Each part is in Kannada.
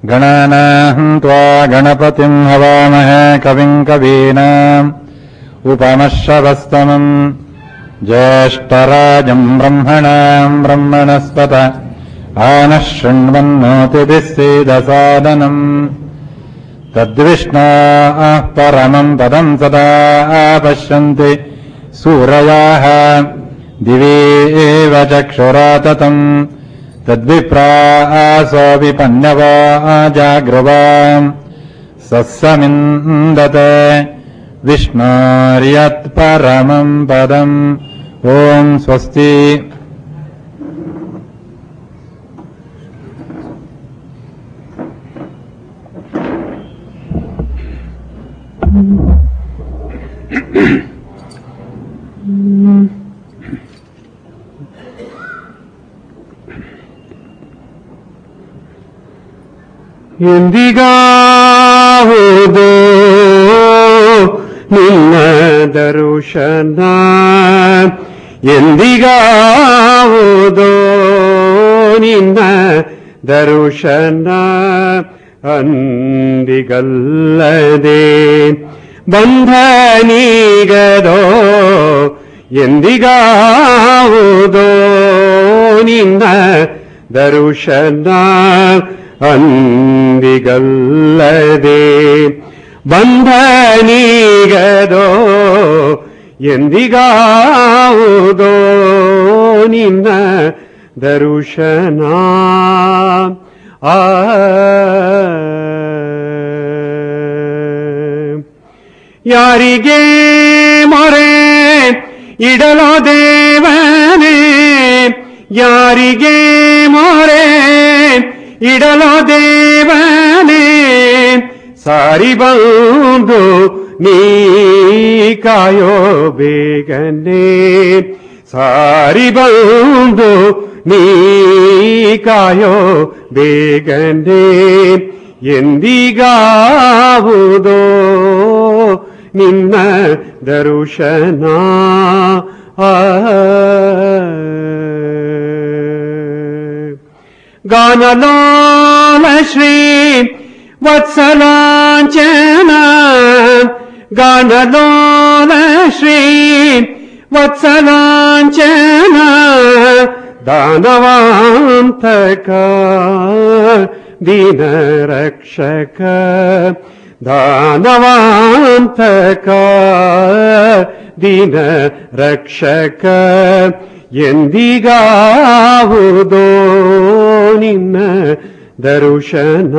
ಗಣಾನಾಂ ತ್ವಾ ಗಣಪತಿಂ ಹವಾಮಹೇ ಕವಿಂ ಕವೀನಾಂ ಉಪಮಶ್ರವಸ್ತಮಂ ಜ್ಯೇಷ್ಠರಾಜಂ ಬ್ರಹ್ಮಣಾಂ ಬ್ರಹ್ಮಣಸ್ಪತ ಆನಃ ಶೃಣ್ವನ್ನೋತಿಭಿಃ ಸೀದಸಾದನಂ ತದ್ವಿಷ್ಣೋಃ ಪರಮಂ ಪದಂ ಸದಾ ಪಶ್ಯಂತಿ ಸೂರಯಾಃ ದಿವಿ ಏವ ಚಕ್ಷುರಾತತಂ ತದ್ವಿಪ್ರಾಸೋ ವಿಪನ್ಯವಾ ಜಾಗೃವಾಂ ಸಸ್ಸಮಿಂದತೆ ವಿಷ್ಣೋರ್ಯತ್ ಪರಮಂ ಪದಂ. ಓಂ ಸ್ವಸ್ತಿ. ಎಂದಿಗಾಹುದೋ ನಿನ್ನ ದರುಶನ, ಎಂದಿಗಾಹುದೋ ನಿನ್ನ ದರುಶನ, ಅಂದಿಗಲ್ಲದೆ ಬಂಧನೀಗದೋ, ಎಂದಿಗಾಹುದೋ ನಿನ್ನ ದರುಶನ, ಅಂದಿಗಲ್ಲದೆ ಬಂಧನೀಗದೋ, ಎಂದಿಗಾವುದೋ ನಿನ್ನ ದರುಶನ. ಯಾರಿಗೆ ಮೊರೆ ಇಡಲೋ ದೇವನೇ, ಯಾರಿಗೆ ಮೊರೆ ಇಡಲೋ ದೇವನೇ, ಸಾರಿ ಬಂದು ನೀ ಕಾಯೋ ಬೇಗನೆ, ಸಾರಿ ಬಂದು ನೀ ಕಾಯೋ ಬೇಗನೆ, ಎಂದಿಗಾವುದೋ ನಿನ್ನ ದರುಶನ. ಗಾನಲೋಲ ಶ್ರೀ ವತ್ಸಲಾಂಚನ, ಗಾನಲೋಲ ಶ್ರೀ ವತ್ಸಲಾಂಚನ, ದಾನವಾಂತಕ ದೀನ ರಕ್ಷಕ, ದಾನವಾಂತಕ ದೀನ ರಕ್ಷಕ, ಎಂದಿಗಾವುದೋ ನಿನ್ನ ದರುಶನ.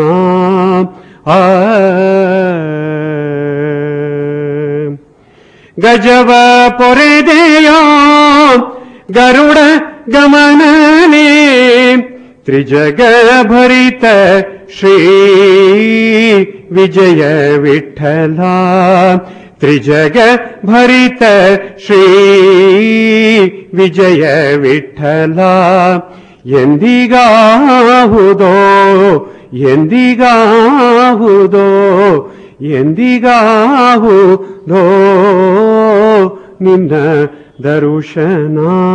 ಗಜವ ಪೊರೆದೆಯೋ ಗರುಡ ಗಮನನೇ, ತ್ರಿಜಗ ಭರಿತ ಶ್ರೀ ವಿಜಯ ವಿಠಲ, ತ್ರಿಜಗ ಭರಿತ ಶ್ರೀ ವಿಜಯ ವಿಠಲ, ಎಂದಿಗಾಹುದೋ ಎಂದಿಗಾಹುದೋ ಎಂದಿಗಾಹುದೋ ನಿನ್ನ ದರುಶನ.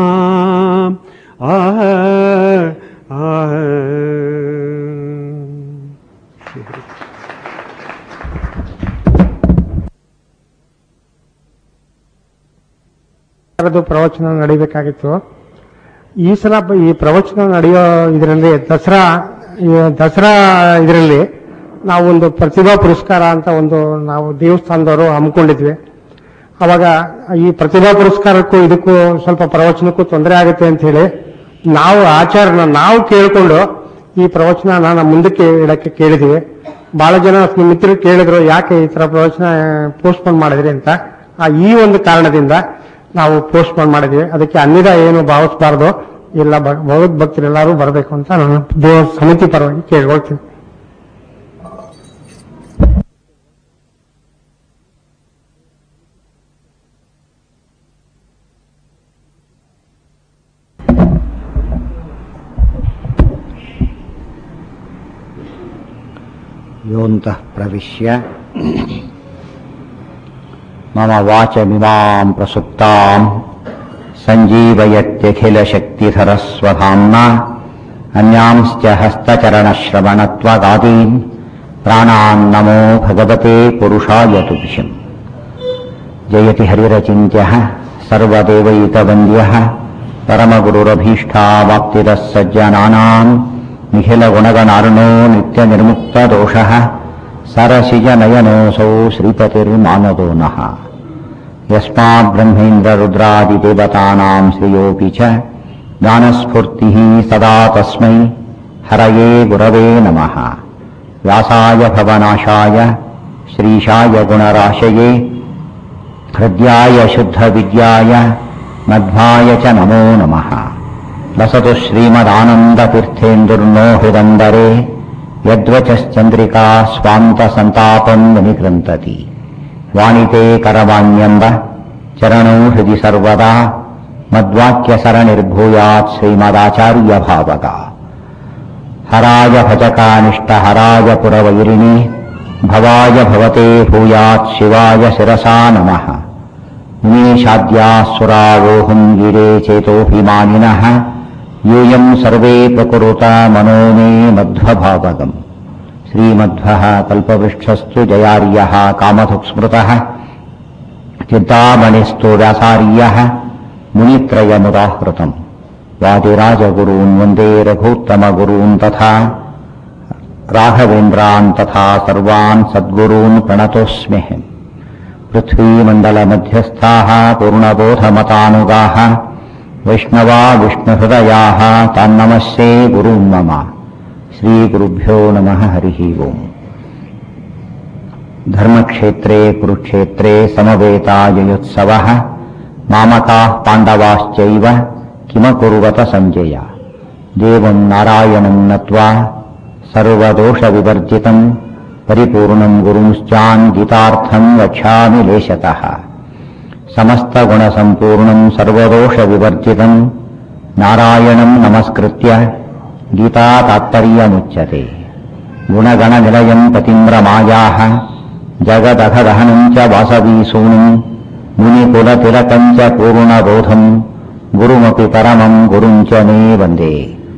ಪ್ರವಚನ ನಡೀಬೇಕಾಗಿತ್ತು. ಈ ಸಲ ಈ ಪ್ರವಚನ ನಡೆಯೋ ಇದರಲ್ಲಿ ದಸರಾ ಇದರಲ್ಲಿ ನಾವೊಂದು ಪ್ರತಿಭಾ ಪುರಸ್ಕಾರ ಅಂತ ಒಂದು ನಾವು ದೇವಸ್ಥಾನದವರು ಹಮ್ಮಿಕೊಂಡಿದ್ವಿ. ಅವಾಗ ಈ ಪ್ರತಿಭಾ ಪುರಸ್ಕಾರಕ್ಕೂ ಇದಕ್ಕೂ ಸ್ವಲ್ಪ ಪ್ರವಚನಕ್ಕೂ ತೊಂದರೆ ಆಗುತ್ತೆ ಅಂತ ಹೇಳಿ ನಾವು ಆಚಾರ್ಯನ ನಾವು ಕೇಳಿಕೊಂಡು ಈ ಪ್ರವಚನ ನಾನು ಮುಂದಕ್ಕೆ ಇಡಕ್ಕೆ ಕೇಳಿದ್ವಿ. ಬಹಳ ಜನ ನಿಮ್ಮ ಮಿತ್ರರು ಕೇಳಿದ್ರು ಯಾಕೆ ಈ ತರ ಪ್ರವಚನ ಪೋಸ್ಟ್ಪೋನ್ ಮಾಡಿದ್ರಿ ಅಂತ. ಈ ಒಂದು ಕಾರಣದಿಂದ ನಾವು ಪೋಸ್ಟ್ಪೋನ್ ಮಾಡಿದ್ವಿ. ಅದಕ್ಕೆ ಅನ್ಯದ ಏನು ಭಾವಿಸಬಾರ್ದು, ಎಲ್ಲ ಭಗವದ್ಭಕ್ತರೆಲ್ಲರೂ ಬರಬೇಕು ಅಂತ ನಾನು ದೇವ ಸಮಿತಿ ಪರವಾಗಿ ಕೇಳ್ಕೊಳ್ತೀನಿ. ಯೋಂತಃ ಪ್ರವಿಶ್ಯ ಮಮ ವಾಚಮಿಮಾಂ ಪ್ರಸುಪ್ತಾಂ ಸಂಜೀವಯತ್ಯಖಿಲ ಶಕ್ತಿಧರ ಸ್ವಧಾಮ್ನಾ ಅನ್ಯಾಂಶ್ಚ ಹಸ್ತಚರಣಶ್ರವಣತ್ವಗಾದೀನ್ ಪ್ರಾಣಾನ್ ನಮೋ ಭಗವತೆ ಪುರುಷಾಯ ತುಭ್ಯಂ. ಜಯತಿ ಹರಿರಚಿಂತ್ಯಃ ಸರ್ವದೇವೈಕವಂದ್ಯಃ ಪರಮಗುರುರಭೀಷ್ಟಾವಾಪ್ತಿರಃ ಸಜ್ಜನಾನಾಂ ನಿಖಿಲಗುಣಗಣಾರ್ಣೋ ನಿತ್ಯನಿರ್ಮುಕ್ತದೋಷಃ ಸರಸಿಜನಯನೋऽಸೌ ಶ್ರೀಪತಿರ್ಮಾನದೋ ನಃ. ಯಸ್ಮಾದ್ಬ್ರಹ್ಮೇಂದ್ರರುದ್ರಾದಿದೇವತಾನಾಂ ಶ್ರೇಯೋऽಪಿ ಚ ಜ್ಞಾನಸ್ಫೂರ್ತಿಃ ಸದಾ ತಸ್ಮೈ ಹರಯೇ ಗುರವೇ ನಮಃ. ವ್ಯಾಸಾಯ ಭವನಾಶಾಯ ಶ್ರೀಶಾಯ ಗುಣರಾಶಯೇ ಹೃದ್ಯಾಯ ಶುದ್ಧವಿದ್ಯಾಯ ಮಧ್ವಾಯ ಚ ನಮೋ ನಮಃ. ಲಸತು ಶ್ರೀಮದಾನಂದತೀರ್ಥೇಂದುರ್ನೋ ಹೃದಂಬರೆ ಯದ್ವಚಶ್ಚಂದ್ರಿಕಾ ಸ್ವಾಂತಸಂತಾಪಂ ವಿನಿಕೃಂತತಿ. ವಾಣಿತೆ ಕರವಾಣ್ಯಂಬ ಚರಣೌ ಹೃದಿ ಸರ್ವದಾ ಮದ್ವಾಕ್ಯಸರಣಿರ್ಭೂಯಾತ್ ಶ್ರೀಮದಾಚಾರ್ಯಭಾವಗ. ಹರಾಯ ಭಜಕಾನಿಷ್ಟಹರಾಯ ಪುರವೈರಿಣಿ ಭವಾಯ ಭವತೆ ಭೂಯಾತ್ ಶಿವಾಯ ಶಿರಸಾ ನಮಃ. ಮುನೀಶಾದ್ಯಾಸುರಾವೋಹಂ ಗಿರೇ ಚೇತೋಭಿಮಾನಿನಃ ಯೂಯಂ ಸರ್ವೇ ಪ್ರಕುರುತ ಮನೋ ಮೇ ಮಧ್ವಭಾವಗಂ. ಶ್ರೀಮಧ್ವಃ ಕಲ್ಪವೃಕ್ಷಸ್ತು ಜಯಾರ್ಯಃ ಕಾಮಧುಕ್ ಸ್ಮೃತಃ ಚಿಂತಾಮಣಿಸ್ತು ವ್ಯಾಸಾರ್ಯಃ ಮುನಿತ್ರಯಮುದಾಹೃತಂ. ವಾದಿರಾಜಗುರೂನ್ ವಂದೇ ರಘೂತ್ತಮಗುರೂನ್ ತಥಾ ರಾಘವೇಂದ್ರಾನ್ ತಥಾ ಸರ್ವಾನ್ ಸದ್ಗುರೂನ್ ಪ್ರಣತೋಸ್ಮ್ಯಹಂ. ಪೃಥ್ವೀಮಂಡಲಮಧ್ಯಸ್ಥಾಃ ಪೂರ್ಣಬೋಧಮತಾನುಗಾಃ ವೈಷ್ಣವಾ ವಿಷ್ಣುಹೃದಯಾಃ ತಾನ್ನಮಸ್ಯೇ ಗುರೂನ್ ಮಮ. ಶ್ರೀಗುರುಭ್ಯೋ ನಮಃ. ಹರಿಃ ಓಂ. ಧರ್ಮಕ್ಷೇತ್ರೇ ಕುರುಕ್ಷೇತ್ರೇ ಸಮವೇತಾಯುತ್ಸವಃ ಮಾಮಕಾಃ ಪಾಂಡವಾಶ್ಚೈವ ಕಿಮಕುರ್ವತ ಸಂಜಯ. ದೇವಂ ನಾರಾಯಣಂ ನತ್ವಾ ಸರ್ವದೋಷವಿವರ್ಜಿತಂ ಪರಿಪೂರ್ಣಂ ಗುರುಂಶ್ಚಾನ್ ಗೀತಾರ್ಥಂ ವಕ್ಷ್ಯಾಮಿ ಲೇಶತಃ. ಸಮಸ್ತಗುಣಸಂಪೂರ್ಣಂ ಸರ್ವದೋಷವಿವರ್ಜಿತಂ ನಾರಾಯಣಂ ನಮಸ್ಕೃತ್ಯ ಗೀತಾ ತಾತ್ಪರ್ಯಮುಚ್ಯತೆ. ಗುಣಗಣನಿಲಯಂ ಪತಿಮ್ರಮಾಯಾಃ ಜಗದಘದಹನಂ ಚ ವಾಸವೀಸೂನುಂ ಮುನಿಕುಲತಿಲಕಂ ಚ ಪೂರ್ಣಬೋಧಂ ಗುರುಮಪಿ ಪರಮಂ ಗುರುಂ ಚ ಮೇ ವಂದೇ.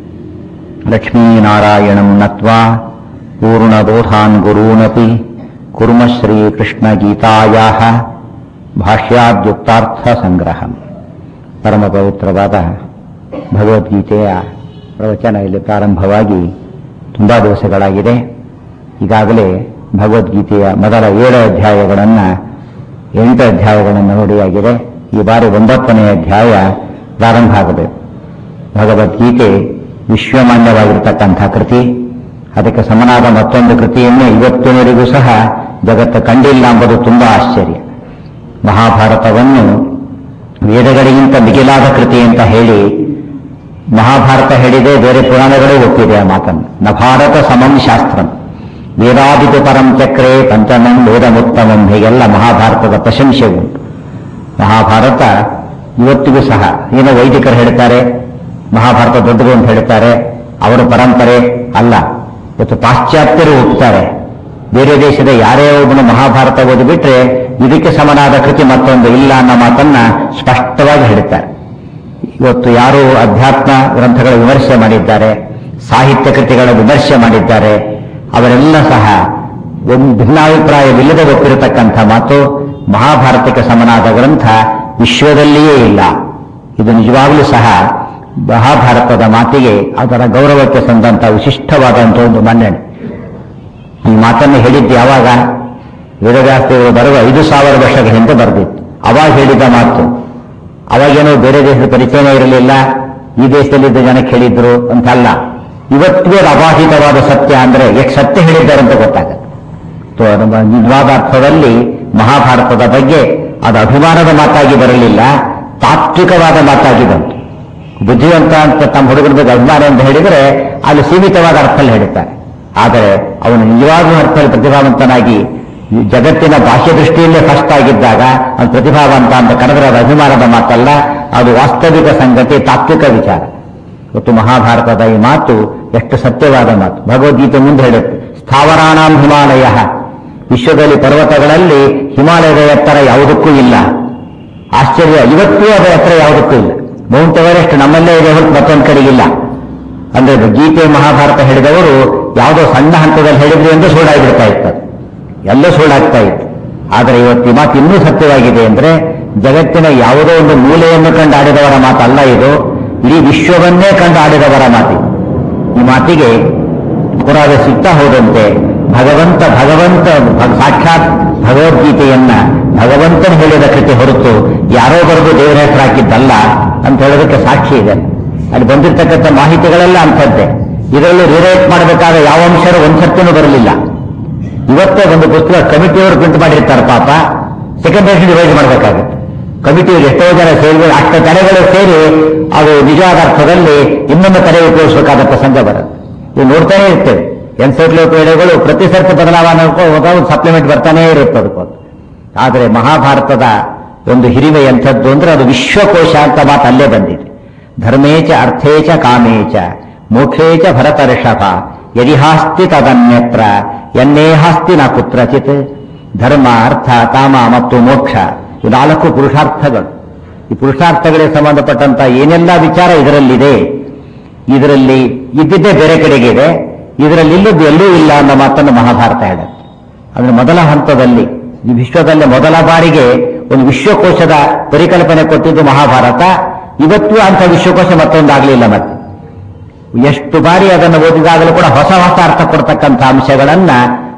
ಲಕ್ಷ್ಮೀನಾರಾಯಣಂ ನತ್ವಾ ಪೂರ್ಣಬೋಧಾನ್ ಗುರೂನಪಿ ಕುರ್ಮ ಶ್ರೀಕೃಷ್ಣಗೀತಾಯಾಃ ಭಾಷ್ಯಾದ್ಯುಕ್ತಾರ್ಥ ಸಂಗ್ರಹಂ. ಪರಮ ಪವಿತ್ರವಾದ ಭಗವದ್ಗೀತೆಯ ಪ್ರವಚನ ಇಲ್ಲಿ ಪ್ರಾರಂಭವಾಗಿ ತುಂಬಾ ದಿವಸಗಳಾಗಿದೆ. ಈಗಾಗಲೇ ಭಗವದ್ಗೀತೆಯ ಮೊದಲ 7 ಅಧ್ಯಾಯಗಳನ್ನು 8 ಅಧ್ಯಾಯಗಳನ್ನು ನೋಡಿಯಾಗಿದೆ. ಈ ಬಾರಿ 9ನೇ ಅಧ್ಯಾಯ ಪ್ರಾರಂಭ ಆಗಬೇಕು. ಭಗವದ್ಗೀತೆ ವಿಶ್ವಮಾನ್ಯವಾಗಿರ್ತಕ್ಕಂಥ ಕೃತಿ. ಅದಕ್ಕೆ ಸಮನಾದ ಮತ್ತೊಂದು ಕೃತಿಯನ್ನು ಇವತ್ತಿನವರೆಗೂ ಸಹ ಜಗತ್ತು ಕಂಡಿಲ್ಲ ಎಂಬುದು ತುಂಬಾ ಆಶ್ಚರ್ಯ. ಮಹಾಭಾರತವನ್ನು ವೇದಗಳಿಗಿಂತ ಮಿಗಿಲಾದ ಕೃತಿ ಅಂತ ಹೇಳಿ ಮಹಾಭಾರತ ಹೇಳಿದೆ, ಬೇರೆ ಪುರಾಣಗಳೇ ಒಪ್ಪಿದೆ ಆ ಮಾತನ್ನು. ನ ಭಾರತ ಸಮಂ ಶಾಸ್ತ್ರಂ ವೇದಾದಿತು ಪರಂ ಚಕ್ರೇ ಪಂಚಮಂ ವೇದಮುತ್ತಮಂ, ಹೀಗೆಲ್ಲ ಮಹಾಭಾರತದ ಪ್ರಶಂಸೆ ಉಂಟು. ಮಹಾಭಾರತ ಇವತ್ತಿಗೂ ಸಹ ಏನೋ ವೈದಿಕರು ಹೇಳ್ತಾರೆ ಮಹಾಭಾರತ ದೊಡ್ಡದು ಅಂತ ಹೇಳ್ತಾರೆ, ಅವರ ಪರಂಪರೆ ಅಲ್ಲ. ಇವತ್ತು ಪಾಶ್ಚಾತ್ಯರು ಒಪ್ತಾರೆ. ಬೇರೆ ದೇಶದ ಯಾರೇ ಒಬ್ಬನು ಮಹಾಭಾರತ ಓದಿಬಿಟ್ರೆ ಇದಕ್ಕೆ ಸಮನಾದ ಕೃತಿ ಮತ್ತೊಂದು ಇಲ್ಲ ಅನ್ನೋ ಮಾತನ್ನ ಸ್ಪಷ್ಟವಾಗಿ ಹೇಳ್ತಾರೆ. ಇವತ್ತು ಯಾರು ಅಧ್ಯಾತ್ಮ ಗ್ರಂಥಗಳ ವಿಮರ್ಶೆ ಮಾಡಿದ್ದಾರೆ, ಸಾಹಿತ್ಯ ಕೃತಿಗಳ ವಿಮರ್ಶೆ ಮಾಡಿದ್ದಾರೆ, ಅವರೆಲ್ಲ ಸಹ ಒಂದು ಭಿನ್ನಾಭಿಪ್ರಾಯವಿಲ್ಲದೆ ಒಪ್ಪಿರತಕ್ಕಂಥ ಮಾತು, ಮಹಾಭಾರತಕ್ಕೆ ಸಮನಾದ ಗ್ರಂಥ ವಿಶ್ವದಲ್ಲಿಯೇ ಇಲ್ಲ. ಇದು ನಿಜವಾಗಲೂ ಸಹ ಮಹಾಭಾರತದ ಮಾತಿಗೆ ಅದರ ಗೌರವಕ್ಕೆ ಸಂದಂತ ವಿಶಿಷ್ಟವಾದಂತಹ ಒಂದು ಮನ್ನಣೆ. ಈ ಮಾತನ್ನು ಹೇಳಿದ್ದು ಯಾವಾಗ? ವೇದವ್ಯಾಸರು ಬರುವ 5,000 ವರ್ಷಗಳ ಹಿಂದೆ ಬರೆದಿತ್ತು. ಅವಾಗ ಹೇಳಿದ ಮಾತು. ಅವಾಗೇನೋ ಬೇರೆ ದೇಶದ ಪರಿಚಯನೇ ಇರಲಿಲ್ಲ, ಈ ದೇಶದಲ್ಲಿದ್ದ ಜನಕ್ಕೆ ಹೇಳಿದ್ರು ಅಂತಲ್ಲ. ಇವತ್ತಿಗೆ ಅಬಾಧಿತವಾದ ಸತ್ಯ ಅಂದ್ರೆ ಎಷ್ಟು ಸತ್ಯ ಹೇಳಿದ್ದಾರೆ ಅಂತ ಗೊತ್ತಾಗುತ್ತೆ. ನಿಜವಾದ ಅರ್ಥದಲ್ಲಿ ಮಹಾಭಾರತದ ಬಗ್ಗೆ ಅದು ಅಭಿಮಾನದ ಮಾತಾಗಿ ಬರಲಿಲ್ಲ, ತಾತ್ವಿಕವಾದ ಮಾತಾಗಿ ಬಂತು. ಬುದ್ಧಿವಂತ ಅಂತ ತಮ್ಮ ಹುಡುಗರ ಬಗ್ಗೆ ಅಭಿಮಾನ ಅಂತ ಹೇಳಿದರೆ ಅಲ್ಲಿ ಸೀಮಿತವಾದ ಅರ್ಥದಲ್ಲಿ ಹೇಳ್ತಾರೆ. ಆದರೆ ಅವನು ನಿಜವಾದ ಅರ್ಥದಲ್ಲಿ ಪ್ರತಿಭಾವಂತನಾಗಿ ಜಗತ್ತಿನ ಭಾಷೆ ದೃಷ್ಟಿಯಲ್ಲೇ ಫಸ್ಟ್ ಆಗಿದ್ದಾಗ ಅದು ಪ್ರತಿಭಾವಂತ ಅಂತ ಕರೆದರೆ ಅದು ಅಭಿಮಾನದ ಮಾತಲ್ಲ, ಅದು ವಾಸ್ತವಿಕ ಸಂಗತಿ, ತಾತ್ವಿಕ ವಿಚಾರ. ಇವತ್ತು ಮಹಾಭಾರತದ ಈ ಮಾತು ಎಷ್ಟು ಸತ್ಯವಾದ ಮಾತು. ಭಗವದ್ಗೀತೆ ಮುಂದೆ ಹೇಳುತ್ತೆ, ಸ್ಥಾವರಾಣಾಂ ಹಿಮಾಲಯ, ವಿಶ್ವದಲ್ಲಿ ಪರ್ವತಗಳಲ್ಲಿ ಹಿಮಾಲಯದ ಎತ್ತರ ಯಾವುದಕ್ಕೂ ಇಲ್ಲ. ಆಶ್ಚರ್ಯ, ಇವತ್ತೂ ಅದರ ಎತ್ತರ ಯಾವುದಕ್ಕೂ ಇಲ್ಲ. ಮೌಂಟ್ ಎವರೆಸ್ಟ್ ನಮ್ಮಲ್ಲೇ ಇದೆ ಹೊರತು ಮತ್ತೊಂದು ಕಡೆಗಿಲ್ಲ. ಅಂದ್ರೆ ಗೀತೆ ಮಹಾಭಾರತ ಹೇಳಿದವರು ಯಾವುದೋ ಸಣ್ಣ ಹಂತದಲ್ಲಿ ಹೇಳಿದ್ರು ಎಂದು ಸುಳ್ಳಾಗ್ಬಿಡ್ತಾ ಇರ್ತದೆ, ಎಲ್ಲ ಸುಳ್ಳಾಗ್ತಾ ಇತ್ತು. ಆದರೆ ಇವತ್ತು ಈ ಮಾತು ಇನ್ನೂ ಸತ್ಯವಾಗಿದೆ ಅಂದ್ರೆ ಜಗತ್ತಿನ ಯಾವುದೋ ಒಂದು ಮೂಲೆಯನ್ನು ಕಂಡು ಆಡಿದವರ ಮಾತಲ್ಲ ಇದು, ಇಡೀ ವಿಶ್ವವನ್ನೇ ಕಂಡು ಆಡಿದವರ ಮಾತು. ಈ ಮಾತಿಗೆ ಪುರಾವೆ ಸಿಗ್ತಾ ಹೋದಂತೆ ಭಗವಂತ ಸಾಕ್ಷಾತ್ ಭಗವದ್ಗೀತೆಯನ್ನ ಭಗವಂತನ ಹೇಳಿದ ಕೃತಿ ಹೊರತು ಯಾರೋ ಬರೆದು ದೇವರ ಹೆಸರು ಹಾಕಿದ್ದಲ್ಲ ಅಂತ ಹೇಳೋದಕ್ಕೆ ಸಾಕ್ಷಿ ಇದೆ. ಅಲ್ಲಿ ಬಂದಿರತಕ್ಕಂಥ ಮಾಹಿತಿಗಳೆಲ್ಲ ಅಂಥದ್ದೇ. ಇದರಲ್ಲಿ ರಿರೈಟ್ ಮಾಡಬೇಕಾದ ಯಾವ ಅಂಶನೂ ಒಂದ್ಸರ್ತಿನೂ ಬರಲಿಲ್ಲ. ಇವತ್ತೇ ಒಂದು ಪುಸ್ತಕ ಕಮಿಟಿಯವರು ಪ್ರಿಂಟ್ ಮಾಡಿರ್ತಾರೆ, ಪಾಪ ಸೆಕೆಂಡ್ ಎಡಿಷನ್ ರಿವೈಸ್ ಮಾಡಬೇಕಾಗುತ್ತೆ. ಕಮಿಟಿಯಲ್ಲಿ ಎಷ್ಟೋ ಜನ ಸೇರಿ ಅಷ್ಟು ತಲೆಗಳು ಸೇರಿ ಅದು ನಿಜವಾದ ಅರ್ಥದಲ್ಲಿ ಇನ್ನೊಂದು ತಲೆ ಉಪಯೋಗಿಸಬೇಕಾದ ಪ್ರಸಂಗ ಬರುತ್ತೆ. ಇದು ನೋಡ್ತಾನೆ ಇರ್ತೇವೆ. ಎನ್ಸೈಕ್ಲೋಪೀಡಿಯಾಗಳು ಪ್ರತಿ ಸರ್ತಿ ಬದಲಾವಣೆ ಸಪ್ಲಿಮೆಂಟ್ ಬರ್ತಾನೇ ಇರುತ್ತೆ ಅದಕ್ಕೊಂದು. ಆದರೆ ಮಹಾಭಾರತದ ಒಂದು ಹಿರಿಮೆ ಎಂಥದ್ದು ಅಂದ್ರೆ ಅದು ವಿಶ್ವಕೋಶ ಅಂತ ಮಾತು ಅಲ್ಲೇ ಬಂದಿದೆ. ಧರ್ಮೇಚ ಅರ್ಥೇಚ ಕಾಮೇಚ ಮೋಕ್ಷೇಚ ಭರತರ್ಷಭ ಯದಿಹಾಸ್ತಿ ತದನ್ಯತ್ರ ಎನ್ನೇಹಾಸ್ತಿ ನ ಕುತ್ರಚಿತ್. ಧರ್ಮ, ಅರ್ಥ, ಕಾಮ ಮತ್ತು ಮೋಕ್ಷ ಈ 4 ಪುರುಷಾರ್ಥಗಳು. ಈ ಪುರುಷಾರ್ಥಗಳಿಗೆ ಸಂಬಂಧಪಟ್ಟಂತ ಏನೆಲ್ಲ ವಿಚಾರ ಇದರಲ್ಲಿದೆ, ಇದರಲ್ಲಿ ಇದ್ದಿದ್ದೇ ಬೇರೆ ಕಡೆಗೆ ಇದೆ, ಇದರಲ್ಲಿ ಇಲ್ಲದ್ದು ಎಲ್ಲೂ ಇಲ್ಲ ಅನ್ನೋ ಮಾತನ್ನು ಮಹಾಭಾರತ ಹೇಳುತ್ತೆ. ಅಂದ್ರೆ ಮೊದಲ ಹಂತದಲ್ಲಿ ಈ ವಿಶ್ವದಲ್ಲೇ ಮೊದಲ ಬಾರಿಗೆ ಒಂದು ವಿಶ್ವಕೋಶದ ಪರಿಕಲ್ಪನೆ ಕೊಟ್ಟಿದ್ದು ಮಹಾಭಾರತ. ಇವತ್ತು ಅಂತ ವಿಶ್ವಕೋಶ ಮತ್ತೊಂದಾಗಲಿಲ್ಲ. ಮತ್ತೆ ಎಷ್ಟು ಬಾರಿ ಅದನ್ನು ಓದಿದಾಗಲೂ ಕೂಡ ಹೊಸ ಹೊಸ ಅರ್ಥ ಕೊಡ್ತಕ್ಕಂಥ ಅಂಶಗಳನ್ನ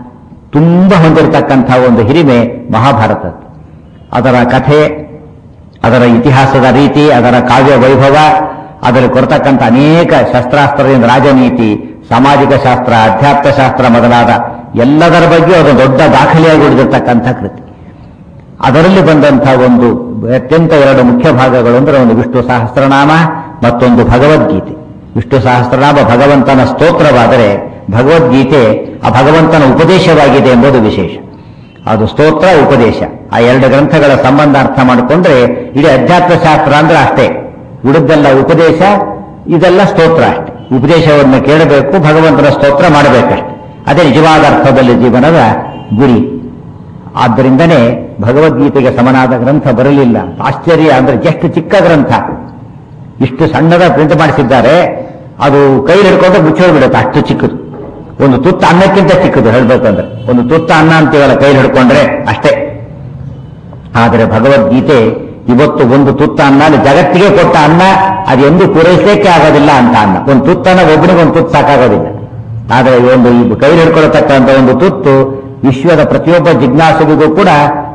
ತುಂಬ ಹೊಂದಿರತಕ್ಕಂಥ ಒಂದು ಹಿರಿಮೆ ಮಹಾಭಾರತ. ಅದರ ಕಥೆ, ಅದರ ಇತಿಹಾಸದ ರೀತಿ, ಅದರ ಕಾವ್ಯ ವೈಭವ, ಅದರಲ್ಲಿ ಕೊಡ್ತಕ್ಕಂಥ ಅನೇಕ ಶಸ್ತ್ರಾಸ್ತ್ರದಿಂದ ರಾಜನೀತಿ, ಸಾಮಾಜಿಕ ಶಾಸ್ತ್ರ, ಅಧ್ಯಾತ್ಮಶಾಸ್ತ್ರ ಮೊದಲಾದ ಎಲ್ಲದರ ಬಗ್ಗೆ ಅದು ದೊಡ್ಡ ದಾಖಲೆಯಾಗಿ ಉಳಿದಿರ್ತಕ್ಕಂಥ ಕೃತಿ. ಅದರಲ್ಲಿ ಬಂದಂಥ ಒಂದು ಅತ್ಯಂತ 2 ಮುಖ್ಯ ಭಾಗಗಳು ಅಂದ್ರೆ ಒಂದು ವಿಷ್ಣು ಸಹಸ್ರನಾಮ, ಮತ್ತೊಂದು ಭಗವದ್ಗೀತೆ. ವಿಷ್ಣು ಸಹಸ್ರನಾಮ ಭಗವಂತನ ಸ್ತೋತ್ರವಾದರೆ ಭಗವದ್ಗೀತೆ ಆ ಭಗವಂತನ ಉಪದೇಶವಾಗಿದೆ ಎಂಬುದು ವಿಶೇಷ. ಅದು ಸ್ತೋತ್ರ, ಉಪದೇಶ, ಆ 2 ಗ್ರಂಥಗಳ ಸಂಬಂಧ ಅರ್ಥ ಮಾಡಿಕೊಂಡ್ರೆ ಇಡೀ ಅಧ್ಯಾತ್ಮಶಾಸ್ತ್ರ ಅಂದ್ರೆ ಅಷ್ಟೇ. ಉಳಿದೆಲ್ಲ ಉಪದೇಶ, ಇದೆಲ್ಲ ಸ್ತೋತ್ರ ಅಷ್ಟೇ. ಉಪದೇಶವನ್ನು ಕೇಳಬೇಕು, ಭಗವಂತನ ಸ್ತೋತ್ರ ಮಾಡಬೇಕಷ್ಟೆ. ಅದೇ ನಿಜವಾದ ಅರ್ಥದಲ್ಲಿ ಜೀವನದ ಗುರಿ. ಆದ್ದರಿಂದನೇ ಭಗವದ್ಗೀತೆಗೆ ಸಮನಾದ ಗ್ರಂಥ ಬರಲಿಲ್ಲ. ಆಶ್ಚರ್ಯ ಅಂದ್ರೆ ಎಷ್ಟು ಚಿಕ್ಕ ಗ್ರಂಥ, ಇಷ್ಟು ಸಣ್ಣದ ಪ್ರಿಂಟ್ ಮಾಡಿಸಿದ್ದಾರೆ. ಅದು ಕೈಲಿ ಹಿಡ್ಕೊಂಡ್ರೆ ಮುಚ್ಚೋಗ್ಬಿಡುತ್ತೆ, ಅಷ್ಟು ಚಿಕ್ಕದು. ಒಂದು ತುತ್ತ ಅನ್ನಕ್ಕಿಂತ ಚಿಕ್ಕದು ಹೇಳ್ಬೇಕಂದ್ರೆ. ಒಂದು ತುತ್ತ ಅನ್ನ ಅಂತೀವಲ್ಲ ಕೈಲಿ ಹಿಡ್ಕೊಂಡ್ರೆ ಅಷ್ಟೇ. ಆದರೆ ಭಗವದ್ಗೀತೆ ಇವತ್ತು ಒಂದು ತುತ್ತ ಅನ್ನ, ಜಗತ್ತಿಗೆ ಕೊಟ್ಟ ಅನ್ನ, ಅದು ಎಂದು ಪೂರೈಸಲಿಕ್ಕೆ ಆಗೋದಿಲ್ಲ ಅಂತ ಅನ್ನ. ಒಂದು ತುತ್ತನ್ನ ಒಬ್ಬನಿಗೆ ಒಂದು ತುತ್ತು ಸಾಕಾಗೋದಿಲ್ಲ. ಆದರೆ ಒಂದು ಕೈಲಿ ಹಿಡ್ಕೊಳ್ಳತಕ್ಕಂಥ ಒಂದು ತುತ್ತು ವಿಶ್ವದ ಪ್ರತಿಯೊಬ್ಬ ಜಿಜ್ಞಾಸುವಿಗೂ ಕೂಡ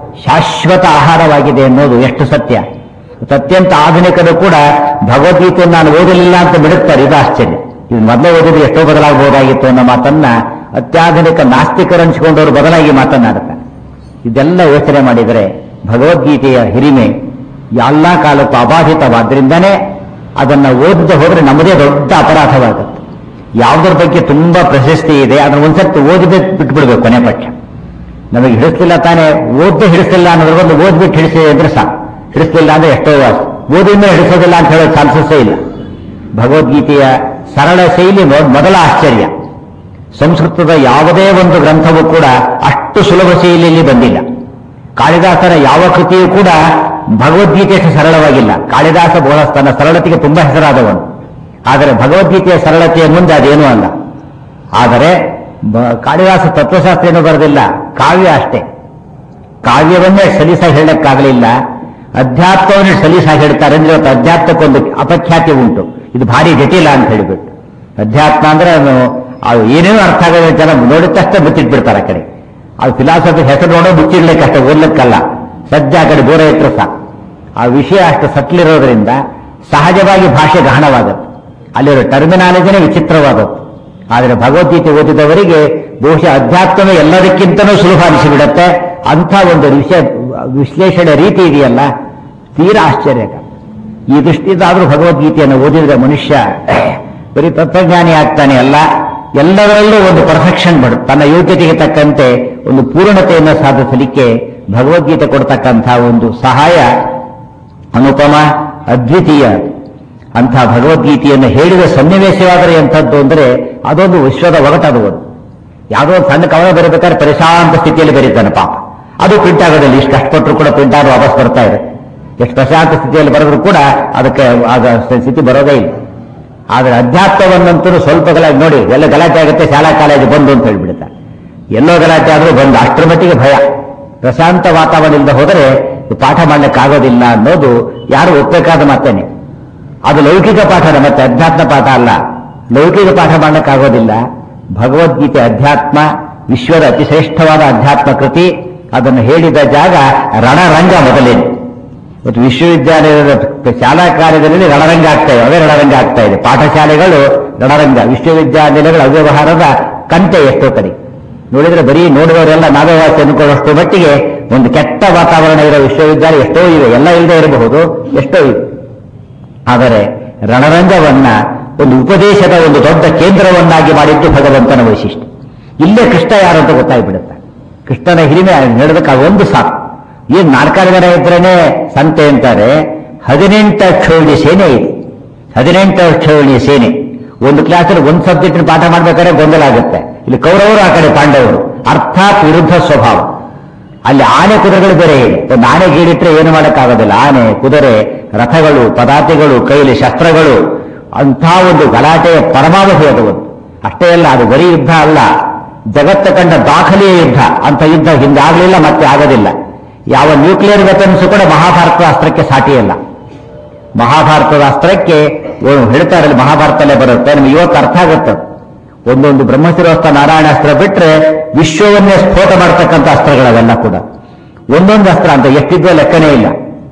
ಶಾಶ್ವತ ಆಹಾರವಾಗಿದೆ ಅನ್ನೋದು ಎಷ್ಟು ಸತ್ಯ. ಅತ್ಯಂತ ಆಧುನಿಕರು ಕೂಡ ಭಗವದ್ಗೀತೆಯನ್ನು ನಾನು ಓದಲಿಲ್ಲ ಅಂತ ಬಿಡುತ್ತಾರೆ. ಇದು ಆಶ್ಚರ್ಯ. ಇದು ಮೊದಲೇ ಓದಿದ್ರೆ ಎಷ್ಟೋ ಬದಲಾಗಬಹುದಾಗಿತ್ತು ಅನ್ನೋ ಮಾತನ್ನ ಅತ್ಯಾಧುನಿಕ ನಾಸ್ತಿಕರು ಅನಿಸಿಕೊಂಡವರು ಬದಲಾಗಿ ಮಾತನಾಡುತ್ತಾರೆ. ಇದೆಲ್ಲ ಯೋಚನೆ ಮಾಡಿದರೆ ಭಗವದ್ಗೀತೆಯ ಹಿರಿಮೆ ಎಲ್ಲ ಕಾಲಕ್ಕೂ ಅಬಾಧಿತವಾದ್ರಿಂದನೇ ಅದನ್ನು ಓದದೆ ಹೋದ್ರೆ ನಮ್ಮದೇ ದೊಡ್ಡ ಅಪರಾಧವಾಗುತ್ತೆ. ಯಾವುದರ ಬಗ್ಗೆ ತುಂಬಾ ಪ್ರಶಸ್ತಿ ಇದೆ ಅದನ್ನು ಒಂದ್ಸರ್ತಿ ಓದಿದೆ ಬಿಟ್ಬಿಡ್ಬೇಕು. ಕೊನೆ ಪಕ್ಷ ನಮಗೆ ಹಿಡಿಸ್ಲಿಲ್ಲ ತಾನೇ, ಓದ್ದೆ ಹಿಡಿಸಲಿಲ್ಲ ಅನ್ನೋದ್ರ ಒಂದು ಓದ್ಬಿಟ್ಟು ಹಿಡಿಸಿದೆ ಅಂದ್ರೆ ಸಾಕು. ಹಿಡಿಸಲಿಲ್ಲ ಅಂದ್ರೆ ಎಷ್ಟೋ ವಾಸ, ಓದಿದ್ರೆ ಹಿಡಿಸೋದಿಲ್ಲ ಅಂತ ಹೇಳೋ ಚಾನ್ಸಸ್ಸೇ ಇಲ್ಲ. ಭಗವದ್ಗೀತೆಯ ಸರಳ ಶೈಲಿ ಮೊದಲ ಆಶ್ಚರ್ಯ. ಸಂಸ್ಕೃತದ ಯಾವುದೇ ಒಂದು ಗ್ರಂಥವೂ ಕೂಡ ಅಷ್ಟು ಸುಲಭ ಶೈಲಿಯಲ್ಲಿ ಬಂದಿಲ್ಲ. ಕಾಳಿದಾಸನ ಯಾವ ಕೃತಿಯೂ ಕೂಡ ಭಗವದ್ಗೀತೆಯಷ್ಟು ಸರಳವಾಗಿಲ್ಲ. ಕಾಳಿದಾಸ ತನ್ನ ಸರಳತೆಗೆ ತುಂಬಾ ಹೆಸರಾದವನು. ಆದರೆ ಭಗವದ್ಗೀತೆಯ ಸರಳತೆಯ ಮುಂದೆ ಅದೇನೂ ಅಲ್ಲ. ಆದರೆ ಕಾಳಿದಾಸ ತತ್ವಶಾಸ್ತ್ರ ಏನೂ ಬರೆದಿಲ್ಲ, ಕಾವ್ಯ ಅಷ್ಟೇ. ಕಾವ್ಯವನ್ನೇ ಸಲೀಸಾಗಿ ಹೇಳಕ್ಕಾಗಲಿಲ್ಲ, ಅಧ್ಯಾತ್ಮವನ್ನೇ ಸಲೀಸಾಗಿ ಹೇಳ್ತಾರೆ. ಅಂದ್ರೆ ಇವತ್ತು ಅಧ್ಯಾತ್ಮಕ್ಕೊಂದು ಅಪಖ್ಯಾತಿ ಉಂಟು, ಇದು ಭಾರಿ ಜಟಿಲ ಅಂತ ಹೇಳಿಬಿಟ್ಟು. ಅಧ್ಯಾತ್ಮ ಅಂದ್ರೆ ಏನೇನೋ ಅರ್ಥ ಆಗದ ಜನ ನೋಡಿದ ತಕ್ಷಣ ಮುಚ್ಚಿಟ್ಬಿಡ್ತಾರೆ ಆ ಕಡೆ. ಅದು ಫಿಲಾಸಫಿ ಹೆಸರು ನೋಡೋ ಮುಚ್ಚಿಡ್ಲಿಕ್ಕಷ್ಟೇ, ಓದ್ಲಿಕ್ಕಲ್ಲ. ಸದ್ಯ ಆ ಕಡೆ ದೂರ ಇಟ್ಟರು ಸಾಕು. ಆ ವಿಷಯ ಅಷ್ಟು ಸಟ್ಲಿರೋದ್ರಿಂದ ಸಹಜವಾಗಿ ಭಾಷೆ ಗಹನವಾಗುತ್ತೆ. ಅಲ್ಲಿರೋ ಟರ್ಮಿನಾಲಜಿನೇ ವಿಚಿತ್ರವಾದದ್ದು. ಆದರೆ ಭಗವದ್ಗೀತೆ ಓದಿದವರಿಗೆ ಬಹುಶಃ ಅಧ್ಯಾತ್ಮವೇ ಎಲ್ಲದಕ್ಕಿಂತಲೂ ಸುಲಭ ಅನಿಸಿಬಿಡತ್ತೆ. ಅಂಥ ಒಂದು ವಿಶ್ಲೇಷಣೆ ರೀತಿ ಇದೆಯಲ್ಲ, ತೀರಾ ಆಶ್ಚರ್ಯಕ. ಈ ದೃಷ್ಟಿಯಿಂದಾದರೂ ಭಗವದ್ಗೀತೆಯನ್ನು ಓದಿದ ಮನುಷ್ಯ ಬರೀ ತತ್ವಜ್ಞಾನಿ ಆಗ್ತಾನೆ ಅಲ್ಲ, ಎಲ್ಲರಲ್ಲೂ ಒಂದು ಪರ್ಫೆಕ್ಷನ್ ಬರುತ್ತೆ. ತನ್ನ ಯೋಗ್ಯತೆಗೆ ತಕ್ಕಂತೆ ಒಂದು ಪೂರ್ಣತೆಯನ್ನು ಸಾಧಿಸಲಿಕ್ಕೆ ಭಗವದ್ಗೀತೆ ಕೊಡ್ತಕ್ಕಂಥ ಒಂದು ಸಹಾಯ ಅನುಪಮ, ಅದ್ವಿತೀಯ. ಅಂಥ ಭಗವದ್ಗೀತೆಯನ್ನು ಹೇಳಿದ ಸನ್ನಿವೇಶವಾದರೆ ಎಂಥದ್ದು ಅಂದರೆ ಅದೊಂದು ವಿಶ್ವದ ಒಗಟದು. ಯಾವುದೋ ಒಂದು ಸಣ್ಣ ಕವನ ಬರಬೇಕಾದ್ರೆ ಪ್ರಶಾಂತ ಸ್ಥಿತಿಯಲ್ಲಿ ಬರೀತಾನೆ ಪಾಪ. ಅದು ಪ್ರಿಂಟ್ ಆಗೋದಿಲ್ಲ. ಇಷ್ಟು ಕಷ್ಟಪಟ್ಟರು ಕೂಡ ಪ್ರಿಂಟ್ ಆದ್ರೂ ವಾಪಸ್ ಬರ್ತಾ ಇದೆ. ಎಷ್ಟು ಪ್ರಶಾಂತ ಸ್ಥಿತಿಯಲ್ಲಿ ಬರೆದ್ರು ಕೂಡ ಅದಕ್ಕೆ ಆದ ಸ್ಥಿತಿ ಬರೋದೇ ಇಲ್ಲ. ಆದರೆ ಅಧ್ಯಾತ್ಮವನ್ನಂತೂ ಸ್ವಲ್ಪ ಗಲಾಟೆ ನೋಡಿ, ಎಲ್ಲ ಗಲಾಟೆ ಆಗುತ್ತೆ, ಶಾಲಾ ಕಾಲೇಜು ಬಂದು ಅಂತ ಹೇಳ್ಬಿಡ್ತಾರೆ. ಎಲ್ಲೋ ಗಲಾಟೆ ಆದರೂ ಬಂದು, ಅಷ್ಟರ ಮಟ್ಟಿಗೆ ಭಯ. ಪ್ರಶಾಂತ ವಾತಾವರಣದಿಂದ ಹೋದರೆ ಪಾಠ ಮಾಡ್ಲಿಕ್ಕಾಗೋದಿಲ್ಲ ಅನ್ನೋದು ಯಾರು ಒಪ್ಪಬೇಕಾದ ಮಾತೇನೆ. ಅದು ಲೌಕಿಕ ಪಾಠನ, ಮತ್ತೆ ಅಧ್ಯಾತ್ಮ ಪಾಠ ಅಲ್ಲ. ಲೌಕಿಕ ಪಾಠ ಮಾಡ್ಲಿಕ್ಕಾಗೋದಿಲ್ಲ. ಭಗವದ್ಗೀತೆ ಅಧ್ಯಾತ್ಮ, ವಿಶ್ವದ ಅತಿ ಶ್ರೇಷ್ಠವಾದ ಅಧ್ಯಾತ್ಮ ಕೃತಿ. ಅದನ್ನು ಹೇಳಿದ ಜಾಗ ರಣರಂಗ ಮೊದಲೇನು. ಇವತ್ತು ವಿಶ್ವವಿದ್ಯಾಲಯದ ಶಾಲಾ ಕಾರ್ಯದಲ್ಲಿ ರಣರಂಗ ಆಗ್ತಾ ಇದೆ, ಅವೇ ರಣರಂಗ ಆಗ್ತಾ ಇದೆ. ಪಾಠಶಾಲೆಗಳು ರಣರಂಗ, ವಿಶ್ವವಿದ್ಯಾಲಯಗಳ ಅವ್ಯವಹಾರದ ಕಂಟೆ ಎಷ್ಟೋ ಕಡೆ ನೋಡಿದ್ರೆ ಬರೀ ನೋಡುವವರೆಲ್ಲ ನಾವೇ ವಾಸಿ ಅನ್ಕೊಳ್ಳೋಷ್ಟು ಮಟ್ಟಿಗೆ ಒಂದು ಕೆಟ್ಟ ವಾತಾವರಣ ಇರೋ ವಿಶ್ವವಿದ್ಯಾಲಯ ಎಷ್ಟೋ ಇವೆ. ಎಲ್ಲ ಇಲ್ಲದೆ ಇರಬಹುದು, ಎಷ್ಟೋ ಇವೆ. ಆದರೆ ರಣರಂಗವನ್ನ ಒಂದು ಉಪದೇಶದ ಒಂದು ದೊಡ್ಡ ಕೇಂದ್ರವನ್ನಾಗಿ ಮಾಡಿದ್ದು ಭಗವಂತನ ವೈಶಿಷ್ಟ್ಯ. ಇಲ್ಲೇ ಕೃಷ್ಣ ಯಾರು ಅಂತ ಗೊತ್ತಾಗ್ಬಿಡುತ್ತೆ. ಕೃಷ್ಣನ ಹಿರಿಮೆ ಹೇಳೋದಕ್ಕೆ ಒಂದು ಸಾಕು. ಏನ್ 4 ಜನ ಇದ್ರೇನೆ ಸಂತೆ ಅಂತಾರೆ. 18 ಅಕ್ಷೋಹಿಣಿ ಸೇನೆ ಇದೆ. 18 ಅಕ್ಷೋಹಿಣಿ ಸೇನೆ. ಒಂದು ಕ್ಲಾಸಲ್ಲಿ ಒಂದು ಸಬ್ಜೆಕ್ಟ್ ಪಾಠ ಮಾಡ್ಬೇಕಾದ್ರೆ ಗೊಂದಲ ಆಗುತ್ತೆ. ಇಲ್ಲಿ ಕೌರವರು, ಆ ಕಡೆ ಪಾಂಡವರು, ಅರ್ಥಾತ್ ವಿರುದ್ಧ ಸ್ವಭಾವ. ಅಲ್ಲಿ ಆನೆ ಕುದುರೆಗಳು ಬೇರೆ ಇದೆ. ಒಂದು ಆನೆ ಗೀಡಿಟ್ರೆ ಏನು ಮಾಡೋಕ್ಕಾಗೋದಿಲ್ಲ. ಆನೆ, ಕುದುರೆ, ರಥಗಳು, ಪದಾತಿಗಳು, ಕೈಲಿ ಶಸ್ತ್ರಗಳು, ಅಂಥ ಒಂದು ಗಲಾಟೆಯ ಪರಮಾವಧಿ ಅದು. ಅಷ್ಟೇ ಅಲ್ಲ, ಅದು ಬರೀ ಯುದ್ಧ ಅಲ್ಲ, ಜಗತ್ತ ಕಂಡ ದಾಖಲೆಯ ಯುದ್ಧ. ಅಂತ ಯುದ್ಧ ಹಿಂದೆ ಆಗಲಿಲ್ಲ, ಮತ್ತೆ ಆಗೋದಿಲ್ಲ. ಯಾವ ನ್ಯೂಕ್ಲಿಯರ್ ವೆಪನ್ಸ್ ಕೂಡ ಮಹಾಭಾರತದ ಅಸ್ತ್ರಕ್ಕೆ ಸಾಟಿಯಲ್ಲ. ಮಹಾಭಾರತದ ಅಸ್ತ್ರಕ್ಕೆ ಹೇಳ್ತಾರೆ, ಮಹಾಭಾರತಲ್ಲೇ ಬರುತ್ತೆ, ನಮ್ಗೆ ಇವತ್ತು ಅರ್ಥ ಆಗುತ್ತೆ. ಒಂದೊಂದು ಬ್ರಹ್ಮಶಿರೋಸ್ತ್ರ ನಾರಾಯಣಾಸ್ತ್ರ ಬಿಟ್ರೆ ವಿಶ್ವವನ್ನೇ ಸ್ಫೋಟ ಮಾಡತಕ್ಕಂಥ ಅಸ್ತ್ರಗಳವೆಲ್ಲ ಕೂಡ. ಒಂದೊಂದು ಅಸ್ತ್ರ ಅಂತ ಎಷ್ಟಿದ್ರೂ ಲೆಕ್ಕನೇ ಇಲ್ಲ.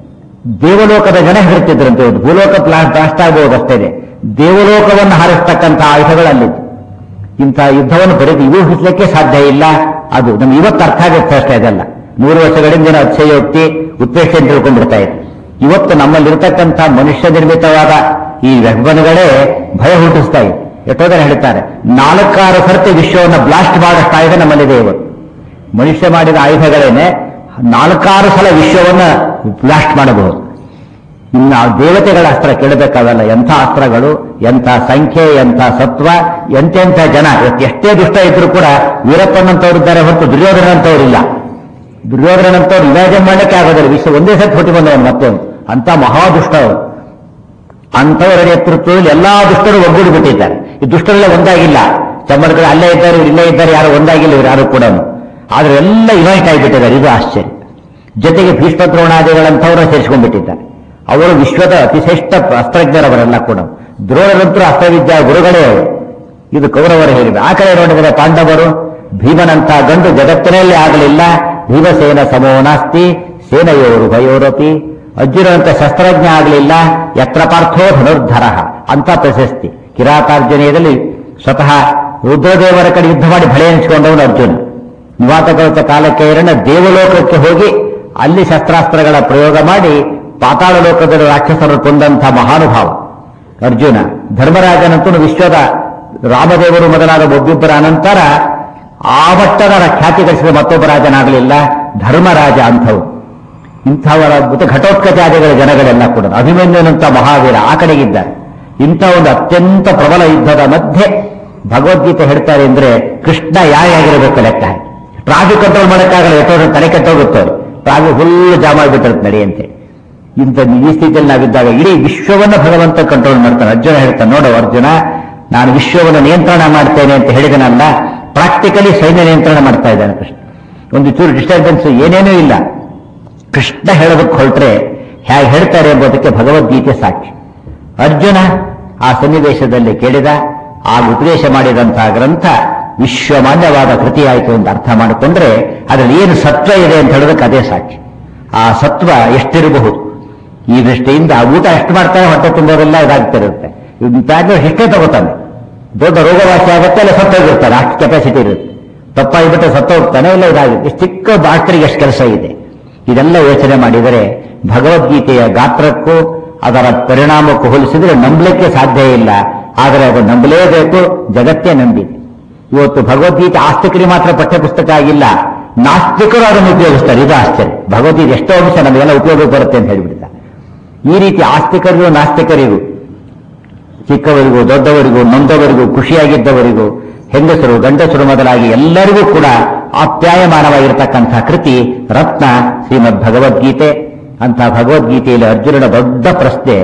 ದೇವಲೋಕದ ಜನ ಹೆದರ್ತಿದ್ರಂತೆ. ಭೂಲೋಕ ಬ್ಲಾಸ್ಟ್ ಆಗಬಹುದಷ್ಟೇ, ದೇವಲೋಕವನ್ನು ಹಾರಿಸ್ತಕ್ಕಂಥ ಆಯುಧಗಳಲ್ಲಿದ್ದು. ಇಂಥ ಯುದ್ಧವನ್ನು ಬರೆದು ಊಹಿಸಲಿಕ್ಕೆ ಸಾಧ್ಯ ಇಲ್ಲ. ಅದು ನಮ್ಗೆ ಇವತ್ತು ಅರ್ಥ ಆಗುತ್ತೆ ಅಷ್ಟೇ. ಅದೆಲ್ಲ 100 ವರ್ಷಗಳಿಂದ ಅತಿಶಯೋಕ್ತಿ, ಉತ್ಪ್ರೇಕ್ಷೆ ಅಂತ ತಿಳ್ಕೊಂಡ್ಬಿಡ್ತಾ ಇದೆ. ಇವತ್ತು ನಮ್ಮಲ್ಲಿರ್ತಕ್ಕಂಥ ಮನುಷ್ಯ ನಿರ್ಮಿತವಾದ ಈ ವೆಪನ್ಗಳೇ ಭಯ ಹುಟ್ಟಿಸ್ತಾ ಇದೆ. ಎಷ್ಟೋ ಜನ ಹೇಳ್ತಾರೆ 4-6 ಸರ್ತಿ ವಿಶ್ವವನ್ನು ಬ್ಲಾಸ್ಟ್ ಮಾಡೋ ಆಯುಧ ನಮ್ಮಲ್ಲಿದೆ ಇವತ್ತು. ಮನುಷ್ಯ ಮಾಡಿದ ಆಯುಧಗಳೇನೆ 4-6 ಸಲ ವಿಶ್ವವನ್ನು ಬ್ಲಾಸ್ಟ್ ಮಾಡಬಹುದು. ಇನ್ನು ದೇವತೆಗಳ ಅಸ್ತ್ರ ಕೇಳಬೇಕಾಗಲ್ಲ. ಎಂಥ ಅಸ್ತ್ರಗಳು, ಎಂಥ ಸಂಖ್ಯೆ, ಎಂಥ ಸತ್ವ, ಎಂತೆಂಥ ಜನ. ಎಷ್ಟೇ ದುಷ್ಟ ಇದ್ರೂ ಕೂಡ ವೀರಪ್ಪನಂತವರಿದ್ದಾರೆ ಹೊರತು ದುರ್ಯೋಧನಂತವರಿಲ್ಲ. ದುರ್ಯೋಧನಂತವ್ರು ಇಮ್ಯಾಜಿನ್ ಮಾಡಲಿಕ್ಕೆ ಆಗೋದಿಲ್ಲ. ವಿಶ್ವ ಒಂದೇ ಸತಿ ಹುಟ್ಟಿ ಬಂದವನು ಮತ್ತೆ ಅಂತ ಮಹಾದುಷ್ಟ ಅವರು. ಅಂಥವರ ನೇತೃತ್ವದಲ್ಲಿ ಎಲ್ಲಾ ದುಷ್ಟರು ಒಗ್ಗೂಡಿ ಬಿಟ್ಟಿದ್ದಾರೆ. ಈ ದುಷ್ಟರೆಲ್ಲ ಒಂದಾಗಿಲ್ಲ. ಚಮ್ಮಡ್ಗಳು ಅಲ್ಲೇ ಇದ್ದಾರೆ, ಇಲ್ಲೇ ಇದ್ದಾರೆ, ಯಾರು ಒಂದಾಗಿಲ್ಲ ಇವರು ಯಾರು ಕೂಡ. ಆದ್ರೆ ಎಲ್ಲ ಯುನೈಟ್ ಆಗಿಬಿಟ್ಟಿದ್ದಾರೆ. ಇದು ಆಶ್ಚರ್ಯ. ಜೊತೆಗೆ ಭೀಷ್ಮ ದ್ರೋಣಾದಿಗಳಂಥವ್ರನ್ನ ಸೇರಿಸ್ಕೊಂಡ್ಬಿಟ್ಟಿದ್ದಾರೆ. ಅವರು ವಿಶ್ವದ ಅತಿಶ್ರೇಷ್ಠ ಅಸ್ತ್ರಜ್ಞರವರೆಲ್ಲ ಕೂಡ. ದ್ರೋಣರಂತರೂ ಅಸ್ತ್ರವಿದ್ಯಾ ಗುರುಗಳೇ ಅವರು. ಇದು ಕೌರವರು ಹೇಳಿದೆ. ಆ ಕಡೆ ನೋಡಿದರೆ ಪಾಂಡವರು, ಭೀಮನಂಥ ಗಂಡು ಜಗತ್ತಿನಲ್ಲೇ ಆಗಲಿಲ್ಲ. ಭೀಮಸೇನ ಸಮೋ ನಾಸ್ತಿ ಸೇನೆಯೋರು ಭಯೋರಪಿ. ಅರ್ಜುನಂತ ಶಸ್ತ್ರಜ್ಞ ಆಗಲಿಲ್ಲ. ಯತ್ರ ಪಾರ್ಥೋ ಧನುರ್ಧರ ಅಂತ ಪ್ರಶಸ್ತಿ. ಕಿರಾತಾರ್ಜುನೀಯದಲ್ಲಿ ಸ್ವತಃ ರುದ್ರದೇವರ ಕಡೆ ಯುದ್ಧ ಮಾಡಿ ಭಳೆ ಎನಿಸಿಕೊಂಡವನು ಅರ್ಜುನ. ನಿವಾತಕವಚ ಕಾಲಕ್ಕೆ ದೇವಲೋಕಕ್ಕೆ ಹೋಗಿ ಅಲ್ಲಿ ಶಸ್ತ್ರಾಸ್ತ್ರಗಳ ಪ್ರಯೋಗ ಮಾಡಿ ಪಾತಾಳ ಲೋಕದಲ್ಲಿ ರಾಕ್ಷಸರು ಕೊಂದಂಥ ಮಹಾನುಭಾವ ಅರ್ಜುನ. ಧರ್ಮರಾಜನಂತೂ ವಿಶ್ವದ ರಾಮದೇವರು ಮೊದಲಾದ ಒಬ್ಬಿಬ್ಬರ ಅನಂತರ ಆ ಮಟ್ಟದ ಖ್ಯಾತಿ ಗಳಿಸಿದ ಮತ್ತೊಬ್ಬ ರಾಜನಾಗಲಿಲ್ಲ. ಧರ್ಮರಾಜ ಅಂಥವು. ಇಂಥವರ ಮತ್ತೆ ಘಟೋತ್ಕಚಾದಿಗಳ ಜನಗಳೆಲ್ಲ ಕೂಡ. ಅಭಿಮನ್ಯುನಂತ ಮಹಾವೀರ ಆ ಕಡೆಗಿದ್ದಾರೆ. ಇಂಥ ಒಂದು ಅತ್ಯಂತ ಪ್ರಬಲ ಯುದ್ಧದ ಮಧ್ಯೆ ಭಗವದ್ಗೀತೆ ಹೇಳ್ತಾರೆ ಅಂದ್ರೆ ಕೃಷ್ಣ ಯಾಗಿರಬೇಕು ಲೆಕ್ಕ. ಟ್ರಾಫಿಕ್ ಕಂಟ್ರೋಲ್ ಮಾಡೋಕ್ಕಾಗಲ್ಲ. ಎಷ್ಟೋ ತಲೆ ಕೆಟ್ಟೋಗುತ್ತೆ. ಟ್ರಾಫಿಕ್ ಫುಲ್ ಜಾಮ್ ಆಗಿಬಿಟ್ಟಿರುತ್ತೆ ನಡೆಯಂತೆ. ಇಂಥ ಈ ಸ್ಥಿತಿಯಲ್ಲಿ ನಾವಿದ್ದಾಗ ಇಡೀ ವಿಶ್ವವನ್ನು ಭಗವಂತ ಕಂಟ್ರೋಲ್ ಮಾಡ್ತಾನೆ. ಅರ್ಜುನ ಹೇಳ್ತಾನೆ, ನೋಡು ಅರ್ಜುನ, ನಾನು ವಿಶ್ವವನ್ನು ನಿಯಂತ್ರಣ ಮಾಡ್ತೇನೆ ಅಂತ ಹೇಳಿದನಲ್ಲ, ಪ್ರಾಕ್ಟಿಕಲಿ ಸೈನ್ಯ ನಿಯಂತ್ರಣ ಮಾಡ್ತಾ ಇದ್ದಾನೆ ಕೃಷ್ಣ. ಒಂದು ಚೂರು ಡಿಸ್ಟರ್ಬೆನ್ಸ್ ಏನೇನೂ ಇಲ್ಲ. ಕೃಷ್ಣ ಹೇಳೋದಕ್ಕೆ ಹೊರಟ್ರೆ ಹೇಗೆ ಹೇಳ್ತಾರೆ ಎಂಬುದಕ್ಕೆ ಭಗವದ್ಗೀತೆ ಸಾಕ್ಷಿ. ಅರ್ಜುನ ಆ ಸನ್ನಿವೇಶದಲ್ಲಿ ಕೇಳಿದ, ಆಗ ಉಪದೇಶ ಮಾಡಿದಂತಹ ಗ್ರಂಥ ವಿಶ್ವಮಾನ್ಯವಾದ ಕೃತಿಯಾಯಿತು ಅಂತ ಅರ್ಥ ಮಾಡಿಕೊಂಡ್ರೆ ಅದರಲ್ಲಿ ಏನು ಸತ್ವ ಇದೆ ಅಂತ ಹೇಳೋದಕ್ಕೆ ಅದೇ ಸಾಕ್ಷಿ. ಆ ಸತ್ವ ಎಷ್ಟಿರಬಹುದು. ಈ ದೃಷ್ಟಿಯಿಂದ ಆ ಊಟ ಎಷ್ಟು ಮಾಡ್ತಾರೆ, ಹೊಟ್ಟೆ ತುಂಬೋದೆಲ್ಲ ಇದಾಗ್ತಿರುತ್ತೆ. ಎಷ್ಟೇ ತಗೋತಾನೆ, ದೊಡ್ಡ ರೋಗವಾಸಿ ಆಗುತ್ತೆ, ಅಲ್ಲ ಸತ್ತೋಗಿರ್ತಾನೆ. ಅಷ್ಟು ಕೆಪಾಸಿಟಿ ಇರುತ್ತೆ. ತಪ್ಪಾಗಿಬಿಟ್ಟರೆ ಸತ್ತೋಗ್ತಾನೆ, ಇಲ್ಲ ಇದಾಗುತ್ತೆ. ಇಷ್ಟು ಚಿಕ್ಕ ಡಾಕ್ಟರಿಗೆ ಎಷ್ಟು ಕೆಲಸ ಇದೆ. ಇದೆಲ್ಲ ಯೋಚನೆ ಮಾಡಿದರೆ ಭಗವದ್ಗೀತೆಯ ಗಾತ್ರಕ್ಕೂ ಅದರ ಪರಿಣಾಮಕ್ಕೂ ಹೋಲಿಸಿದರೆ ನಂಬಲಿಕ್ಕೆ ಸಾಧ್ಯ ಇಲ್ಲ. ಆದರೆ ಅದು ನಂಬಲೇಬೇಕು. ಜಗತ್ತೇ ನಂಬಿದೆ. ಇವತ್ತು ಭಗವದ್ಗೀತೆ ಆಸ್ತಿಕರಿಗೆ ಮಾತ್ರ ಪಠ್ಯಪುಸ್ತಕ ಆಗಿಲ್ಲ, ನಾಸ್ತಿಕರು ಅದನ್ನು ಉಪಯೋಗಿಸ್ತಾರೆ. ಇದು ಆಶ್ಚರ್ಯ. ಭಗವದ್ಗೀತೆ ಎಷ್ಟೋ ಅಂಶ ನಮಗೆಲ್ಲ ಉಪಯೋಗ ಬರುತ್ತೆ ಅಂತ ಹೇಳಿಬಿಡ್ತಾರೆ. ಈ ರೀತಿ ಆಸ್ತಿಕರಿಗೂ ನಾಸ್ತಿಕರಿಗೂ, ಚಿಕ್ಕವರಿಗೂ ದೊಡ್ಡವರಿಗೂ, ನೊಂದವರಿಗೂ, ಖುಷಿಯಾಗಿದ್ದವರಿಗೂ, ಹೆಂಗಸರು ಗಂಡಸರು ಮೊದಲಾಗಿ ಎಲ್ಲರಿಗೂ ಕೂಡ ಆಪ್ಯಾಯಮಾನವಾಗಿರತಕ್ಕಂಥ ಕೃತಿ ರತ್ನ ಶ್ರೀಮದ್ ಭಗವದ್ಗೀತೆ. ಅಂತ ಭಗವದ್ಗೀತೆಯಲ್ಲಿ ಅರ್ಜುನನ ದೊಡ್ಡ ಪ್ರಶ್ನೆ,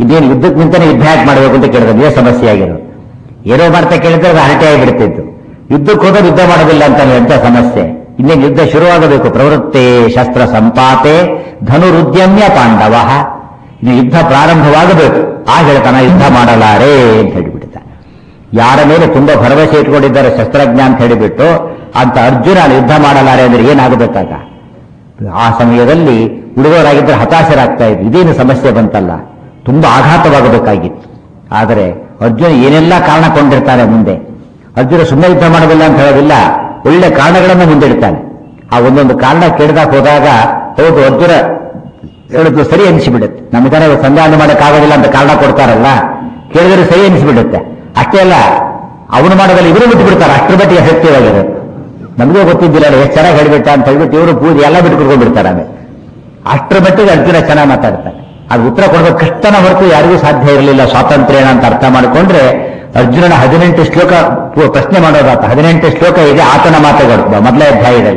ಇದೇನು ಯುದ್ಧಕ್ಕೆ ನಿಂತಾನೆ ಯುದ್ಧ ಯಾಕೆ ಮಾಡಬೇಕು ಅಂತ ಕೇಳಿದ್ರೆ ಇದೇ ಸಮಸ್ಯೆ ಆಗಿರೋದು. ಏನೋ ಮಾಡ್ತಾ ಕೇಳಿದ್ರೆ ಅದು ಹರಟೆ ಆಗಿಬಿಡ್ತಿತ್ತು. ಯುದ್ಧಕ್ಕೆ ಹೋದ್ರೆ ಯುದ್ಧ ಮಾಡೋದಿಲ್ಲ ಅಂತ ಎಂತ ಸಮಸ್ಯೆ. ಇನ್ನೇನು ಯುದ್ಧ ಶುರುವಾಗಬೇಕು. ಪ್ರವೃತ್ತೆ ಶಸ್ತ್ರ ಸಂಪಾತೆ ಧನುರುದ್ಯಮ್ಯ ಪಾಂಡವ. ಇನ್ನು ಯುದ್ಧ ಪ್ರಾರಂಭವಾಗಬೇಕು. ಆಗ ಹೇಳ್ತಾನ ಯುದ್ಧ ಮಾಡಲಾರೆ ಅಂತ ಹೇಳಿಬಿಡ್ತ. ಯಾರ ಮೇಲೆ ತುಂಬಾ ಭರವಸೆ ಇಟ್ಕೊಂಡಿದ್ದಾರೆ ಶಸ್ತ್ರಜ್ಞ ಅಂತ ಹೇಳಿಬಿಟ್ಟು ಅಂತ ಅರ್ಜುನ ಯುದ್ಧ ಮಾಡಲಾರೆ ಅಂದ್ರೆ ಏನಾಗಬೇಕಾಗ? ಆ ಸಮಯದಲ್ಲಿ ಉಳಿದವರಾಗಿದ್ದರೆ ಹತಾಶರಾಗ್ತಾ ಇದ್ರು. ಇದೇನು ಸಮಸ್ಯೆ ಬಂತಲ್ಲ, ತುಂಬಾ ಆಘಾತವಾಗಬೇಕಾಗಿತ್ತು. ಆದರೆ ಅರ್ಜುನ ಏನೆಲ್ಲ ಕಾರಣ ಕೊಂಡಿರ್ತಾನೆ ಮುಂದೆ. ಅರ್ಜುನ ಸುಮ್ಮನೆ ಯುದ್ಧ ಮಾಡೋದಿಲ್ಲ ಅಂತ ಹೇಳೋದಿಲ್ಲ, ಒಳ್ಳೆ ಕಾರಣಗಳನ್ನು ಮುಂದಿಡ್ತಾನೆ. ಆ ಒಂದೊಂದು ಕಾರಣ ಕೇಳಿದಾಗ ಹೋದಾಗ ಹೌದು ಅರ್ಜುನ ಹೇಳಿದ್ರು ಸರಿ ಅನಿಸಿಬಿಡುತ್ತೆ. ನಮಗೇನ ಸಂಧಾನ ಮಾಡೋಕ್ಕಾಗೋದಿಲ್ಲ ಅಂತ ಕಾರಣ ಕೊಡ್ತಾರಲ್ಲ, ಕೇಳಿದ್ರೆ ಸರಿ ಅನಿಸಿಬಿಡುತ್ತೆ. ಅಷ್ಟೇ ಅಲ್ಲ, ಅವನು ಮಾಡೋದಲ್ಲಿ ಇವರು ಬಿಟ್ಟು ಬಿಡ್ತಾರೆ. ಅಷ್ಟರ ಮಟ್ಟಿಗೆ ಎಫೆಕ್ಟಿವ್ ಆಗಿರುತ್ತೆ. ನಮಗೂ ಗೊತ್ತಿದ್ದಿಲ್ಲ ಎಷ್ಟು ಚೆನ್ನಾಗಿ ಹೇಳಿಬಿಟ್ಟ ಅಂತ ಹೇಳ್ಬಿಟ್ಟು ಇವರು ಪೂಜೆ ಎಲ್ಲ ಬಿಟ್ಟು ಕೊಡ್ಕೊಂಡ್ಬಿಡ್ತಾರೆ. ಆಮೇಲೆ ಅಷ್ಟರ ಮಟ್ಟಿಗೆ ಅರ್ಜುನ ಚೆನ್ನಾಗಿ ಮಾತಾಡ್ತಾರೆ. ಅದು ಉತ್ತರ ಕೊಡಬೇಕು ಕಷ್ಟನ ಹೊರತು ಯಾರಿಗೂ ಸಾಧ್ಯ ಇರಲಿಲ್ಲ. ಸ್ವಾತಂತ್ರ್ಯ ಅಂತ ಅರ್ಥ ಮಾಡಿಕೊಂಡ್ರೆ ಅರ್ಜುನನ 18 ಶ್ಲೋಕ ಪ್ರಶ್ನೆ ಮಾಡೋದಾತ. 18 ಶ್ಲೋಕ ಇದೆ ಆತನ ಮಾತುಗಳು ಮೊದಲೇ ಅಧ್ಯಾಯದಲ್ಲಿ.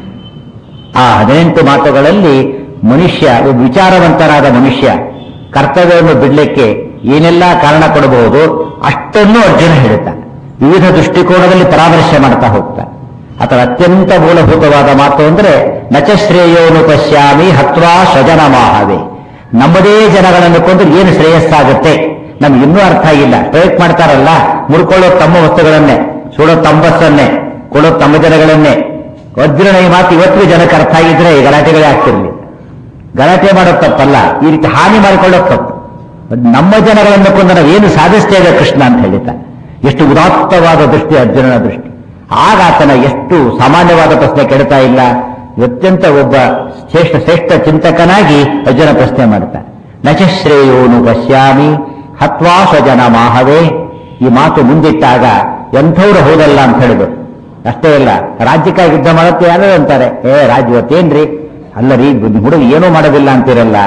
ಆ 18 ಮಾತುಗಳಲ್ಲಿ ಮನುಷ್ಯ, ವಿಚಾರವಂತನಾದ ಮನುಷ್ಯ ಕರ್ತವ್ಯವನ್ನು ಬಿಡಲಿಕ್ಕೆ ಏನೆಲ್ಲ ಕಾರಣ ಕೊಡಬಹುದು ಅಷ್ಟನ್ನು ಅರ್ಜುನ ಹೇಳುತ್ತಾನೆ. ವಿವಿಧ ದೃಷ್ಟಿಕೋನದಲ್ಲಿ ಪರಾಮರ್ಶೆ ಮಾಡ್ತಾ ಹೋಗ್ತಾನೆ. ಅಥವಾ ಅತ್ಯಂತ ಮೂಲಭೂತವಾದ ಮಾತು ಅಂದ್ರೆ ನಚ ಶ್ರೇಯೋನು ಪಶ್ಯಾಮಿ ಹತ್ವಾ ಸ್ವಜನ ಮಾಹವೇ. ನಮ್ಮದೇ ಜನಗಳನ್ನು ಕೊಂದ್ರೆ ಏನು ಶ್ರೇಯಸ್ಸಾಗುತ್ತೆ ನಮ್ಗೆ ಇನ್ನೂ ಅರ್ಥ ಆಗಿಲ್ಲ. ಪ್ರಯತ್ನ ಮಾಡ್ತಾರಲ್ಲ, ಮುಡ್ಕೊಳ್ಳೋ ತಮ್ಮ ವಸ್ತುಗಳನ್ನೇ, ಸುಡೋ ತಂಬಸ್ಸನ್ನೇ, ಕೊಡೋ ತಮ್ಮ ಜನಗಳನ್ನೇ. ಅರ್ಜುನನ ಈ ಮಾತು ಇವತ್ತಿಗೂ ಜನಕ್ಕೆ ಅರ್ಥ ಆಗಿದ್ರೆ ಈ ಗಲಾಟೆಗಳೇ ಆಗ್ತಿರ್ಲಿ. ಗಲಾಟೆ ಮಾಡೋದು ತಪ್ಪಲ್ಲ, ಈ ರೀತಿ ಹಾನಿ ಮಾಡಿಕೊಳ್ಳೋದು ತಪ್ಪು. ನಮ್ಮ ಜನಗಳನ್ನು ಕೊಂದು ನಾವು ಏನು ಸಾಧಿಸ್ತೇವೆ ಕೃಷ್ಣ ಅಂತ ಹೇಳಿದ್ದಾನೆ. ಎಷ್ಟು ಉದಾತ್ತವಾದ ದೃಷ್ಟಿ ಅರ್ಜುನನ ದೃಷ್ಟಿ. ಆಗ ಆತನ ಎಷ್ಟು ಸಾಮಾನ್ಯವಾದ ಪ್ರಶ್ನೆ ಕೇಳ್ತಾ ಇಲ್ಲ. ಅತ್ಯಂತ ಒಬ್ಬ ಶ್ರೇಷ್ಠ ಚಿಂತಕನಾಗಿ ಅರ್ಜುನ ಪ್ರಶ್ನೆ ಮಾಡ್ತಾನೆ. ನಚಶ್ರೇಯೋನು ಪಶ್ಯಾಮಿ ಹತ್ವಾ ಸ್ವಜನ ಮಾಹವೇ. ಈ ಮಾತು ಮುಂದಿಟ್ಟಾಗ ಎಂಥವ್ರು ಹೌದಲ್ಲ ಅಂತ ಹೇಳಿದ್ರು. ಅಷ್ಟೇ ಅಲ್ಲ, ರಾಜ್ಯಕ್ಕಾಗಿ ಯುದ್ಧ ಮಾಡುತ್ತೆ ಯಾರು ಅಂತಾರೆ. ರಾಜ್ಯ ಇವತ್ತೇನ್ರಿ ಅಲ್ಲ ರೀ, ಹುಡುಗ ಏನೂ ಮಾಡೋದಿಲ್ಲ ಅಂತಿರಲ್ಲ,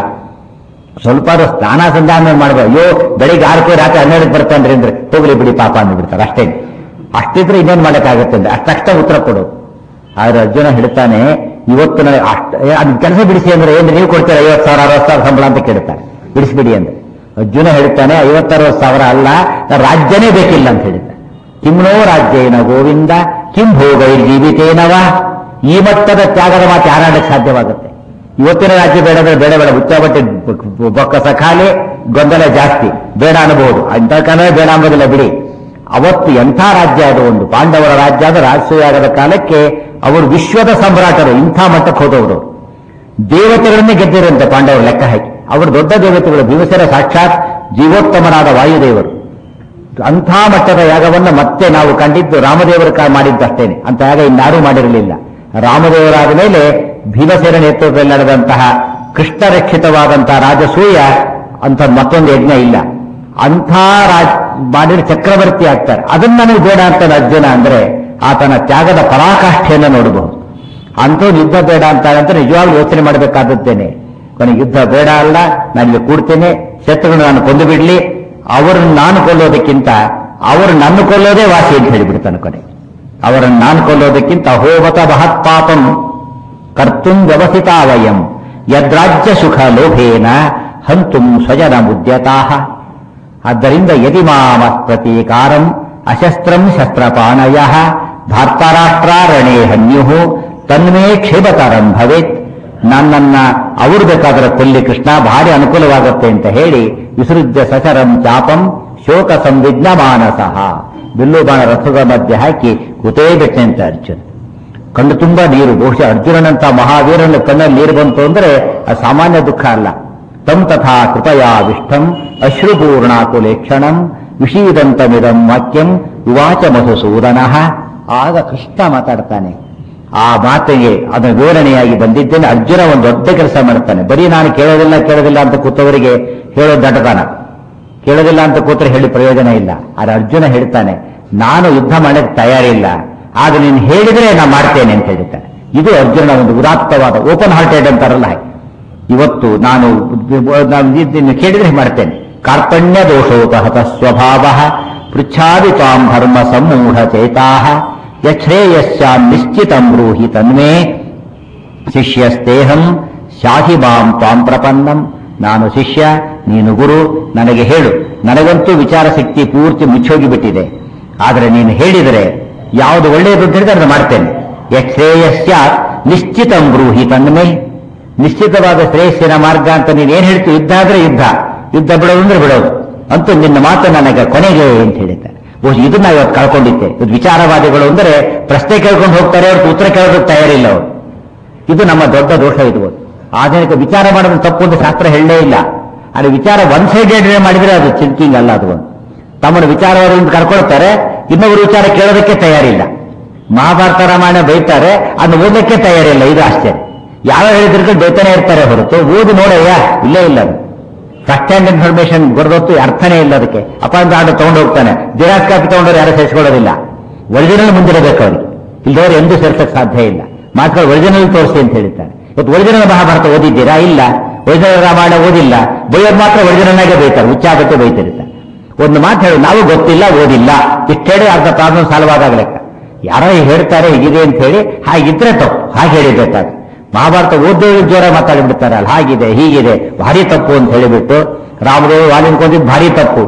ಸ್ವಲ್ಪ ಸ್ನಾನ ಸಂಧಾನ ಮಾಡ್ಬೋದು. ಅಯ್ಯೋ ಬೆಳಿಗ್ಗೆ 6 ರಾತ್ರಿ 12 ಬರ್ತಾನ್ರಿ ಅಂದ್ರೆ ಹೋಗ್ಲಿ ಬಿಡಿ ಪಾಪ ಅಂದ್ಬಿಡ್ತಾರೆ. ಅಷ್ಟೇ, ಅಷ್ಟಿದ್ರೆ ಇನ್ನೇನು ಮಾಡೋಕ್ಕಾಗತ್ತೆ ಅಂದ್ರೆ ಅಷ್ಟಷ್ಟ ಉತ್ತರ ಕೊಡು. ಆದ್ರೆ ಅರ್ಜುನ ಹೇಳ್ತಾನೆ, ಇವತ್ತು ನನಗೆ ಅದ್ ಕೆಲಸ ಬಿಡಿಸಿ ಅಂದ್ರೆ ಏನ್ರಿ ನೀವು ಕೊಡ್ತೀರಾ 50,000 60,000 ಸಂಬಳ ಅಂತ ಕೇಳ್ತಾರೆ. ಬಿಡಿಸ್ಬಿಡಿ ಅಂದ್ರೆ ಅರ್ಜುನ ಹೇಳ್ತಾನೆ 50,000 ಅಲ್ಲ, ರಾಜ್ಯನೇ ಬೇಕಿಲ್ಲ ಅಂತ ಹೇಳ್ತಾನೆ. ಕಿಮ್ನೋ ರಾಜ್ಯೇನ ಗೋವಿಂದ ಕಿಂ ಭೋಗೈ ಜೀವಿತೇನವ. ಈ ಮಟ್ಟದ ತ್ಯಾಗದ ಮಾತು ಯಾರಾಡಕ್ಕೆ ಸಾಧ್ಯವಾಗುತ್ತೆ? ಇವತ್ತಿನ ರಾಜ್ಯ ಬೇಡ ಬೇಡ ಬೇಡ, ಉಚ್ಚಾಬಟ್ಟೆ ಬೊಕ್ಕಸ ಖಾಲಿ, ಗೊಂದಲ ಜಾಸ್ತಿ, ಬೇಡ ಅನ್ನಬಹುದು. ಅಂತ ಕಾಲವೇ ಬೇಡ ಅಂಬೋದಿಲ್ಲ ಬಿಡಿ. ಅವತ್ತು ಎಂಥ ರಾಜ್ಯ ಅದು, ಒಂದು ಪಾಂಡವರ ರಾಜ್ಯ ಆದ ರಾಜಸೂಯಾಗದ ಕಾಲಕ್ಕೆ ಅವರು ವಿಶ್ವದ ಸಮ್ರಾಟರು. ಇಂಥ ಮಟ್ಟಕ್ಕೆ ಹೋದವರು, ದೇವತೆಗಳನ್ನೇ ಗೆದ್ದಿರಂತೆ ಪಾಂಡವರು ಲೆಕ್ಕ ಹಾಕಿ. ಅವರು ದೊಡ್ಡ ದೇವತೆಗಳು. ಭೀಮಸೇನ ಸಾಕ್ಷಾತ್ ಜೀವೋತ್ತಮನಾದ ವಾಯುದೇವರು. ಅಂಥ ಮಟ್ಟದ ಯಾಗವನ್ನು ಮತ್ತೆ ನಾವು ಕಂಡಿದ್ದು ರಾಮದೇವರು ಮಾಡಿದ್ದಷ್ಟೇನೆ. ಅಂತ ಯಾಗ ಇನ್ನಾರೂ ಮಾಡಿರಲಿಲ್ಲ. ರಾಮದೇವರಾದ ಮೇಲೆ ಭೀಮಸೇನ ನೇತೃತ್ವದಲ್ಲಿ ನಡೆದಂತಹ ಕೃಷ್ಣ ರಕ್ಷಿತವಾದಂತಹ ರಾಜಸೂಯ ಅಂತ ಮತ್ತೊಂದು ಯಜ್ಞ ಇಲ್ಲ. ಅಂಥ ಮಾಡಿದ ಚಕ್ರವರ್ತಿ ಆಗ್ತಾರೆ. ಅದನ್ನ ನನಗೆ ಬೇಡ ಅಂತ ಅರ್ಜುನ ಅಂದ್ರೆ ಆತನ ತ್ಯಾಗದ ಪರಾಕಾಷ್ಠೆಯನ್ನು ನೋಡಬಹುದು. ಅಂಥವ್ರು ಯುದ್ಧ ಬೇಡ ಅಂತ ನಿಜವಾಗ್ಲೂ ಯೋಚನೆ ಮಾಡಬೇಕಾದದ್ದೇನೆ. ಕೊನೆಗೆ ಯುದ್ಧ ಬೇಡ ಅಲ್ಲ, ನಾನಿಲ್ಲಿ ಕೂಡ್ತೇನೆ, ಶತ್ರುಗಳನ್ನು ನಾನು ಕೊಂದು ಬಿಡ್ಲಿ, ಅವರನ್ನು ನಾನು ಕೊಲ್ಲೋದಕ್ಕಿಂತ ಅವರು ನನ್ನ ಕೊಲ್ಲೋದೇ ವಾಸಿ ಅಂತ ಹೇಳಿಬಿಡ್ತಾನೆ. ಕೊನೆ ಅವರನ್ನು ನಾನು ಕೊಲ್ಲೋದಕ್ಕಿಂತ ಹೋಮತ ಮಹತ್ ಪಾಪಂ ಕರ್ತುಂ ವ್ಯವಸಿತಾವಯಂ ಯದ್ರಾಜ್ಯ ಸುಖ ಲೋಭೇನ ಹಂತುಂ ಸ್ವಜನ ಮುದ್ಯತಾಹ. ಆದ್ದರಿಂದ ಯದಿ ಮಾಮ ಪ್ರತೀಕಾರಂ ಅಶಸ್ತ್ರಂ ಶಸ್ತ್ರಪಾಣಯ ಧಾರ್ತರಾಷ್ಟ್ರಾರಣೇ ಹನ್ಯು ತನ್ಮೇ ಕ್ಷೇಮತರಂ ಭವೇತ್. ನನ್ನನ್ನ ಅವರು ಬೇಕಾದರೆ ಕೊಲ್ಲಿ ಕೃಷ್ಣ, ಭಾರಿ ಅನುಕೂಲವಾಗುತ್ತೆ ಅಂತ ಹೇಳಿ ವಿಸೃಜ್ಯ ಸಚರಂ ಚಾಪಂ ಶೋಕ ಸಂವಿಜ್ಞ ಮಾನಸಃ. ಬಿಲ್ಲು ಬಾಣ ರಥದ ಮಧ್ಯೆ ಹಾಕಿ ಕೂತೇ ಬಿಟ್ಟಂತ ಅರ್ಜುನ. ಕಣ್ಣು ತುಂಬಾ ನೀರು. ಬಹುಶಃ ಅರ್ಜುನನಂತ ಮಹಾವೀರನ ಕಣ್ಣಲ್ಲಿ ನೀರು ಬಂತು ಅಂದ್ರೆ ಅದು ಸಾಮಾನ್ಯ ದುಃಖ ಅಲ್ಲ. ತಂ ತಥಾ ಕೃಪಯಾ ವಿಷ್ಠಂ ಅಶ್ರುಪೂರ್ಣಾಕುಲೇಕ್ಷಣಂ ವಿಷೀದಂತಮಿದಂ ವಾಕ್ಯಂ ಉವಾಚ ಮಧುಸೂದನಃ. ಆಗ ಕೃಷ್ಣ ಮಾತಾಡ್ತಾನೆ. ಆ ಮಾತಿಗೆ ಅದರ ವಿವರಣೆಯಾಗಿ ಬಂದಿದ್ದೇನೆ. ಅರ್ಜುನ ಒಂದು ದೊಡ್ಡ ಕೆಲಸ ಮಾಡ್ತಾನೆ. ಬರೀ ನಾನು ಕೇಳೋದಿಲ್ಲ ಅಂತ ಕೂತವರಿಗೆ ಹೇಳೋದು ದಡ್ಡತನ. ಕೇಳೋದಿಲ್ಲ ಅಂತ ಕೂತ್ರೆ ಹೇಳಿ ಪ್ರಯೋಜನ ಇಲ್ಲ. ಆದರೆ ಅರ್ಜುನ ಹೇಳ್ತಾನೆ, ನಾನು ಯುದ್ಧ ಮಾಡಕ್ಕೆ ತಯಾರಿಲ್ಲ, ಆಗ ನೀನು ಹೇಳಿದ್ರೆ ನಾನು ಮಾಡ್ತೇನೆ ಅಂತ ಹೇಳ್ತಾನೆ. ಇದು ಅರ್ಜುನ ಒಂದು ಉದಾತ್ತವಾದ ಓಪನ್ ಹಾರ್ಟೆಡ್ ಅಂತಾರಲ್ಲ, ಇವತ್ತು ನಾನು ಕೇಳಿದ್ರೆ ಮಾಡ್ತೇನೆ. ಕಾರ್ಪಣ್ಯ ದೋಷೋಪಹತ ಸ್ವಭಾವ ಪೃಚ್ಛಾದಿ ತ್ವಾಂ ಧರ್ಮ ಸಮ್ಮೂಢ ಚೇತಾಃ ಯಶ್ರೇಯಸ್ಯಾನ್ ನಿಶ್ಚಿತಂ ಬ್ರೂಹಿ ತನ್ಮೇ ಶಿಷ್ಯಸ್ತೇಹಂ ಶಾಹಿ ಮಾಂ ತ್ವಾಂ ಪ್ರಪನ್ನಂ. ನಾನು ಶಿಷ್ಯ, ನೀನು ಗುರು, ನನಗೆ ಹೇಳು. ನನಗಂತೂ ವಿಚಾರ ಶಕ್ತಿ ಪೂರ್ತಿ ಮುಚ್ಚೋಗಿ ಬಿಟ್ಟಿದೆ. ಆದರೆ ನೀನು ಹೇಳಿದರೆ ಯಾವುದು ಒಳ್ಳೆಯದು ಅಂತ ಹೇಳಿದ್ರೆ ಅದನ್ನು ಮಾಡ್ತೇನೆ. ಯಶ್ರೇಯಸ್ಯ ನಿಶ್ಚಿತಂ ಬ್ರೂಹಿ ತನ್ಮೇ. ನಿಶ್ಚಿತವಾದ ಶ್ರೇಯಸ್ಸಿನ ಮಾರ್ಗ ಅಂತ ನೀನು ಏನ್ ಹೇಳ್ತೀವಿ, ಯುದ್ಧ ಆದ್ರೆ ಯುದ್ಧ, ಯುದ್ಧ ಬಿಡೋದು ಅಂದ್ರೆ ಬಿಡೋದು ಅಂತೂ ನಿನ್ನ ಮಾತು ನನಗೆ ಕೊನೆಗೆ ಅಂತ ಹೇಳಿದ್ದಾರೆ. ಇದನ್ನ ಇವತ್ತು ಕಳ್ಕೊಂಡಿದ್ದೆ. ಇದು ವಿಚಾರವಾದಿಗಳು ಅಂದರೆ ಪ್ರಶ್ನೆ ಕೇಳ್ಕೊಂಡು ಹೋಗ್ತಾರೆ, ಅವ್ರಿಗೆ ಉತ್ತರ ಕೇಳೋದಕ್ಕೆ ತಯಾರಿಲ್ಲ ಅವರು. ಇದು ನಮ್ಮ ದೊಡ್ಡ ದೋಷ. ಇದು ಆಧುನಿಕ ವಿಚಾರ ಮಾಡೋದು ತಪ್ಪು ಅಂತ ಶಾಸ್ತ್ರ ಹೇಳಲೇ ಇಲ್ಲ. ಅದು ವಿಚಾರ ಒನ್ ಸೈಡೆಡ್ ಮಾಡಿದ್ರೆ ಅದು ಚಿಂಕಿಂಗ್ ಅಲ್ಲ. ಅದು ಒಂದು ತಮ್ಮನ್ನು ವಿಚಾರವನ್ನು ಕರ್ಕೊಳ್ತಾರೆ, ಇನ್ನೊಬ್ಬರು ವಿಚಾರ ಕೇಳೋದಕ್ಕೆ ತಯಾರಿಲ್ಲ. ಮಹಾಭಾರತ ರಾಮಾಯಣ ಬೈತಾರೆ, ಅದನ್ನು ಓದಕ್ಕೆ ತಯಾರಿಲ್ಲ. ಇದು ಆಶ್ಚರ್ಯ. ಯಾವ ಹೇಳಿದ್ರು ಬೈತಾನೆ ಇರ್ತಾರೆ ಹೊರತು ಓದಿ ನೋಡಯ್ಯ ಇಲ್ಲೇ ಇಲ್ಲ. ಅದು ಫಸ್ಟ್ ಹ್ಯಾಂಡ್ ಇನ್ಫಾರ್ಮೇಶನ್ ಬರೆದೊತ್ತು ಅರ್ಥನೇ ಇಲ್ಲ. ಅದಕ್ಕೆ ಅಪಾಯಿಂಟ್ ಆರ್ಡರ್ ತಗೊಂಡು ಹೋಗ್ತಾನೆ, ಜಿರಾಕ್ಸ್ ಕಾಪಿ ತಗೊಂಡವ್ರು ಯಾರು ಸೇರಿಸ್ಕೊಳ್ಳೋದಿಲ್ಲ. ಒರಿಜಿನಲ್ ಮುಂದಿರಬೇಕು ಅವ್ರಿಗೆ, ಇಲ್ಲದವ್ರು ಎಂದೂ ಸೇರ್ಸಕ್ಕೆ ಸಾಧ್ಯ ಇಲ್ಲ. ಮಾತ್ರ ಒರಿಜಿನಲ್ ತೋರಿಸಿ ಅಂತ ಹೇಳ್ತಾರೆ. ಇವತ್ತು ಒರಿಜಿನಲ್ ಮಹಾಭಾರತ ಓದಿದ್ದೀರಾ? ಇಲ್ಲ. ಒರಿಜಿನಲ್ ರಾಮಾಯಣ ಓದಿಲ್ಲ. ಬೈಯೋದು ಮಾತ್ರ ಒರಿಜಿನಲ್ ಆಗೇ ಬೈತಾರೆ, ಹುಚ್ಚಾಗತ್ತೆ ಬೈತಿರ್ತಾರೆ. ಒಂದು ಮಾತು ಹೇಳಿ, ನಾವು ಗೊತ್ತಿಲ್ಲ ಓದಿಲ್ಲ ಇಷ್ಟು ಹೇಳಿ ಅರ್ಧ ಪ್ರಾಬ್ಲಮ್ ಸಾಲ್ವ್ ಆದಾಗ ಲೆಕ್ಕ. ಯಾರೋ ಹೇಳ್ತಾರೆ ಹೀಗಿದೆ ಅಂತ ಹೇಳಿ, ಹಾಗಿದ್ರೆ ತಪ್ಪು, ಹಾಗೆ ಹೇಳಿಬೇಕಾದ್ರೆ ಮಹಾಭಾರತ ಓದೋದು ಜೋರ ಮಾತಾಡಿಬಿಡ್ತಾರೆ. ಅಲ್ಲಿ ಹಾಗಿದೆ ಹೀಗಿದೆ ಭಾರಿ ತಪ್ಪು ಅಂತ ಹೇಳಿಬಿಟ್ಟು ರಾಮದೇವ ವಾಲಿನ್ಕೊಂಡಿದ್ದು ಭಾರಿ ತಪ್ಪು,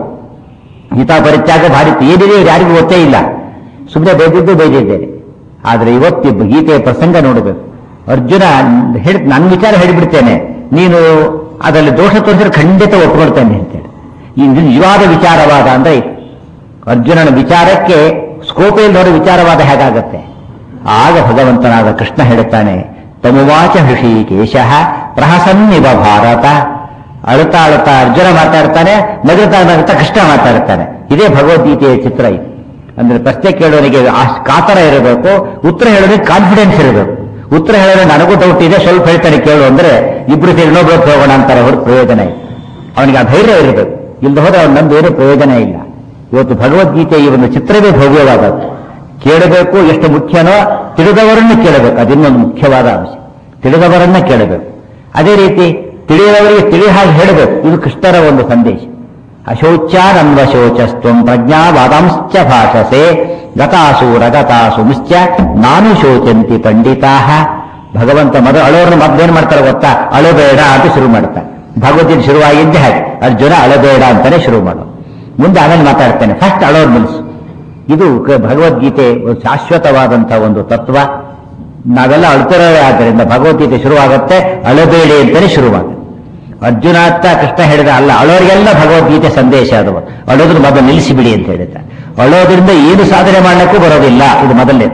ಗೀತಾ ಪರಿತ್ಯಾಗ ಭಾರಿ ಏನಿದೆ ಯಾರಿಗೂ ಗೊತ್ತೇ ಇಲ್ಲ. ಸುಮ್ಮನೆ ಬೈದಿದ್ದೇನೆ. ಆದರೆ ಇವತ್ತು ಗೀತೆಯ ಪ್ರಸಂಗ ನೋಡಬೇಕು. ಅರ್ಜುನ ನನ್ನ ವಿಚಾರ ಹೇಳಿಬಿಡ್ತೇನೆ, ನೀನು ಅದರಲ್ಲಿ ದೋಷ ತೋರಿಸಿದ್ರೆ ಖಂಡಿತ ಒಪ್ಕೊಳ್ತೇನೆ ಅಂತೇಳಿ. ಈ ನಿಜವಾದ ವಿಚಾರವಾದ ಅಂದ್ರೆ ಅರ್ಜುನನ ವಿಚಾರಕ್ಕೆ ಸ್ಕೋಪ್ ಇಲ್ಲದವರ ವಿಚಾರವಾದ ಹೇಗಾಗತ್ತೆ? ಆಗ ಭಗವಂತನಾದ ಕೃಷ್ಣ ಹೇಳುತ್ತಾನೆ, ತಮುವಾಚ ಹೃಷಿಕೇಶ ಪ್ರಹಸನ್ನಿವ ಭಾರತ. ಅಳುತ್ತಾ ಅಳುತ್ತಾ ಅರ್ಜುನ ಮಾತಾಡ್ತಾನೆ, ನಗುತ್ತಾ ನಗುತ್ತಾ ಕೃಷ್ಣ ಮಾತಾಡ್ತಾನೆ. ಇದೇ ಭಗವದ್ಗೀತೆಯ ಚಿತ್ರ. ಇದು ಅಂದ್ರೆ ಪ್ರಶ್ನೆ ಕೇಳೋನಿಗೆ ಕಾತರ ಇರಬೇಕು, ಉತ್ತರ ಹೇಳೋನಿಗೆ ಕಾನ್ಫಿಡೆನ್ಸ್ ಇರಬೇಕು. ಉತ್ತರ ಹೇಳಿದ್ರೆ ನನಗೂ ಡೌಟ್ ಇದೆ, ಸ್ವಲ್ಪ ಹೇಳ್ತಾನೆ ಕೇಳು ಅಂದ್ರೆ ಇಬ್ರು ಸೇರಿ ಇನ್ನೊಬ್ರು ಹೋಗೋಣ ಅಂತಾರೆ ಹೊರತು ಪ್ರಯೋಜನ ಇಲ್ಲ. ಅವನಿಗೆ ಆ ಧೈರ್ಯ ಇರಬೇಕು. ಇಲ್ಲದ ಹೋದ್ರೆ ಅವ್ನು ನಂದು ಏನೂ ಪ್ರಯೋಜನ ಇಲ್ಲ. ಇವತ್ತು ಭಗವದ್ಗೀತೆ ಈ ಒಂದು ಚಿತ್ರವೇ ಭವ್ಯವಾದದ್ದು. ಕೇಳಬೇಕು, ಎಷ್ಟು ಮುಖ್ಯನೋ ತಿಳಿದವರನ್ನು ಕೇಳಬೇಕು, ಅದಿನ್ನೊಂದು ಮುಖ್ಯವಾದ ಅಂಶ. ತಿಳಿದವರನ್ನ ಕೇಳಬೇಕು. ಅದೇ ರೀತಿ ತಿಳಿದವರಿಗೆ ತಿಳಿ ಹಾಗೆ ಹೇಳಬೇಕು. ಇದು ಕೃಷ್ಣರ ಒಂದು ಸಂದೇಶ. ಅಶೋಚಾನನ್ವಶೋಚಸ್ತ್ವಂ ಪ್ರಜ್ಞಾವಾದಾಂಶ್ಚ ಭಾಷಸೆ ಗತಾಸು ರಗತಾಸು ಮುಶ್ಚ ನಾನು ಶೋಚಂತಿ ಪಂಡಿತಾ. ಭಗವಂತ ಅಳೋರನ್ನ ಮೊದಲೇನು ಮಾಡ್ತಾರೆ ಗೊತ್ತಾ? ಅಳಬೇಡ ಅಂತ ಶುರು ಮಾಡ್ತಾರೆ. ಭಗವದ್ಗೀತೆ ಶುರುವಾಗಿದ್ದೆ ಹಾಗೆ, ಅರ್ಜುನ ಅಳಬೇಡ ಅಂತಾನೆ ಶುರು ಮಾಡು. ಮುಂದೆ ಆಮೇಲೆ ಮಾತಾಡ್ತೇನೆ, ಫಸ್ಟ್ ಅಳೋರ್ ನಿಲ್ಸು. ಇದು ಭಗವದ್ಗೀತೆ ಶಾಶ್ವತವಾದಂತಹ ಒಂದು ತತ್ವ. ನಾವೆಲ್ಲ ಅಳ್ತಿರೋದೇ ಆದ್ದರಿಂದ ಭಗವದ್ಗೀತೆ ಶುರುವಾಗುತ್ತೆ ಅಳಬೇಡಿ ಅಂತಾನೆ ಶುರುವಾಗುತ್ತೆ. ಅರ್ಜುನ ಅಂತ ಕೃಷ್ಣ ಹೇಳಿದ ಅಲ್ಲ, ಅಳೋರಿಗೆಲ್ಲ ಭಗವದ್ಗೀತೆ ಸಂದೇಶ ಅದು. ಅಳೋದ್ರ ಮೊದಲು ನಿಲ್ಲಿಸಿಬಿಡಿ ಅಂತ ಹೇಳಿದ. ಅಳೋದ್ರಿಂದ ಏನು ಸಾಧನೆ ಮಾಡಲಿಕ್ಕೂ ಬರೋದಿಲ್ಲ. ಇದು ಮೊದಲನೇ.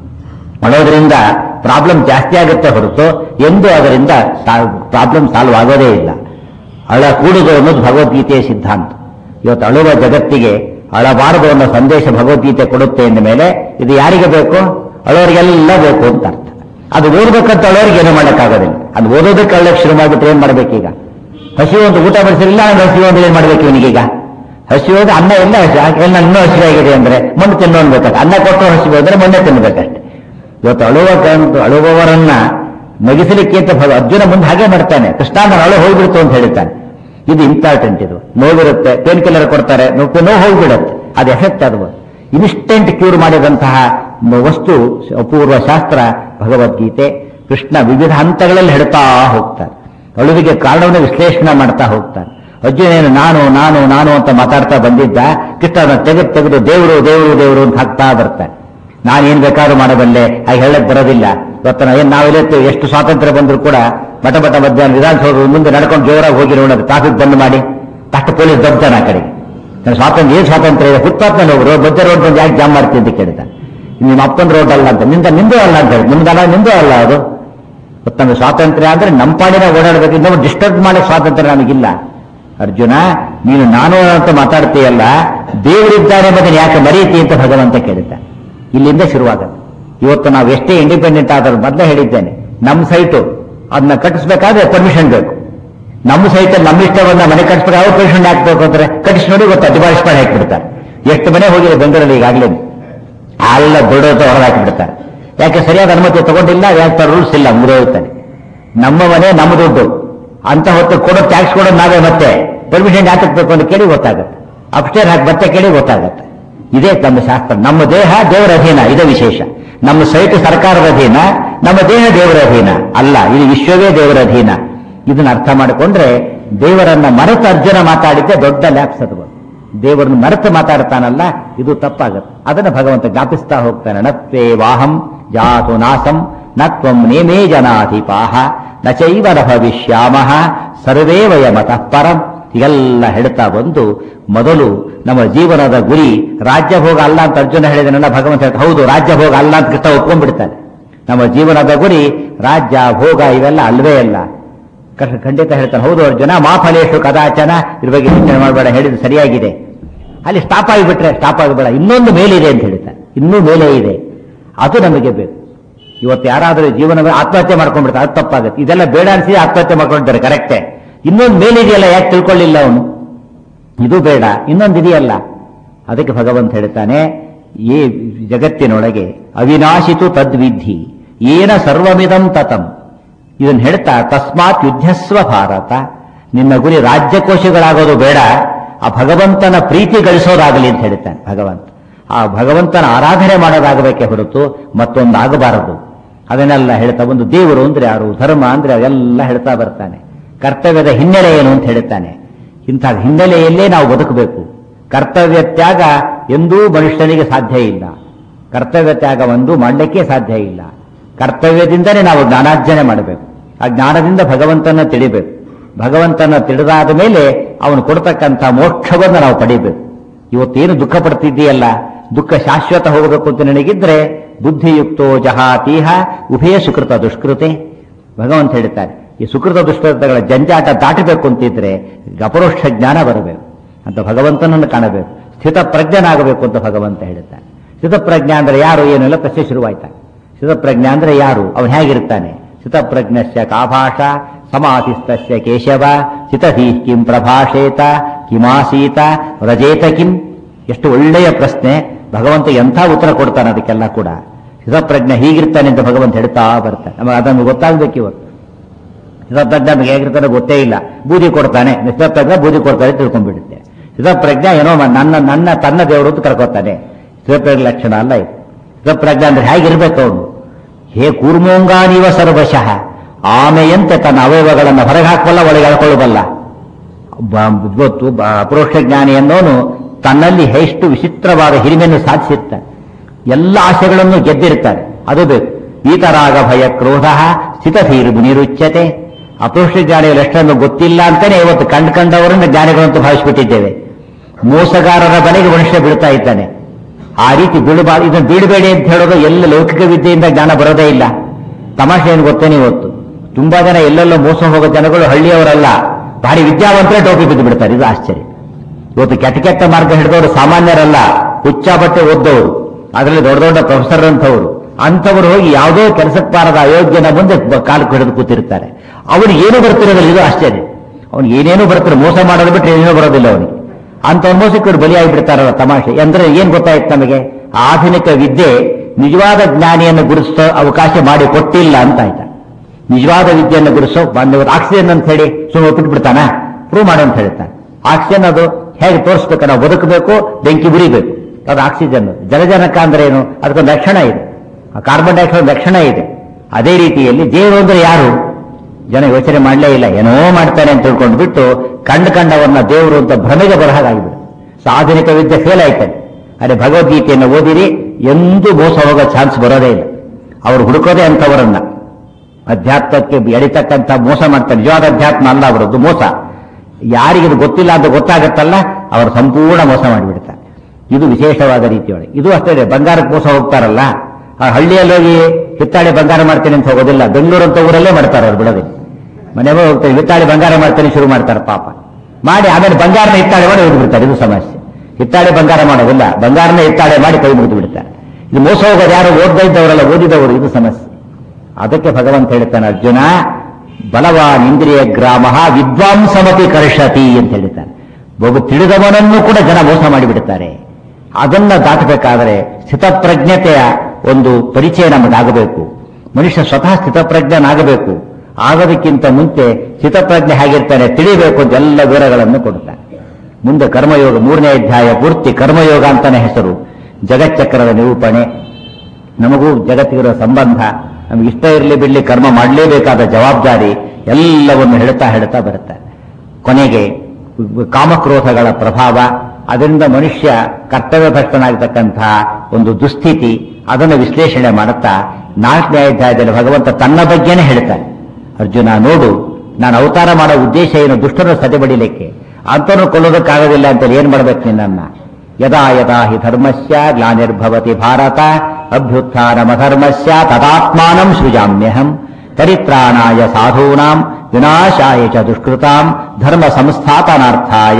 ಅಳೋದ್ರಿಂದ ಪ್ರಾಬ್ಲಮ್ ಜಾಸ್ತಿ ಆಗುತ್ತೆ ಹೊರತು ಎಂದು ಅದರಿಂದ ಪ್ರಾಬ್ಲಮ್ ಸಾಲ್ವ್ ಆಗೋದೇ ಇಲ್ಲ. ಅಳ ಕೂಡುದು ಅನ್ನೋದು ಭಗವದ್ಗೀತೆಯ ಸಿದ್ಧಾಂತ. ಇವತ್ತು ಅಳುವ ಜಗತ್ತಿಗೆ ಅಳಬಾರದು ಅನ್ನೋ ಸಂದೇಶ ಭಗವದ್ಗೀತೆ ಕೊಡುತ್ತೆ ಎಂದ ಮೇಲೆ ಇದು ಯಾರಿಗೆ ಬೇಕು? ಅಳೋರಿಗೆಲ್ಲ ಬೇಕು ಅಂತ ಅರ್ಥ. ಅದು ಓದಬೇಕಂತ ಅಳೋರಿಗೆ ಏನೂ ಮಾಡೋಕ್ಕಾಗೋದಿಲ್ಲ. ಅದು ಓದೋದಕ್ಕೆ ಅಳ್ಳಕ್ಕೆ ಶುರು ಮಾಡಿಬಿಟ್ರೆ ಏನ್ ಮಾಡ್ಬೇಕೀಗ? ಹಸಿವು ಒಂದು ಊಟ ಬಡಿಸಿರಲಿಲ್ಲ, ಹಸಿವು ಅಂದ್ರೆ ಏನ್ ಮಾಡ್ಬೇಕು ಇವನಿಗೀಗ? ಹಸಿವು ಅಂದ್ರೆ ಅನ್ನ ಎಲ್ಲ ಎಲ್ಲ ಇನ್ನೂ ಹಸಿವಾಗಿದೆ ಅಂದ್ರೆ ಮಣ್ಣು ತಿನ್ನೋ ಅನ್ಬೇಕಾದ್ರೆ, ಅನ್ನ ಕೊಟ್ಟು ಹಸಿವು ಅಂದ್ರೆ ಮಣ್ಣೆ ತಿನ್ಬೇಕಷ್ಟೆ. ಇವತ್ತು ಅಳುವವರನ್ನ ನಗಿಸಲಿಕ್ಕೆ ಅಂತ ಅರ್ಜುನ ಮುಂದೆ ಹಾಗೆ ಮಾಡ್ತಾನೆ. ಕೃಷ್ಣ ನಾನು ಅಳು ಹೋಗ್ಬಿಡ್ತು ಅಂತ ಹೇಳ್ತಾನೆ. ಇದು ಇಂಪಾರ್ಟೆಂಟ್. ಇದು ನೋವಿರುತ್ತೆ, ಪೇನ್ ಕಿಲ್ಲರ್ ಕೊಡ್ತಾರೆ, ನೋವು ಹೋಗ್ಬಿಡುತ್ತೆ. ಅದು ಎಫೆಕ್ಟ್ ಅದು ಇನ್ಸ್ಟೆಂಟ್ ಕ್ಯೂರ್ ಮಾಡಿದಂತಹ ವಸ್ತು ಅಪೂರ್ವ ಶಾಸ್ತ್ರ ಭಗವದ್ಗೀತೆ. ಕೃಷ್ಣ ವಿವಿಧ ಹಂತಗಳಲ್ಲಿ ಹೇಳ್ತಾ ಹೋಗ್ತಾರೆ. ಅಳುವಿಗೆ ಕಾರಣವನ್ನು ವಿಶ್ಲೇಷಣೆ ಮಾಡ್ತಾ ಹೋಗ್ತಾನೆ. ಅರ್ಜುನೇನು ನಾನು ನಾನು ನಾನು ಅಂತ ಮಾತಾಡ್ತಾ ಬಂದಿದ್ದ, ಕೃಷ್ಣ ತೆಗೆದು ದೇವರು ದೇವರು ದೇವರು ಅಂತ ಹಾಕ್ತಾ ಬರ್ತಾನೆ. ನಾನೇನ್ ಬೇಕಾದ್ರೂ ಮಾಡಬಲ್ಲೆ, ಹಾಗೆ ಹೇಳಕ್ ಬರೋದಿಲ್ಲ. ಇವತ್ತು ಏನ್ ನಾವೆಲ್ಲೇ ಎಷ್ಟು ಸ್ವಾತಂತ್ರ್ಯ ಬಂದರೂ ಕೂಡ ಮಠ ಮಧ್ಯಾಹ್ನ ವಿಧಾನಸೌಧ ಮುಂದೆ ನಡ್ಕೊಂಡು ಜೋರಾಗಿ ಹೋಗಿ ನೋಡೋದು, ಟ್ರಾಫಿಕ್ ಬಂದ್ ಮಾಡಿ ಅಷ್ಟು ಪೊಲೀಸ್ ದಬ್ತಾನೆ ಆ ಕಡೆಗೆ. ಸ್ವಾತಂತ್ರ್ಯ ಏನ್ ಸ್ವಾತಂತ್ರ್ಯ ಇದೆ? ಫುಟ್ಪಾತ್ನಲ್ಲಿ ಹೋಗ್ರು, ಮಧ್ಯ ರೋಡ್ ಬಂದು ಯಾಕೆ ಜಾಮ್ ಮಾಡ್ತೀನಿ ಅಂತ ಕೇಳ್ತಾನೆ. ನಿಮ್ಮ ಅಪ್ಪನ ರೋಡ್ ಅಲ್ಲ ಅಂತ, ನಿಂದು ಅಲ್ಲ ಅಂತ ಹೇಳಿ, ನಿಮ್ದಲ್ಲ ನಿಂದು ಅಲ್ಲ ಅದು. ನಮಗೆ ಸ್ವಾತಂತ್ರ್ಯ ಅಂದ್ರೆ ನಮ್ಮ ಪಾಡಿನ ಓಡಾಡಬೇಕು, ಇನ್ನೊಬ್ಬರು ಡಿಸ್ಟರ್ಬ್ ಮಾಡಕ್ಕೆ ಸ್ವಾತಂತ್ರ್ಯ ನಮಗಿಲ್ಲ. ಅರ್ಜುನ ನೀನು ನಾನು ಅಂತ ಮಾತಾಡ್ತೀಯಲ್ಲ, ದೇವರಿದ್ದಾನೆ ಮತ್ತೆ ಯಾಕೆ ಮರೀತಿ ಅಂತ ಭಗವಂತ ಕೇಳುತ್ತಾನೆ. ಇಲ್ಲಿಂದ ಶುರುವಾಗುತ್ತೆ. ಇವತ್ತು ನಾವು ಎಷ್ಟೇ ಇಂಡಿಪೆಂಡೆಂಟ್ ಆದರೂ ಮೊದಲೇ ಹೇಳಿದ್ದೇನೆ, ನಮ್ಮ ಸೈಟು ಅದನ್ನ ಕಟ್ಟಿಸ್ಬೇಕಾದ್ರೆ ಪರ್ಮಿಷನ್ ಬೇಕು. ನಮ್ಮ ಸೈಟಲ್ಲಿ ನಮ್ಮ ಇಷ್ಟ ಬಂದ ಮನೆ ಕಟ್ಟಿಸ್ಬೇಕು, ಅವ್ರು ಪರ್ಮಿಷನ್ ಹಾಕ್ಬೇಕು ಅಂತಾರೆ. ಕಟ್ಟಿಸಿ ನೋಡಿ ಗೊತ್ತಾ ಡಿಮಾಲಿಷ್ ಮಾಡಿ ಹಾಕಿಬಿಡ್ತಾರೆ. ಎಷ್ಟು ಮನೆ ಹೋಗಿದೆ ಬೆಂಗಳೂರಲ್ಲಿ ಈಗಾಗಲೇ, ಎಲ್ಲ ದೊಡ್ಡ ಹೊರ ಹಾಕಿಬಿಡ್ತಾರೆ. ಯಾಕೆ ಸರಿಯಾದ ಅನುಮತಿ ತಗೊಂಡಿಲ್ಲ, ಯಾಕೆ ರೂಲ್ಸ್ ಇಲ್ಲ, ಮುಗಿದೋಗ್ತಾನೆ. ನಮ್ಮ ಮನೆ ನಮ್ಮ ದುಡ್ಡು ಅಂತ ಹೊತ್ತು ಕೊಡೋ ಟ್ಯಾಕ್ಸ್ ಕೊಡೋದು ನಾವೇ, ಮತ್ತೆ ಪರ್ಮಿಷನ್ ಹಾಕಬೇಕು ಅಂತ ಕೇಳಿ ಗೊತ್ತಾಗುತ್ತೆ. ಅಪ್ಸ್ಟೇರ್ ಹಾಕಿ ಮತ್ತೆ ಕೇಳಿ ಗೊತ್ತಾಗುತ್ತೆ. ಇದೇ ನಮ್ಮ ಶಾಸ್ತ್ರ. ನಮ್ಮ ದೇಹ ದೇವರ ಅಧೀನ, ಇದೇ ವಿಶೇಷ. ನಮ್ಮ ಸೈಟ್ ಸರ್ಕಾರದ ಅಧೀನ, ನಮ್ಮ ದೇಹ ದೇವರ ಅಧೀನ ಅಲ್ಲ, ಇದು ವಿಶ್ವವೇ ದೇವರ ಅಧೀನ. ಇದನ್ನ ಅರ್ಥ ಮಾಡಿಕೊಂಡ್ರೆ ದೇವರನ್ನ ಮರೆತು ಅರ್ಜುನ ಮಾತಾಡಿದ್ದೆ ದೊಡ್ಡ ಲ್ಯಾಪ್ಸ್ ಅದು. ದೇವರನ್ನು ಮರೆತು ಮಾತಾಡ್ತಾನಲ್ಲ, ಇದು ತಪ್ಪಾಗುತ್ತೆ. ಅದನ್ನು ಭಗವಂತ ಜ್ಞಾಪಿಸ್ತಾ ಹೋಗ್ತಾನೆ. ನತ್ವೇ ವಾಹಂ ಜಾತು ನಾಸಂ ನತ್ವಂ ನೇಮೇ ಜನಾಧಿಪಾಹ ನ ಚೈವ ನ ಭವಿಷ್ಯಾಮಃ ಸರ್ವೇ ವಯಮತಃ ಪರಂ. ಹೀಗೆಲ್ಲ ಹೇಳ್ತಾ ಬಂದು ಮೊದಲು ನಮ್ಮ ಜೀವನದ ಗುರಿ ರಾಜ್ಯಭೋಗ ಅಲ್ಲ ಅಂತ ಅರ್ಜುನ ಹೇಳಿದನಲ್ಲ, ಭಗವಂತ ಹೇಳ್ತಾ ಹೌದು ರಾಜ್ಯಭೋಗ ಅಲ್ಲ ಅಂತ ಕೃಷ್ಣ ಒಪ್ಕೊಂಡ್ಬಿಡ್ತಾನೆ. ನಮ್ಮ ಜೀವನದ ಗುರಿ ರಾಜ್ಯ ಭೋಗ ಇವೆಲ್ಲ ಅಲ್ವೇ ಅಲ್ಲ. ಖಂಡಿತ ಹೇಳ್ತಾನೆ, ಹೌದು ಅರ್ಜುನ ಮಾ ಫಲೇಶು ಕದಾಚನ, ಇದ್ರ ಬಗ್ಗೆ ಯೋಚನೆ ಮಾಡಬೇಡ, ಹೇಳಿದ್ದು ಸರಿಯಾಗಿದೆ. ಅಲ್ಲಿ ಸ್ಟಾಪ್ ಆಗಿಬಿಟ್ರೆ ಸ್ಟಾಪ್ ಆಗಬೇಡ, ಇನ್ನೊಂದು ಮೇಲಿದೆ ಅಂತ ಹೇಳ್ತಾನೆ. ಇನ್ನೂ ಮೇಲೆ ಇದೆ, ಅದು ನಮಗೆ ಬೇಕು. ಇವತ್ತು ಯಾರಾದರೂ ಜೀವನ ಆತ್ಮಹತ್ಯೆ ಮಾಡ್ಕೊಂಡ್ಬಿಡ್ತಾರೆ, ಅದು ತಪ್ಪಾಗುತ್ತೆ. ಇದೆಲ್ಲ ಬೇಡ ಅನ್ಸಿದ್ರೆ ಆತ್ಮಹತ್ಯೆ ಮಾಡ್ಕೊಂಡಿದ್ದಾರೆ, ಕರೆಕ್ಟೇ. ಇನ್ನೊಂದು ಮೇಲಿದೆಯಲ್ಲ, ಯಾಕೆ ತಿಳ್ಕೊಳ್ಳಿಲ್ಲ ಅವನು? ಇದು ಬೇಡ, ಇನ್ನೊಂದು ಇದೆಯಲ್ಲ. ಅದಕ್ಕೆ ಭಗವಂತ ಹೇಳ್ತಾನೆ, ಈ ಜಗತ್ತಿನೊಳಗೆ ಅವಿನಾಶಿತು ತದ್ವಿಧಿ ಏನ ಸರ್ವಮಿದಂ ತತಂ. ಇದನ್ನು ಹೇಳ್ತಾ ತಸ್ಮಾತ್ ಯುದ್ಧಸ್ವ ಭಾರತ, ನಿನ್ನ ಗುರಿ ರಾಜ್ಯಕೋಶಗಳಾಗೋದು ಬೇಡ, ಆ ಭಗವಂತನ ಪ್ರೀತಿ ಗಳಿಸೋದಾಗಲಿ ಅಂತ ಹೇಳ್ತಾನೆ ಭಗವಂತ. ಆ ಭಗವಂತನ ಆರಾಧನೆ ಮಾಡೋದಾಗಬೇಕೆ ಹೊರತು ಮತ್ತೊಂದು ಆಗಬಾರದು. ಅದನ್ನೆಲ್ಲ ಹೇಳ್ತಾ ಒಂದು ದೇವರು ಅಂದ್ರೆ ಯಾರು, ಧರ್ಮ ಅಂದ್ರೆ ಅವೆಲ್ಲ ಹೇಳ್ತಾ ಬರ್ತಾನೆ. ಕರ್ತವ್ಯದ ಹಿನ್ನೆಲೆ ಏನು ಅಂತ ಹೇಳ್ತಾನೆ. ಇಂಥ ಹಿನ್ನೆಲೆಯಲ್ಲೇ ನಾವು ಬದುಕಬೇಕು. ಕರ್ತವ್ಯ ತ್ಯಾಗ ಎಂದೂ ಮನುಷ್ಯನಿಗೆ ಸಾಧ್ಯ ಇಲ್ಲ. ಕರ್ತವ್ಯ ತ್ಯಾಗವೊಂದು ಮಾಡಲಿಕ್ಕೆ ಸಾಧ್ಯ ಇಲ್ಲ. ಕರ್ತವ್ಯದಿಂದಲೇ ನಾವು ಜ್ಞಾನಾರ್ಜನೆ ಮಾಡಬೇಕು. ಆ ಜ್ಞಾನದಿಂದ ಭಗವಂತನ ತಿಳಿಬೇಕು. ಭಗವಂತನ ತಿಳಿದಾದ ಮೇಲೆ ಅವನು ಕೊಡ್ತಕ್ಕಂಥ ಮೋಕ್ಷವನ್ನು ನಾವು ಪಡಿಬೇಕು. ಇವತ್ತೇನು ದುಃಖ ಪಡ್ತಿದ್ದೀಯಲ್ಲ, ದುಃಖ ಶಾಶ್ವತ ಹೋಗಬೇಕು ಅಂತ ನನಗಿದ್ರೆ ಬುದ್ಧಿಯುಕ್ತೋ ಜಹಾತೀಹ ಉಭಯ ಸುಕೃತ ದುಷ್ಕೃತೆ. ಭಗವಂತ ಹೇಳ್ತಾರೆ, ಈ ಸುಕೃತ ದುಷ್ಕೃತಗಳ ಜಂಜಾಟ ದಾಟಬೇಕು ಅಂತಿದ್ರೆ ಅಪರೋಕ್ಷ ಜ್ಞಾನ ಬರಬೇಕು ಅಂತ ಭಗವಂತನನ್ನು ಕಾಣಬೇಕು. ಸ್ಥಿತಪ್ರಜ್ಞನಾಗಬೇಕು ಅಂತ ಭಗವಂತ ಹೇಳ್ತಾನೆ. ಸ್ಥಿತಪ್ರಜ್ಞ ಅಂದ್ರೆ ಯಾರು, ಏನೆಲ್ಲ ಪ್ರಶ್ನೆ ಶುರುವಾಯ್ತಾ. ಸ್ಥಿತಪ್ರಜ್ಞ ಅಂದ್ರೆ ಯಾರು, ಅವನು ಹೇಗಿರ್ತಾನೆ? ಸ್ಥಿತಪ್ರಜ್ಞಸ್ಯ ಕಾಭಾಷ ಸಮಾಧಿಸ್ತಸ್ಯ ಕೇಶವ ಸ್ಥಿತಧೀ ಕಿಂ ಪ್ರಭಾಷೇತ ಕಿಮಾಸೀತ ವ್ರಜೇತ ಕಿಂ. ಎಷ್ಟು ಒಳ್ಳೆಯ ಪ್ರಶ್ನೆ. ಭಗವಂತ ಎಂಥ ಉತ್ತರ ಕೊಡ್ತಾನೆ ಅದಕ್ಕೆಲ್ಲ ಕೂಡ. ಸ್ಥಿತಪ್ರಜ್ಞ ಹೀಗಿರ್ತಾನೆ ಅಂತ ಭಗವಂತ ಹೇಳ್ತಾ ಬರ್ತಾನೆ. ನಮಗೆ ಅದನ್ನು ಗೊತ್ತಾಗಬೇಕು. ಇವತ್ತು ಸ್ಥಿತಪ್ರಜ್ಞ ನಮಗೆ ಹೇಗಿರ್ತಾನೆ ಗೊತ್ತೇ ಇಲ್ಲ. ಬೂದಿ ಕೊಡ್ತಾನೆ, ಸ್ಥಿತಪ್ರಜ್ಞ ಬೂದಿ ಕೊಡ್ತಾನೆ ತಿಳ್ಕೊಂಡ್ಬಿಡುತ್ತೆ. ಸ್ಥಿತಪ್ರಜ್ಞ ಏನೋ ತನ್ನ ದೇವರು ಅಂತ ಕರ್ಕೋತಾನೆ. ಸ್ಥಿತಪ್ರಜ್ಞ ಲಕ್ಷಣ ಅಲ್ಲ ಇದು. ಸ್ಥಿತಪ್ರಜ್ಞ ಅಂದ್ರೆ ಹೇಗಿರ್ಬೇಕು ಅವನು? ಹೇ ಕೂರ್ಮೋಂಗಾನೀವ ಸರ್ವಶಃ, ಆಮೆಯಂತೆ ತನ್ನ ಅವಯವಗಳನ್ನು ಹೊರಗೆ ಹಾಕಬಲ್ಲ, ಒಳಗೆ ಎಳ್ಕೊಳ್ಳಬಲ್ಲ. ಗೊತ್ತು ಅಪರೋಕ್ಷ ಜ್ಞಾನಿ ಅನ್ನೋನು ತನ್ನಲ್ಲಿ ಎಷ್ಟು ವಿಚಿತ್ರವಾದ ಹಿರಿಮೆಯನ್ನು ಸಾಧಿಸಿರ್ತಾನೆ. ಎಲ್ಲ ಆಶೆಗಳನ್ನು ಗೆದ್ದಿರ್ತಾರೆ, ಅದು ಬೇಕು. ಈತರಾಗ ಭಯ ಕ್ರೋಧ ಸ್ಥಿತಧೀರ್ ಮುನಿರುಚ್ಯತೆ. ಅಪರೋಕ್ಷ ಜ್ಞಾನಿಗಳ ಲಕ್ಷಣ ಗೊತ್ತಿಲ್ಲ ಅಂತಾನೆ ಇವತ್ತು ಕಂಡವರನ್ನ ಜ್ಞಾನಿಗಳಂತೂ ಭಾವಿಸ್ಬಿಟ್ಟಿದ್ದೇವೆ. ಮೋಸಗಾರರ ಬಲೆಗೆ ಮನುಷ್ಯ ಬೀಳ್ತಾ ಇದ್ದಾನೆ. ಆ ರೀತಿ ಬೀಳಬಾರ್ದು. ಇದನ್ನು ಬೀಳಬೇಡಿ ಅಂತ ಹೇಳೋದು ಎಲ್ಲ ಲೌಕಿಕ ವಿದ್ಯೆಯಿಂದ ಜ್ಞಾನ ಬರೋದೇ ಇಲ್ಲ. ತಮಾಷೆ ಏನು ಗೊತ್ತೇನೆ, ಇವತ್ತು ತುಂಬಾ ಜನ ಎಲ್ಲೆಲ್ಲೋ ಮೋಸ ಹೋಗೋ ಜನಗಳು ಹಳ್ಳಿಯವರಲ್ಲ, ಭಾರಿ ವಿದ್ಯಾವಂತರೇ ಟೋಪಿ ಬಿದ್ದು ಬಿಡ್ತಾರೆ. ಇದು ಆಶ್ಚರ್ಯ. ಇವತ್ತು ಕೆಟ್ಟ ಕೆಟ್ಟ ಮಾರ್ಗ ಹಿಡಿದವರು ಸಾಮಾನ್ಯರಲ್ಲ, ಹುಚ್ಚ ಬಟ್ಟೆ ಓದ್ದವರು, ಅದರಲ್ಲಿ ದೊಡ್ಡ ದೊಡ್ಡ ಪ್ರೊಫೆಸರ್ ಅಂಥವರು ಹೋಗಿ ಯಾವುದೋ ಕೆಲಸಕ್ಕೆ ಬಾರದ ಅಯೋಗ್ಯನ ಮುಂದೆ ಕಾಲು ಹಿಡಿದು ಕೂತಿರ್ತಾರೆ. ಅವನಿಗೆ ಏನು ಬರ್ತಿರೋದಿಲ್ಲ. ಇದು ಆಶ್ಚರ್ಯ. ಅವ್ನಿಗೆ ಏನೇನು ಬರ್ತಾರೆ, ಮೋಸ ಮಾಡೋದು ಬಿಟ್ಟರೆ ಏನೇನೋ ಬರೋದಿಲ್ಲ ಅವನಿಗೆ. ಅಂತ ಮೋಸಕ್ಕೆ ಬಲಿಯಾಗಿ ಬಿಡ್ತಾರಲ್ಲ. ತಮಾಷೆ ಅಂದ್ರೆ ಏನ್ ಗೊತ್ತಾಯ್ತು ನಮಗೆ? ಆಧುನಿಕ ವಿದ್ಯೆ ನಿಜವಾದ ಜ್ಞಾನಿಯನ್ನು ಗುರುತಿಸೋ ಅವಕಾಶ ಮಾಡಿ ಕೊಟ್ಟಿಲ್ಲ ಅಂತ ಆಯ್ತಾ. ನಿಜವಾದ ವಿದ್ಯೆಯನ್ನು ಗುರುಸೋ ಆಕ್ಸಿಜನ್ ಅಂತ ಹೇಳಿ ಸುಮ್ಮನೆ ಒಪ್ಪಿಟ್ಟು ಬಿಡ್ತಾನ? ಪ್ರೂವ್ ಮಾಡು ಅಂತ ಹೇಳ್ತಾನೆ. ಆಕ್ಸಿಜನ್ ಅದು ಹೇಗೆ ತೋರಿಸ್ಬೇಕು? ನಾವು ಬದುಕಬೇಕು, ಬೆಂಕಿ ಉರಿಬೇಕು, ಅದು ಆಕ್ಸಿಜನ್. ಜಲಜನಕ ಅಂದ್ರೆ ಏನು? ಅದಕ್ಕೊಂದು ಲಕ್ಷಣ ಇದೆ. ಕಾರ್ಬನ್ ಡೈಆಕ್ಸೈಡ್ ಲಕ್ಷಣ ಇದೆ. ಅದೇ ರೀತಿಯಲ್ಲಿ ದೇವರು ಅಂದ್ರೆ ಯಾರು? ಜನ ಯೋಚನೆ ಮಾಡಲೇ ಇಲ್ಲ. ಏನೋ ಮಾಡ್ತಾನೆ ಅಂತ ತಿಳ್ಕೊಂಡು ಬಿಟ್ಟು ಕಂಡವನ್ನ ದೇವರು ಅಂತ ಭ್ರಮೆಗೆ ಬರಹಾಗಿಬಿಡು. ಆಧುನಿಕ ವಿದ್ಯೆ ಫೇಲ್ ಆಯ್ತಾನೆ. ಅದೇ ಭಗವದ್ಗೀತೆಯನ್ನು ಓದಿರಿ, ಎಂದೂ ಮೋಸ ಹೋಗೋ ಚಾನ್ಸ್ ಬರೋದೇ ಇಲ್ಲ. ಅವರು ಹುಡುಕೋದೇ ಅಂತವರನ್ನ. ಅಧ್ಯಾತ್ಮಕ್ಕೆ ಎಳಿತಕ್ಕಂಥ ಮೋಸ ಮಾಡ್ತಾರೆ. ನಿಜವಾದ ಅಧ್ಯಾತ್ಮ ಅಲ್ಲ ಅವರದ್ದು, ಮೋಸ. ಯಾರಿಗಿದು ಗೊತ್ತಿಲ್ಲ ಅಂತ ಗೊತ್ತಾಗತ್ತಲ್ಲ, ಅವರು ಸಂಪೂರ್ಣ ಮೋಸ ಮಾಡಿಬಿಡ್ತಾರೆ. ಇದು ವಿಶೇಷವಾದ ರೀತಿಯೊಳಗೆ. ಇದು ಅಷ್ಟೇ. ಬಂಗಾರಕ್ಕೆ ಮೋಸ ಹೋಗ್ತಾರಲ್ಲ, ಆ ಹಳ್ಳಿಯಲ್ಲಿ ಹೋಗಿ ಹಿತ್ತಾಳೆ ಬಂಗಾರ ಮಾಡ್ತೇನೆ ಅಂತ ಹೋಗೋದಿಲ್ಲ. ಬೆಂಗಳೂರು ಅಂತ ಊರಲ್ಲೇ ಮಾಡ್ತಾರೆ ಅವ್ರು, ಬಿಡೋದೇ. ಮನೆಗೆ ಹೋಗ್ತಾರೆ, ಹಿತ್ತಾಳೆ ಬಂಗಾರ ಮಾಡ್ತೇನೆ ಶುರು ಮಾಡ್ತಾರೆ ಪಾಪ. ಮಾಡಿ ಆಮೇಲೆ ಬಂಗಾರನ ಹಿತ್ತಾಳೆ ಮಾಡಿ ಹೋಗಿ ಬಿಡ್ತಾರೆ. ಇದು ಸಮಸ್ಯೆ. ಹಿತ್ತಾಳೆ ಬಂಗಾರ ಮಾಡೋದಿಲ್ಲ, ಬಂಗಾರನ ಹಿತ್ತಾಳೆ ಮಾಡಿ ಕೈ ಮುಗಿದು ಬಿಡ್ತಾರೆ. ಇದು ಮೋಸ ಹೋಗೋದು ಯಾರು? ಓದ್ತಾ ಇದ್ದವರಲ್ಲ, ಓದಿದವರು. ಇದು ಸಮಸ್ಯೆ. ಅದಕ್ಕೆ ಭಗವಂತ ಹೇಳ್ತಾನೆ, ಅರ್ಜುನ ಬಲವಾನ್ ಇಂದ್ರಿಯ ಗ್ರಾಮ ವಿದ್ವಾಂಸಮತಿ ಕರ್ಷತಿ ಅಂತ ಹೇಳ್ತಾನೆ. ಬಹು ತಿಳಿದವನನ್ನು ಕೂಡ ಜನ ಮೋಸ ಮಾಡಿಬಿಡ್ತಾರೆ. ಅದನ್ನ ದಾಟಬೇಕಾದರೆ ಸ್ಥಿತಪ್ರಜ್ಞತೆಯ ಒಂದು ಪರಿಚಯ ನಮಗಾಗಬೇಕು. ಮನುಷ್ಯ ಸ್ವತಃ ಸ್ಥಿತಪ್ರಜ್ಞನಾಗಬೇಕು. ಆಗೋದಕ್ಕಿಂತ ಮುಂಚೆ ಸ್ಥಿತಪ್ರಜ್ಞೆ ಹೇಗಿರ್ತಾನೆ ತಿಳಿಬೇಕು ಅಂತ ಎಲ್ಲ ವಿವರಗಳನ್ನು ಕೊಡ್ತಾನೆ. ಮುಂದೆ ಕರ್ಮಯೋಗ 3ನೇ ಅಧ್ಯಾಯ ಪೂರ್ತಿ ಕರ್ಮಯೋಗ ಅಂತಾನೆ ಹೆಸರು. ಜಗಚ್ಚಕ್ರದ ನಿರೂಪಣೆ, ನಮಗೂ ಜಗತ್ತಿಗಿರೋ ಸಂಬಂಧ, ನಮ್ಗೆ ಇಷ್ಟ ಇರಲಿ ಬಿಡಲಿ ಕರ್ಮ ಮಾಡಲೇಬೇಕಾದ ಜವಾಬ್ದಾರಿ ಎಲ್ಲವನ್ನು ಹೇಳ್ತಾ ಬರುತ್ತೆ. ಕೊನೆಗೆ ಕಾಮಕ್ರೋಧಗಳ ಪ್ರಭಾವ, ಅದರಿಂದ ಮನುಷ್ಯ ಕರ್ತವ್ಯ ಭ್ರಷ್ಟನಾಗತಕ್ಕಂತಹ ಒಂದು ದುಸ್ಥಿತಿ, ಅದನ್ನು ವಿಶ್ಲೇಷಣೆ ಮಾಡುತ್ತಾ 4ನೇ ಅಧ್ಯಾಯದಲ್ಲಿ ಭಗವಂತ ತನ್ನ ಬಗ್ಗೆನೇ ಹೇಳ್ತಾನೆ. ಅರ್ಜುನ ನೋಡು, ನಾನು ಅವತಾರ ಮಾಡೋ ಉದ್ದೇಶ ಏನು? ದುಷ್ಟನ್ನು ಸದೆಬಡಿಲಿಕ್ಕೆ, ಅಂತನೂ ಕೊಲ್ಲೋದಕ್ಕಾಗೋದಿಲ್ಲ ಅಂತೇಳಿ ಏನ್ ಮಾಡ್ಬೇಕು ನಿನ್ನನ್ನ? ಯದಾ ಯದಾ ಹಿ ಧರ್ಮಸ್ಯ ಗ್ಲಾನಿರ್ಭವತಿ ಭಾರತ ಅಭ್ಯುತ್ಥಾನಮಧರ್ಮಸ್ಯ ತದಾತ್ಮಾನಂ ಸೃಜಾಮ್ಯಹಂ ಪರಿತ್ರಾಣಾಯ ಸಾಧೂನಾಂ ವಿನಾಶಾಯ ಚ ದುಷ್ಕೃತಾಂ ಧರ್ಮ ಸಂಸ್ಥಾಪನಾರ್ಥಾಯ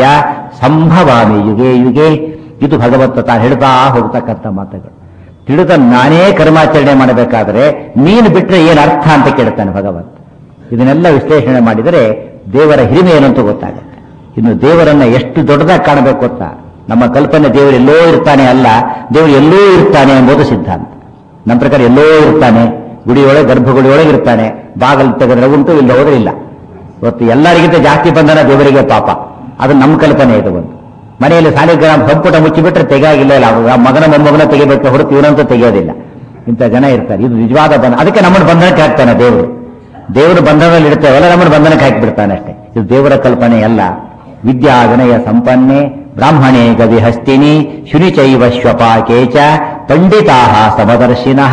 ಸಂಭವಾಮಿ ಯುಗೇ ಯುಗೇ. ಇದು ಭಗವಂತ ತಾನು ಹೇಳ್ತಾ ಹೋಗ್ತಕ್ಕಂಥ ಮಾತುಗಳು. ತಿಳಿದ ನಾನೇ ಕರ್ಮಾಚರಣೆ ಮಾಡಬೇಕಾದ್ರೆ ನೀನು ಬಿಟ್ರೆ ಏನು ಅರ್ಥ ಅಂತ ಕೇಳ್ತಾನೆ ಭಗವಂತ. ಇದನ್ನೆಲ್ಲ ವಿಶ್ಲೇಷಣೆ ಮಾಡಿದರೆ ದೇವರ ಹಿರಿಮೆ ಏನಂತ ಗೊತ್ತಾಗುತ್ತೆ. ಇನ್ನು ದೇವರನ್ನ ಎಷ್ಟು ದೊಡ್ಡದಾಗಿ ಕಾಣಬೇಕು ಗೊತ್ತಾ? ನಮ್ಮ ಕಲ್ಪನೆ ದೇವರು ಎಲ್ಲೋ ಇರ್ತಾನೆ ಅಲ್ಲ, ದೇವರು ಎಲ್ಲೋ ಇರ್ತಾನೆ ಎಂಬುದು ಸಿದ್ಧಾಂತ. ನಮ್ಮ ಪ್ರಕಾರ ಎಲ್ಲೋ ಇರ್ತಾನೆ, ಗುಡಿಯೊಳಗೆ ಗರ್ಭಗುಡಿಯೊಳಗೆ ಇರ್ತಾನೆ, ಬಾಗಲು ತೆಗೆದ್ರೆ ಉಂಟು, ಇಲ್ಲ ಹೋದ್ರೆ ಇಲ್ಲ. ಇವತ್ತು ಎಲ್ಲರಿಗಿಂತ ಜಾಸ್ತಿ ಬಂಧನ ದೇವರಿಗೆ ಪಾಪ, ಅದು ನಮ್ಮ ಕಲ್ಪನೆ. ಇದು ಒಂದು ಮನೆಯಲ್ಲಿ ಸಾಲಿಗ್ರಾಮ ಸಂಪುಟ ಮುಚ್ಚಿಬಿಟ್ರೆ ತೆಗೆಯಾಗಿಲ್ಲ, ಇಲ್ಲ ಮಗನ ಮೊಮ್ಮಗನ ತೆಗಿಬೇಕು ಹೊರತು ಇವನಂತೂ ತೆಗೆಯೋದಿಲ್ಲ. ಇಂಥ ಜನ ಇರ್ತಾರೆ. ಇದು ನಿಜವಾದ ಬಂಧನ. ಅದಕ್ಕೆ ನಮ್ಮನ್ನು ಬಂಧನಕ್ಕೆ ಹಾಕ್ತಾನೆ ದೇವರು. ದೇವರು ಬಂಧನದಲ್ಲಿ ಇರ್ತೇವಲ್ಲ, ನಮ್ಮನ್ನು ಬಂಧನಕ್ಕೆ ಹಾಕಿಬಿಡ್ತಾನೆ ಅಷ್ಟೇ. ಇದು ದೇವರ ಕಲ್ಪನೆ ಅಲ್ಲ. ವಿದ್ಯಾ ವಿನಯ ಸಂಪನ್ನೆ ಬ್ರಾಹ್ಮಣೇ ಗವಿ ಹಸ್ತಿನಿ ಶುನಿಚೈವ ಶ್ವಪಾಕೇಚ ಪಂಡಿತಾಹ ಸಮದರ್ಶಿನಃ.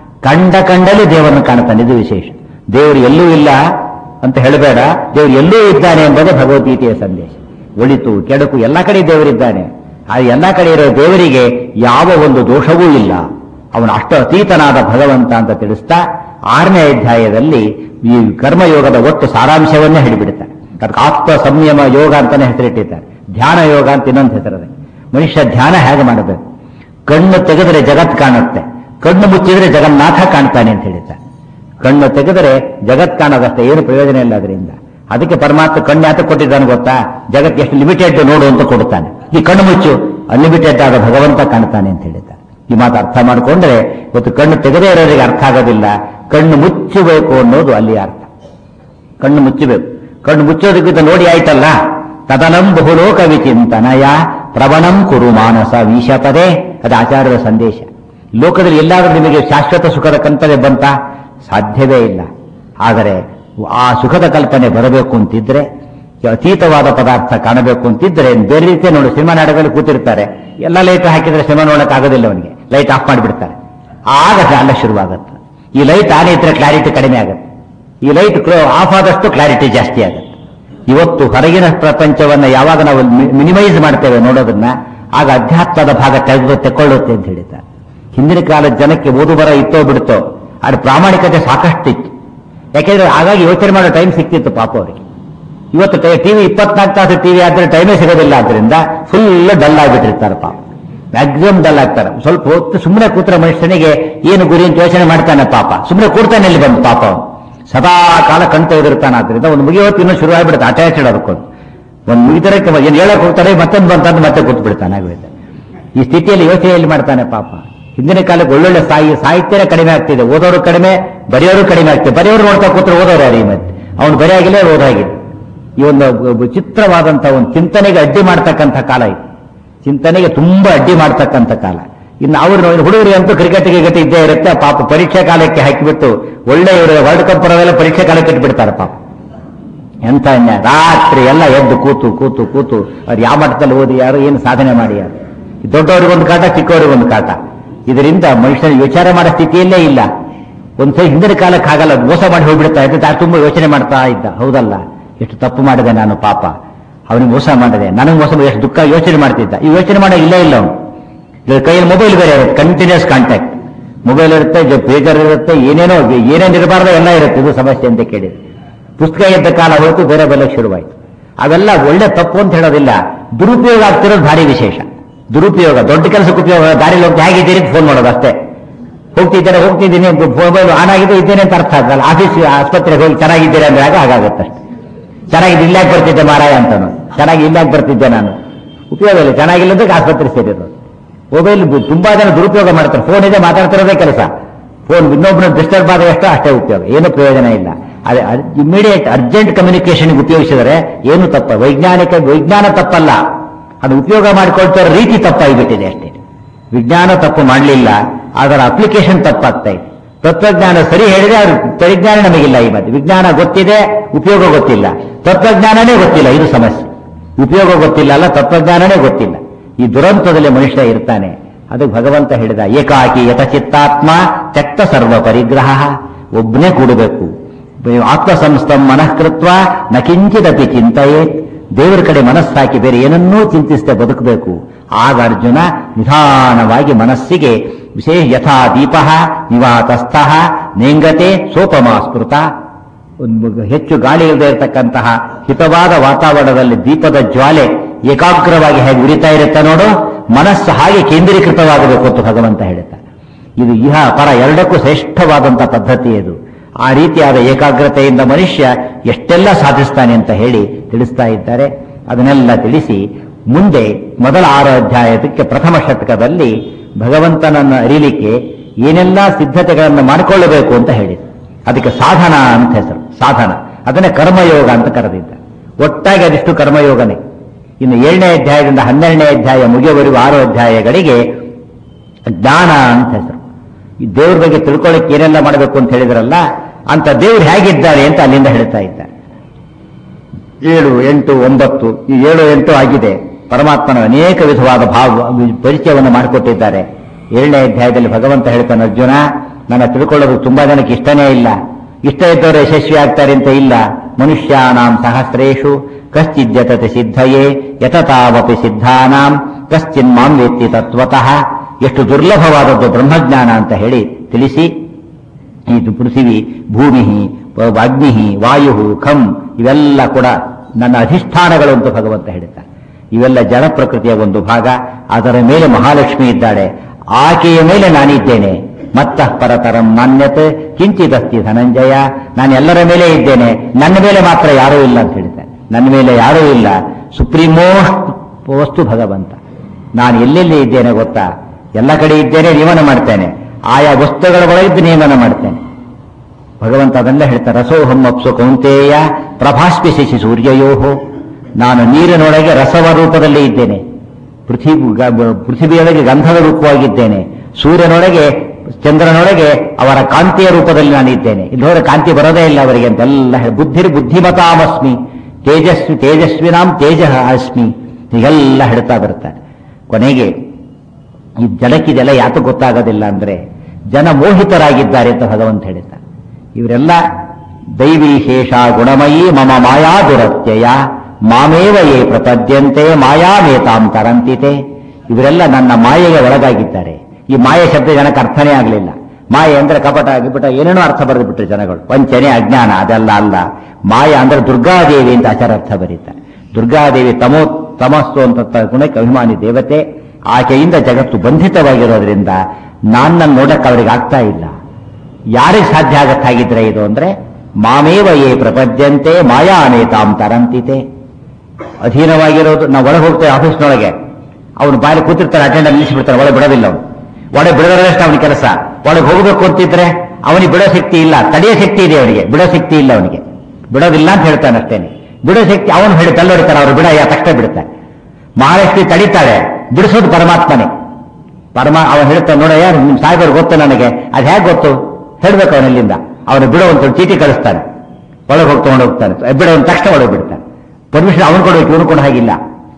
ಕಂಡಲ್ಲಿ ದೇವರನ್ನು ಕಾಣ್ತಾನೆ. ಇದು ವಿಶೇಷ. ದೇವರು ಎಲ್ಲೂ ಇಲ್ಲ ಅಂತ ಹೇಳಬೇಡ, ದೇವರು ಎಲ್ಲೂ ಇದ್ದಾನೆ ಎಂಬುದೇ ಭಗವದ್ಗೀತೆಯ ಸಂದೇಶ. ಒಳಿತು ಕೆಡುಕು ಎಲ್ಲ ಕಡೆ ದೇವರಿದ್ದಾನೆ. ಆ ಎಲ್ಲ ಕಡೆ ಇರೋ ದೇವರಿಗೆ ಯಾವ ಒಂದು ದೋಷವೂ ಇಲ್ಲ. ಅವನು ಅಷ್ಟು ಅತೀತನಾದ ಭಗವಂತ ಅಂತ ತಿಳಿಸ್ತಾ 6ನೇ ಅಧ್ಯಾಯದಲ್ಲಿ ಈ ಕರ್ಮಯೋಗದ ಒಟ್ಟು ಸಾರಾಂಶವನ್ನೇ ಹೇಳಿಬಿಡುತ್ತಾರೆ. ಅದಕ್ಕೆ ಆತ್ಮ ಸಂಯಮ ಯೋಗ ಅಂತಾನೆ ಹೆಸರಿಟ್ಟಿದ್ದಾರೆ. ಧ್ಯಾನ ಯೋಗ ಅಂತ ಇನ್ನೊಂದು ಹೆಸರದೆ. ಮನುಷ್ಯ ಧ್ಯಾನ ಹೇಗೆ ಮಾಡಬೇಕು? ಕಣ್ಣು ತೆಗೆದರೆ ಜಗತ್ ಕಾಣುತ್ತೆ, ಕಣ್ಣು ಮುಚ್ಚಿದ್ರೆ ಜಗನ್ನಾಥ ಕಾಣ್ತಾನೆ ಅಂತ ಹೇಳಿದ್ದಾರೆ. ಕಣ್ಣು ತೆಗೆದರೆ ಜಗತ್ ಕಾಣೋದಷ್ಟೇ, ಏನು ಪ್ರಯೋಜನ ಇಲ್ಲ ಅದರಿಂದ. ಅದಕ್ಕೆ ಪರಮಾತ್ಮ ಕಣ್ಣು ಯಾತ ಕೊಟ್ಟಿದ್ದಾನೆ ಗೊತ್ತಾ? ಜಗತ್ ಎಷ್ಟು ಲಿಮಿಟೆಡ್ ನೋಡು ಅಂತ ಕೊಡ್ತಾನೆ. ಈ ಕಣ್ಣು ಮುಚ್ಚು, ಅನ್ಲಿಮಿಟೆಡ್ ಆದ ಭಗವಂತ ಕಾಣ್ತಾನೆ ಅಂತ ಹೇಳಿದ್ದಾರೆ. ಈ ಮಾತು ಅರ್ಥ ಮಾಡಿಕೊಂಡ್ರೆ ಇವತ್ತು ಕಣ್ಣು ತೆಗೆದೇ ಇರೋರಿಗೆ ಅರ್ಥ ಆಗೋದಿಲ್ಲ. ಕಣ್ಣು ಮುಚ್ಚಬೇಕು ಅನ್ನೋದು ಅಲ್ಲಿ ಅರ್ಥ. ಕಣ್ಣು ಮುಚ್ಚಬೇಕು. ಕಣ್ಣು ಮುಚ್ಚೋದಕ್ಕಿಂತ ನೋಡಿ ಆಯ್ತಲ್ಲ. ತದನಂ ಬಹುಲೋಕ ವಿಚಿಂತನಯ ಪ್ರವಣಂ ಕುರು ಮಾನಸ ವೀಶಪದೇ. ಅದು ಆಚಾರ್ಯರ ಸಂದೇಶ. ಲೋಕದಲ್ಲಿ ಎಲ್ಲಾದರೂ ನಿಮಗೆ ಶಾಶ್ವತ ಸುಖದ ಕಲ್ಪನೆ ಬಂತ? ಸಾಧ್ಯವೇ ಇಲ್ಲ. ಆದರೆ ಆ ಸುಖದ ಕಲ್ಪನೆ ಬರಬೇಕು ಅಂತಿದ್ರೆ, ಅತೀತವಾದ ಪದಾರ್ಥ ಕಾಣಬೇಕು ಅಂತಿದ್ರೆ ಬೇರೆ ರೀತಿ ನೋಡಿ. ಸಿನಿಮಾ ನಾಟಕದಲ್ಲಿ ಕೂತಿರ್ತಾರೆ, ಎಲ್ಲ ಲೈಟ್ ಹಾಕಿದ್ರೆ ಸಿನಿಮಾ ನೋಡಕ್ ಆಗೋದಿಲ್ಲ ಅವನಿಗೆ, ಲೈಟ್ ಆಫ್ ಮಾಡಿಬಿಡ್ತಾರೆ. ಆಗ ಅಲ್ಲ ಶುರುವಾಗುತ್ತೆ. ಈ ಲೈಟ್ ಆನ್ ಇದ್ರೆ ಕ್ಲಾರಿಟಿ ಕಡಿಮೆ ಆಗುತ್ತೆ, ಈ ಲೈಟ್ ಆಫ್ ಆದಷ್ಟು ಕ್ಲಾರಿಟಿ ಜಾಸ್ತಿ ಆಗುತ್ತೆ. ಇವತ್ತು ಹೊರಗಿನ ಪ್ರಪಂಚವನ್ನ ಯಾವಾಗ ನಾವು ಮಿನಿಮೈಸ್ ಮಾಡ್ತೇವೆ ನೋಡೋದನ್ನ, ಆಗ ಅಧ್ಯಾತ್ಮದ ಭಾಗ ತೆಕ್ಕೊಳ್ಳುತ್ತೆ ಅಂತ ಹೇಳಿದ್ದಾರೆ. ಹಿಂದಿನ ಕಾಲದ ಜನಕ್ಕೆ ಓದು ಬರ ಇತ್ತೋ ಬಿಡುತ್ತೋ, ಆದ್ರೆ ಪ್ರಾಮಾಣಿಕತೆ ಸಾಕಷ್ಟಿತ್ತು. ಯಾಕೆಂದ್ರೆ ಹಾಗಾಗಿ ಯೋಚನೆ ಮಾಡೋ ಟೈಮ್ ಸಿಕ್ತಿತ್ತು ಪಾಪ ಅವರಿಗೆ. ಇವತ್ತು ಟಿವಿ 24 ತಾಸು ಟಿವಿ ಆದ್ರೆ ಟೈಮೇ ಸಿಗೋದಿಲ್ಲ. ಆದ್ರಿಂದ ಫುಲ್ ಡಲ್ ಆಗಿಬಿಟ್ಟಿರ್ತಾರೆ ಪಾಪ, ಮ್ಯಾಕ್ಸಿಮಮ್ ಡಲ್ ಆಗ್ತಾರೆ. ಸ್ವಲ್ಪ ಹೊತ್ತು ಸುಮ್ಮನೆ ಕೂತ್ರೆ ಮನುಷ್ಯನಿಗೆ ಏನು ಗುರಿ ಅಂತ ಯೋಚನೆ ಮಾಡ್ತಾನೆ ಪಾಪ. ಸುಮ್ಮನೆ ಕೂಡ್ತಾನೆ ಇಲ್ಲಿ ಬಂದು ಪಾಪ ಅವನು ಸದಾ ಕಾಲ ಕಣ್ತಾ ಎದುರ್ತಾನೆ. ಆದ್ರಿಂದ ಒಂದು ಮುಗಿಯೋತ್ತು ಇನ್ನೂ ಶುರು ಆಗಿಬಿಡುತ್ತೆ ಅಟ್ಯಾಚ್ಡ್ ಅದಕ್ಕೊಂದು. ಒಂದು ಮುಗಿದರಕ್ಕೆ ಏನು ಹೇಳಕ್ ಹೋಗ್ತಾರೆ, ಮತ್ತೊಂದು ಬಂತಂದು ಮತ್ತೆ ಕೂತ್ ಬಿಡ್ತಾನೆ ಆಗಿರುತ್ತೆ. ಈ ಸ್ಥಿತಿಯಲ್ಲಿ ಯೋಚನೆಯಲ್ಲಿ ಮಾಡ್ತಾನೆ ಪಾಪ. ಹಿಂದಿನ ಕಾಲಕ್ಕೆ ಒಳ್ಳೊಳ್ಳೆ ಸಾಹಿತ್ಯನೇ ಕಡಿಮೆ ಆಗ್ತಿದೆ, ಓದೋರು ಕಡಿಮೆ, ಬರೆಯೋರು ಕಡಿಮೆ ಆಗ್ತಿದೆ. ಬರೆಯೋರು ನೋಡ್ತಾ ಕೂತ್ರೆ ಓದೋರು ಯಾರು? ಈ ಮತ್ತೆ ಅವನು ಬರೆಯಾಗಿಲ್ಲ, ಓದಾಗಿಲ್ಲ. ಈ ಒಂದು ವಿಚಿತ್ರವಾದಂತ ಒಂದು ಚಿಂತನೆಗೆ ಅಡ್ಡಿ ಮಾಡ್ತಕ್ಕಂಥ ಕಾಲ ಇದು. ಚಿಂತನೆಗೆ ತುಂಬಾ ಅಡ್ಡಿ ಮಾಡ್ತಕ್ಕಂಥ ಕಾಲ. ಇನ್ನು ಅವರು ಹುಡುಗರು ಅಂತೂ ಕ್ರಿಕೆಟ್ಗೆ ಗತಿ ಇದ್ದೇ ಇರುತ್ತೆ ಪಾಪ. ಪರೀಕ್ಷಾ ಕಾಲಕ್ಕೆ ಹಾಕಿಬಿಟ್ಟು ಒಳ್ಳೆ ಇವರು ವರ್ಲ್ಡ್ ಕಪ್ ಬರೋದೆಲ್ಲ ಪರೀಕ್ಷಾ ಕಾಲಕ್ಕೆ ಇಟ್ಬಿಡ್ತಾರೆ ಪಾಪ. ಎಂತ ರಾತ್ರಿ ಎಲ್ಲ ಎದ್ದು ಕೂತು ಕೂತು ಕೂತು ಅವ್ರು ಯಾವ ಮಟ್ಟದಲ್ಲಿ ಓದಿ ಯಾರು, ಏನು ಸಾಧನೆ ಮಾಡಿ ಯಾರು. ದೊಡ್ಡವರಿಗೊಂದು ಕಾಟ, ಚಿಕ್ಕವರಿಗೊಂದು ಕಾಟ. ಇದರಿಂದ ಮನುಷ್ಯನ ವಿಚಾರ ಮಾಡೋ ಸ್ಥಿತಿಯಲ್ಲೇ ಇಲ್ಲ. ಒಂದ್ಸರಿ ಹಿಂದಿನ ಕಾಲಕ್ಕೆ ಆಗಲ್ಲ, ಮೋಸ ಮಾಡಿ ಹೋಗ್ಬಿಡ್ತಾ ಇದ್ದ. ತಾನು ತುಂಬಾ ಯೋಚನೆ ಮಾಡ್ತಾ ಇದ್ದ. ಹೌದಲ್ಲ, ಎಷ್ಟು ತಪ್ಪು ಮಾಡಿದೆ ನಾನು ಪಾಪ, ಅವನಿಗೆ ಮೋಸ ಮಾಡಿದೆ, ನನಗೆ ಮೋಸ ಮಾಡಿ ಎಷ್ಟು ದುಃಖ ಯೋಚನೆ ಮಾಡ್ತಿದ್ದ. ಈ ಯೋಚನೆ ಮಾಡೋ ಇಲ್ಲ ಅವನು. ಕೈಯಲ್ಲಿ ಮೊಬೈಲ್ ಬೇರೆ ಇರುತ್ತೆ, ಕಂಟಿನ್ಯೂಸ್ ಕಾಂಟ್ಯಾಕ್ಟ್. ಮೊಬೈಲ್ ಇರುತ್ತೆ, ಪೇಜರ್ ಇರುತ್ತೆ, ಏನೇನು ಇರಬಾರ್ದು ಎಲ್ಲ ಇರುತ್ತೆ. ಇದು ಸಮಸ್ಯೆ ಅಂತ ಕೇಳಿ ಪುಸ್ತಕ ಇದ್ದ ಕಾಲ ಹೋಯ್ತು, ಬೇರೆ ಬೆಲೆ ಶುರುವಾಯಿತು. ಅವೆಲ್ಲ ಒಳ್ಳೆ ತಪ್ಪು ಅಂತ ಹೇಳೋದಿಲ್ಲ, ದುರುಪಯೋಗ ಆಗ್ತಿರೋದು ಭಾರಿ ವಿಶೇಷ. ದುರುಪಯೋಗ, ದೊಡ್ಡ ಕೆಲಸಕ್ಕೆ ಉಪಯೋಗ. ದಾರಿಲಿ ಹೋಗ್ತಾ ಹೇಗಿದ್ದೀರಿ ಫೋನ್ ಮಾಡೋದು ಅಷ್ಟೇ. ಹೋಗ್ತಿದ್ದೀನಿ ಮೊಬೈಲ್ ಆನ್ ಆಗಿದೆ ಇದ್ದೇನೆ ಅಂತ ಅರ್ಥ ಆಗಲ್ಲ. ಆಫೀಸ್ ಆಸ್ಪತ್ರೆಗೆ ಹೋಗಿ ಚೆನ್ನಾಗಿದ್ದೀರಿ ಅಂದ್ರೆ ಆಗಾಗುತ್ತೆ ಅಷ್ಟೇ. ಚೆನ್ನಾಗಿದ್ದು ಇಲ್ಲಾಗಿ ಬರ್ತಿದ್ದೆ ಮಾರಾಯ ಅಂತಾನು, ಚೆನ್ನಾಗಿ ಇಲ್ಲಾಗಿ ಬರ್ತಿದ್ದೆ ನಾನು. ಉಪಯೋಗ ಇಲ್ಲ, ಚೆನ್ನಾಗಿಲ್ಲದಕ್ಕೆ ಆಸ್ಪತ್ರೆ ಸೇರಿರೋದು. ಮೊಬೈಲ್ ತುಂಬಾ ಜನ ದುರುಪಯೋಗ ಮಾಡ್ತಾರೆ. ಫೋನ್ ಇದೆ, ಮಾತಾಡ್ತಿರೋದೇ ಕೆಲಸ. ಫೋನ್ ಇನ್ನೊಬ್ಬನ ಡಿಸ್ಟರ್ಬ್ ಆದ ಎಷ್ಟೋ ಅಷ್ಟೇ ಉಪಯೋಗ, ಏನು ಪ್ರಯೋಜನ ಇಲ್ಲ. ಅದೇ ಇಮಿಡಿಯೇಟ್ ಅರ್ಜೆಂಟ್ ಕಮ್ಯುನಿಕೇಶನ್ಗೆ ಉಪಯೋಗಿಸಿದರೆ ಏನು ತಪ್ಪ? ವಿಜ್ಞಾನ ತಪ್ಪಲ್ಲ, ಅದು ಉಪಯೋಗ ಮಾಡಿಕೊಳ್ತಿರೋ ರೀತಿ ತಪ್ಪಾಗಿಬಿಟ್ಟಿದೆ ಅಷ್ಟೇ. ವಿಜ್ಞಾನ ತಪ್ಪು ಮಾಡಲಿಲ್ಲ, ಅದರ ಅಪ್ಲಿಕೇಶನ್ ತಪ್ಪಾಗ್ತಾ ಇದೆ. ತತ್ವಜ್ಞಾನ ಸರಿ ಹೇಳಿದ್ರೆ ಅವ್ರ ಪರಿಜ್ಞಾನ ನಮಗಿಲ್ಲ. ಈ ಮಧ್ಯೆ ವಿಜ್ಞಾನ ಗೊತ್ತಿದೆ, ಉಪಯೋಗ ಗೊತ್ತಿಲ್ಲ. ತತ್ವಜ್ಞಾನನೇ ಗೊತ್ತಿಲ್ಲ, ಇದು ಸಮಸ್ಯೆ. ಉಪಯೋಗ ಗೊತ್ತಿಲ್ಲ ಅಲ್ಲ, ತತ್ವಜ್ಞಾನನೇ ಗೊತ್ತಿಲ್ಲ. ಈ ದುರಂತದಲ್ಲಿ ಮನುಷ್ಯ ಇರ್ತಾನೆ. ಅದು ಭಗವಂತ ಹೇಳಿದ ಏಕಾಕಿ ಯತಚಿತ್ತಾತ್ಮ ತ್ಯಕ್ತ ಸರ್ವ ಪರಿಗ್ರಹ. ಒಬ್ಬನೇ ಕೂಡಬೇಕು. ಆತ್ಮಸಂಸ್ಥಂ ಮನಃಕೃತ್ವ ನ ಕಿಂಚಿದಪಿ ಚಿಂತೆಯೇತ್. ದೇವರ ಕಡೆ ಮನಸ್ಸಾಕಿ ಬೇರೆ ಏನನ್ನೂ ಚಿಂತಿಸದೆ ಬದುಕಬೇಕು. ಆಗ ಅರ್ಜುನ ನಿಧಾನವಾಗಿ ಮನಸ್ಸಿಗೆ ವಿಶೇಷ ಯಥಾ ದೀಪ ನಿವಾತಸ್ಥ ನೇಂಗತೆ ಸೋಪಮಾ ಸ್ಮೃತ. ಹೆಚ್ಚು ಗಾಳಿ ಇಲ್ಲದೆ ಇರತಕ್ಕಂತಹ ಹಿತವಾದ ವಾತಾವರಣದಲ್ಲಿ ದೀಪದ ಜ್ವಾಲೆ ಏಕಾಗ್ರವಾಗಿ ಹೇಗೆ ಉರಿತಾ ಇರುತ್ತೆ ನೋಡು, ಮನಸ್ಸು ಹಾಗೆ ಕೇಂದ್ರೀಕೃತವಾಗಬೇಕು ಅಂತ ಭಗವಂತ ಹೇಳುತ್ತಾರೆ. ಇದು ಇಹ ಪರ ಎರಡಕ್ಕೂ ಶ್ರೇಷ್ಠವಾದಂತಹ ಪದ್ಧತಿ ಇದು. ಆ ರೀತಿಯಾದ ಏಕಾಗ್ರತೆಯಿಂದ ಮನುಷ್ಯ ಎಷ್ಟೆಲ್ಲ ಸಾಧಿಸ್ತಾನೆ ಅಂತ ಹೇಳಿ ತಿಳಿಸ್ತಾ ಇದ್ದಾರೆ. ಅದನ್ನೆಲ್ಲ ತಿಳಿಸಿ ಮುಂದೆ ಮೊದಲ 6 ಅಧ್ಯಾಯಕ್ಕೆ ಪ್ರಥಮ ಶತಕದಲ್ಲಿ ಭಗವಂತನನ್ನು ಅರಿಲಿಕ್ಕೆ ಏನೆಲ್ಲ ಸಿದ್ಧತೆಗಳನ್ನು ಮಾಡಿಕೊಳ್ಳಬೇಕು ಅಂತ ಹೇಳಿದ್ರು. ಅದಕ್ಕೆ ಸಾಧನ ಅಂತ ಹೆಸರು. ಸಾಧನ ಅದನ್ನೇ ಕರ್ಮಯೋಗ ಅಂತ ಕರೆದಿದ್ದ. ಒಟ್ಟಾಗಿ ಅದಿಷ್ಟು ಕರ್ಮಯೋಗನೇ. ಇನ್ನು 7ನೇ ಅಧ್ಯಾಯದಿಂದ 12ನೇ ಅಧ್ಯಾಯ ಮುಗಿಯುವವರೆಗೂ 6 ಅಧ್ಯಾಯಗಳಿಗೆ ಜ್ಞಾನ ಅಂತ ಹೆಸರು. ಈ ದೇವ್ರ ಬಗ್ಗೆ ತಿಳ್ಕೊಳ್ಳಿಕ್ಕೆ ಏನೆಲ್ಲ ಮಾಡಬೇಕು ಅಂತ ಹೇಳಿದ್ರಲ್ಲ, ಅಂತ ದೇವ್ರು ಹೇಗಿದ್ದಾರೆ ಅಂತ ಅಲ್ಲಿಂದ ಹೇಳ್ತಾ ಇದ್ದಾರೆ. 7, 8, 9 ಈ 7, 8 ಆಗಿದೆ. ಪರಮಾತ್ಮನ ಅನೇಕ ವಿಧವಾದ ಪರಿಚಯವನ್ನು ಮಾಡಿಕೊಟ್ಟಿದ್ದಾರೆ. 7ನೇ ಅಧ್ಯಾಯದಲ್ಲಿ ಭಗವಂತ ಹೇಳ್ತಾನೆ, ಅರ್ಜುನ ನನ್ನ ತಿಳ್ಕೊಳ್ಳೋದು ತುಂಬಾ ಜನಕ್ಕೆ ಇಷ್ಟನೇ ಇಲ್ಲ. ಇಷ್ಟ ಇದ್ದವರು ಯಶಸ್ವಿ ಆಗ್ತಾರೆ ಅಂತ ಇಲ್ಲ. ಮನುಷ್ಯಾನಾಂ ಸಹಸ್ರೇಷು ಕಶ್ಚಿದ್ಯತತೆ ಸಿದ್ಧಯೇ ಯತತಾವಪಿ ಸಿದ್ಧಾನಾಂ ಕಶ್ಚಿನ್ ಮಾಂ ವೇತ್ತಿ ತತ್ವತಃ. ಎಷ್ಟು ದುರ್ಲಭವಾದದ್ದು ಬ್ರಹ್ಮಜ್ಞಾನ ಅಂತ ಹೇಳಿ ತಿಳಿಸಿ, ಇದು ಪೃಥಿವಿ, ಭೂಮಿ, ಅಗ್ನಿ, ವಾಯು, ಖಂ ಇವೆಲ್ಲ ಕೂಡ ನನ್ನ ಅಧಿಷ್ಠಾನಗಳು ಅಂತ ಭಗವಂತ ಹೇಳ್ತಾರೆ. ಇವೆಲ್ಲ ಜಡ ಪ್ರಕೃತಿಯ ಒಂದು ಭಾಗ. ಅದರ ಮೇಲೆ ಮಹಾಲಕ್ಷ್ಮಿ ಇದ್ದಾಳೆ. ಆಕೆಯ ಮೇಲೆ ನಾನಿದ್ದೇನೆ. ಮತ್ತಃ ಪರತರಂ ನಾಣ್ಯತೆ ಕಿಂಚಿದಸ್ತಿ ಧನಂಜಯ. ನಾನು ಎಲ್ಲರ ಮೇಲೆ ಇದ್ದೇನೆ, ನನ್ನ ಮೇಲೆ ಮಾತ್ರ ಯಾರೂ ಇಲ್ಲ ಅಂತ ಹೇಳ್ತಾರೆ. ನನ್ನ ಮೇಲೆ ಯಾರೂ ಇಲ್ಲ. ಸುಪ್ರೀಮೋಸ್ಟ್ ವಸ್ತು ಭಗವಂತ. ನಾನು ಎಲ್ಲೆಲ್ಲಿ ಇದ್ದೇನೆ ಗೊತ್ತಾ? ಎಲ್ಲ ಕಡೆ ಇದ್ದೇನೆ, ನಿಯಮನ ಮಾಡ್ತೇನೆ. ಆಯಾ ವಸ್ತುಗಳ ಒಳಗಿದ್ದು ನಿಯಮನ ಮಾಡ್ತೇನೆ. ಭಗವಂತ ಅದೆಲ್ಲ ಹೇಳ್ತಾರೆ. ರಸೋಹಂ ಅಪ್ಸು ಕೌಂತೇಯ ಪ್ರಭಾಸ್ಪಿಸಿ ಸೂರ್ಯಯೋಹೋ. ನಾನು ನೀರಿನೊಳಗೆ ರಸವ ರೂಪದಲ್ಲಿ ಇದ್ದೇನೆ. ಪೃಥ್ವಿಯೊಳಗೆ ಗಂಧದ ರೂಪವಾಗಿದ್ದೇನೆ. ಸೂರ್ಯನೊಳಗೆ, ಚಂದ್ರನೊಳಗೆ ಅವರ ಕಾಂತಿಯ ರೂಪದಲ್ಲಿ ನಾನು ಇದ್ದೇನೆ. ಇಲ್ಲಿ ಹೋದ್ರೆ ಕಾಂತಿ ಬರೋದೇ ಇಲ್ಲ ಅವರಿಗೆ ಅಂತೆಲ್ಲ ಬುದ್ಧಿಮತಾಮಸ್ಮಿ ತೇಜಸ್ವಿನಾಂ ತೇಜ ಅಸ್ಮಿ ಹೀಗೆಲ್ಲ ಹೇಳ್ತಾ ಬರ್ತಾರೆ. ಕೊನೆಗೆ ಈ ಜಡಕ್ಕಿದೆಲ್ಲ ಯಾಕೆ ಗೊತ್ತಾಗೋದಿಲ್ಲ ಅಂದ್ರೆ ಜನ ಮೋಹಿತರಾಗಿದ್ದಾರೆ ಅಂತ ಭಗವಂತ ಹೇಳ್ತಾರೆ. ಇವರೆಲ್ಲ ದೈವಿ ಶೇಷ ಗುಣಮಯೀ ಮಮ ಮಾಯಾ ದುರತ್ಯಯ ಮಾಮೇವ ಯೇ ಪ್ರಪದ್ಯಂತೆ ಮಾಯಾಮೇತಾಂ ತರಂತಿತೆ. ಇವರೆಲ್ಲ ನನ್ನ ಮಾಯೆಗೆ ಒಳಗಾಗಿದ್ದಾರೆ. ಈ ಮಾಯೆ ಶಬ್ದ ಜನಕ್ಕೆ ಅರ್ಥನೇ ಆಗಲಿಲ್ಲ. ಮಾಯೆ ಅಂದ್ರೆ ಕಪಟ ಗಿಪಟ ಏನೇನೋ ಅರ್ಥ ಬರೆದು ಬಿಟ್ರು ಜನಗಳು. ವಂಚನೆ, ಅಜ್ಞಾನ ಅದೆಲ್ಲ ಅಲ್ಲ. ಮಾಯ ಅಂದ್ರೆ ದುರ್ಗಾದೇವಿ ಅಂತ ಆಚಾರ ಅರ್ಥ ಬರೀತಾರೆ. ದುರ್ಗಾದೇವಿ ತಮಸ್ಸು ಅಂತ ಗುಣಕ್ಕೆ ಅಭಿಮಾನಿ ದೇವತೆ. ಆಕೆಯಿಂದ ಜಗತ್ತು ಬಂಧಿತವಾಗಿರೋದ್ರಿಂದ ನನ್ನ ನೋಡಕ್ಕೆ ಅವರಿಗೆ ಆಗ್ತಾ ಇಲ್ಲ. ಯಾರಿಗೆ ಸಾಧ್ಯ ಆಗತ್ತಾಗಿದ್ರೆ ಇದು ಅಂದ್ರೆ ಮಾಮೇವ ಯೇ ಪ್ರಪದ್ಯಂತೆ ಮಾಯಾನೇತಾಂ ತರಂತಿತೆ. ಅಧೀನವಾಗಿರೋದು. ನಾವು ಒಳಗೆ ಹೋಗ್ತೇವೆ ಆಫೀಸ್ನೊಳಗೆ, ಅವನು ಬಾಯಲ್ಲಿ ಕೂತಿರ್ತಾರೆ, ಅಟೆಂಡರ್ ನಿಲ್ಲಿಸಿಬಿಡ್ತಾರೆ, ಒಳಗೆ ಬಿಡೋದಿಲ್ಲ. ಅವನು ಒಳಗೆ ಬಿಡೋದಷ್ಟು ಅವನ ಕೆಲಸ. ಒಳಗೆ ಹೋಗಬೇಕು ಅಂತಿದ್ರೆ ಅವನಿಗೆ ಬಿಡೋ ಶಕ್ತಿ ಇಲ್ಲ. ತಡೆಯೋ ಶಕ್ತಿ ಇದೆ ಅವನಿಗೆ, ಬಿಡೋ ಶಕ್ತಿ ಇಲ್ಲ ಅವನಿಗೆ. ಬಿಡೋದಿಲ್ಲ ಅಂತ ಹೇಳ್ತಾನೆ ಅಷ್ಟೇನೆ. ಬಿಡೋ ಶಕ್ತಿ ಅವನು ಹೇಳಿ ತಳ್ಳೊಡಿತಾನೆ, ಅವರು ಬಿಡ ತಕ್ಷಣ ಬಿಡುತ್ತಾರೆ. ಮಹಾಲಕ್ಷ್ಮಿ ತಡೀತಾಳೆ, ಬಿಡಿಸೋದು ಪರಮಾತ್ಮನೇ. ಅವನು ಹೇಳ್ತಾನೆ, ನೋಡಯ್ಯ ನಿಮ್ ಸಾಹೇಬರು ಗೊತ್ತು ನನಗೆ. ಅದು ಹೇಗೆ ಗೊತ್ತು ಹೇಳ್ಬೇಕು ಅವನಲ್ಲಿಂದ. ಅವನು ಬಿಡುವಂತ ಚೀಟಿ ಕಳಿಸ್ತಾನೆ, ಒಳಗೆ ಹೋಗಿ ತಗೊಂಡು ಹೋಗ್ತಾನೆ. ಬಿಡುವಂತ ತಕ್ಷಣ ಒಳಗೆ ಬಿಡ್ತಾನೆ. ಪರ್ಮಿಷನ್ ಅವನು ಕೊಡಬೇಕು, ಇವನು ಕೂಡ ಹಾಗಿಲ್ಲ.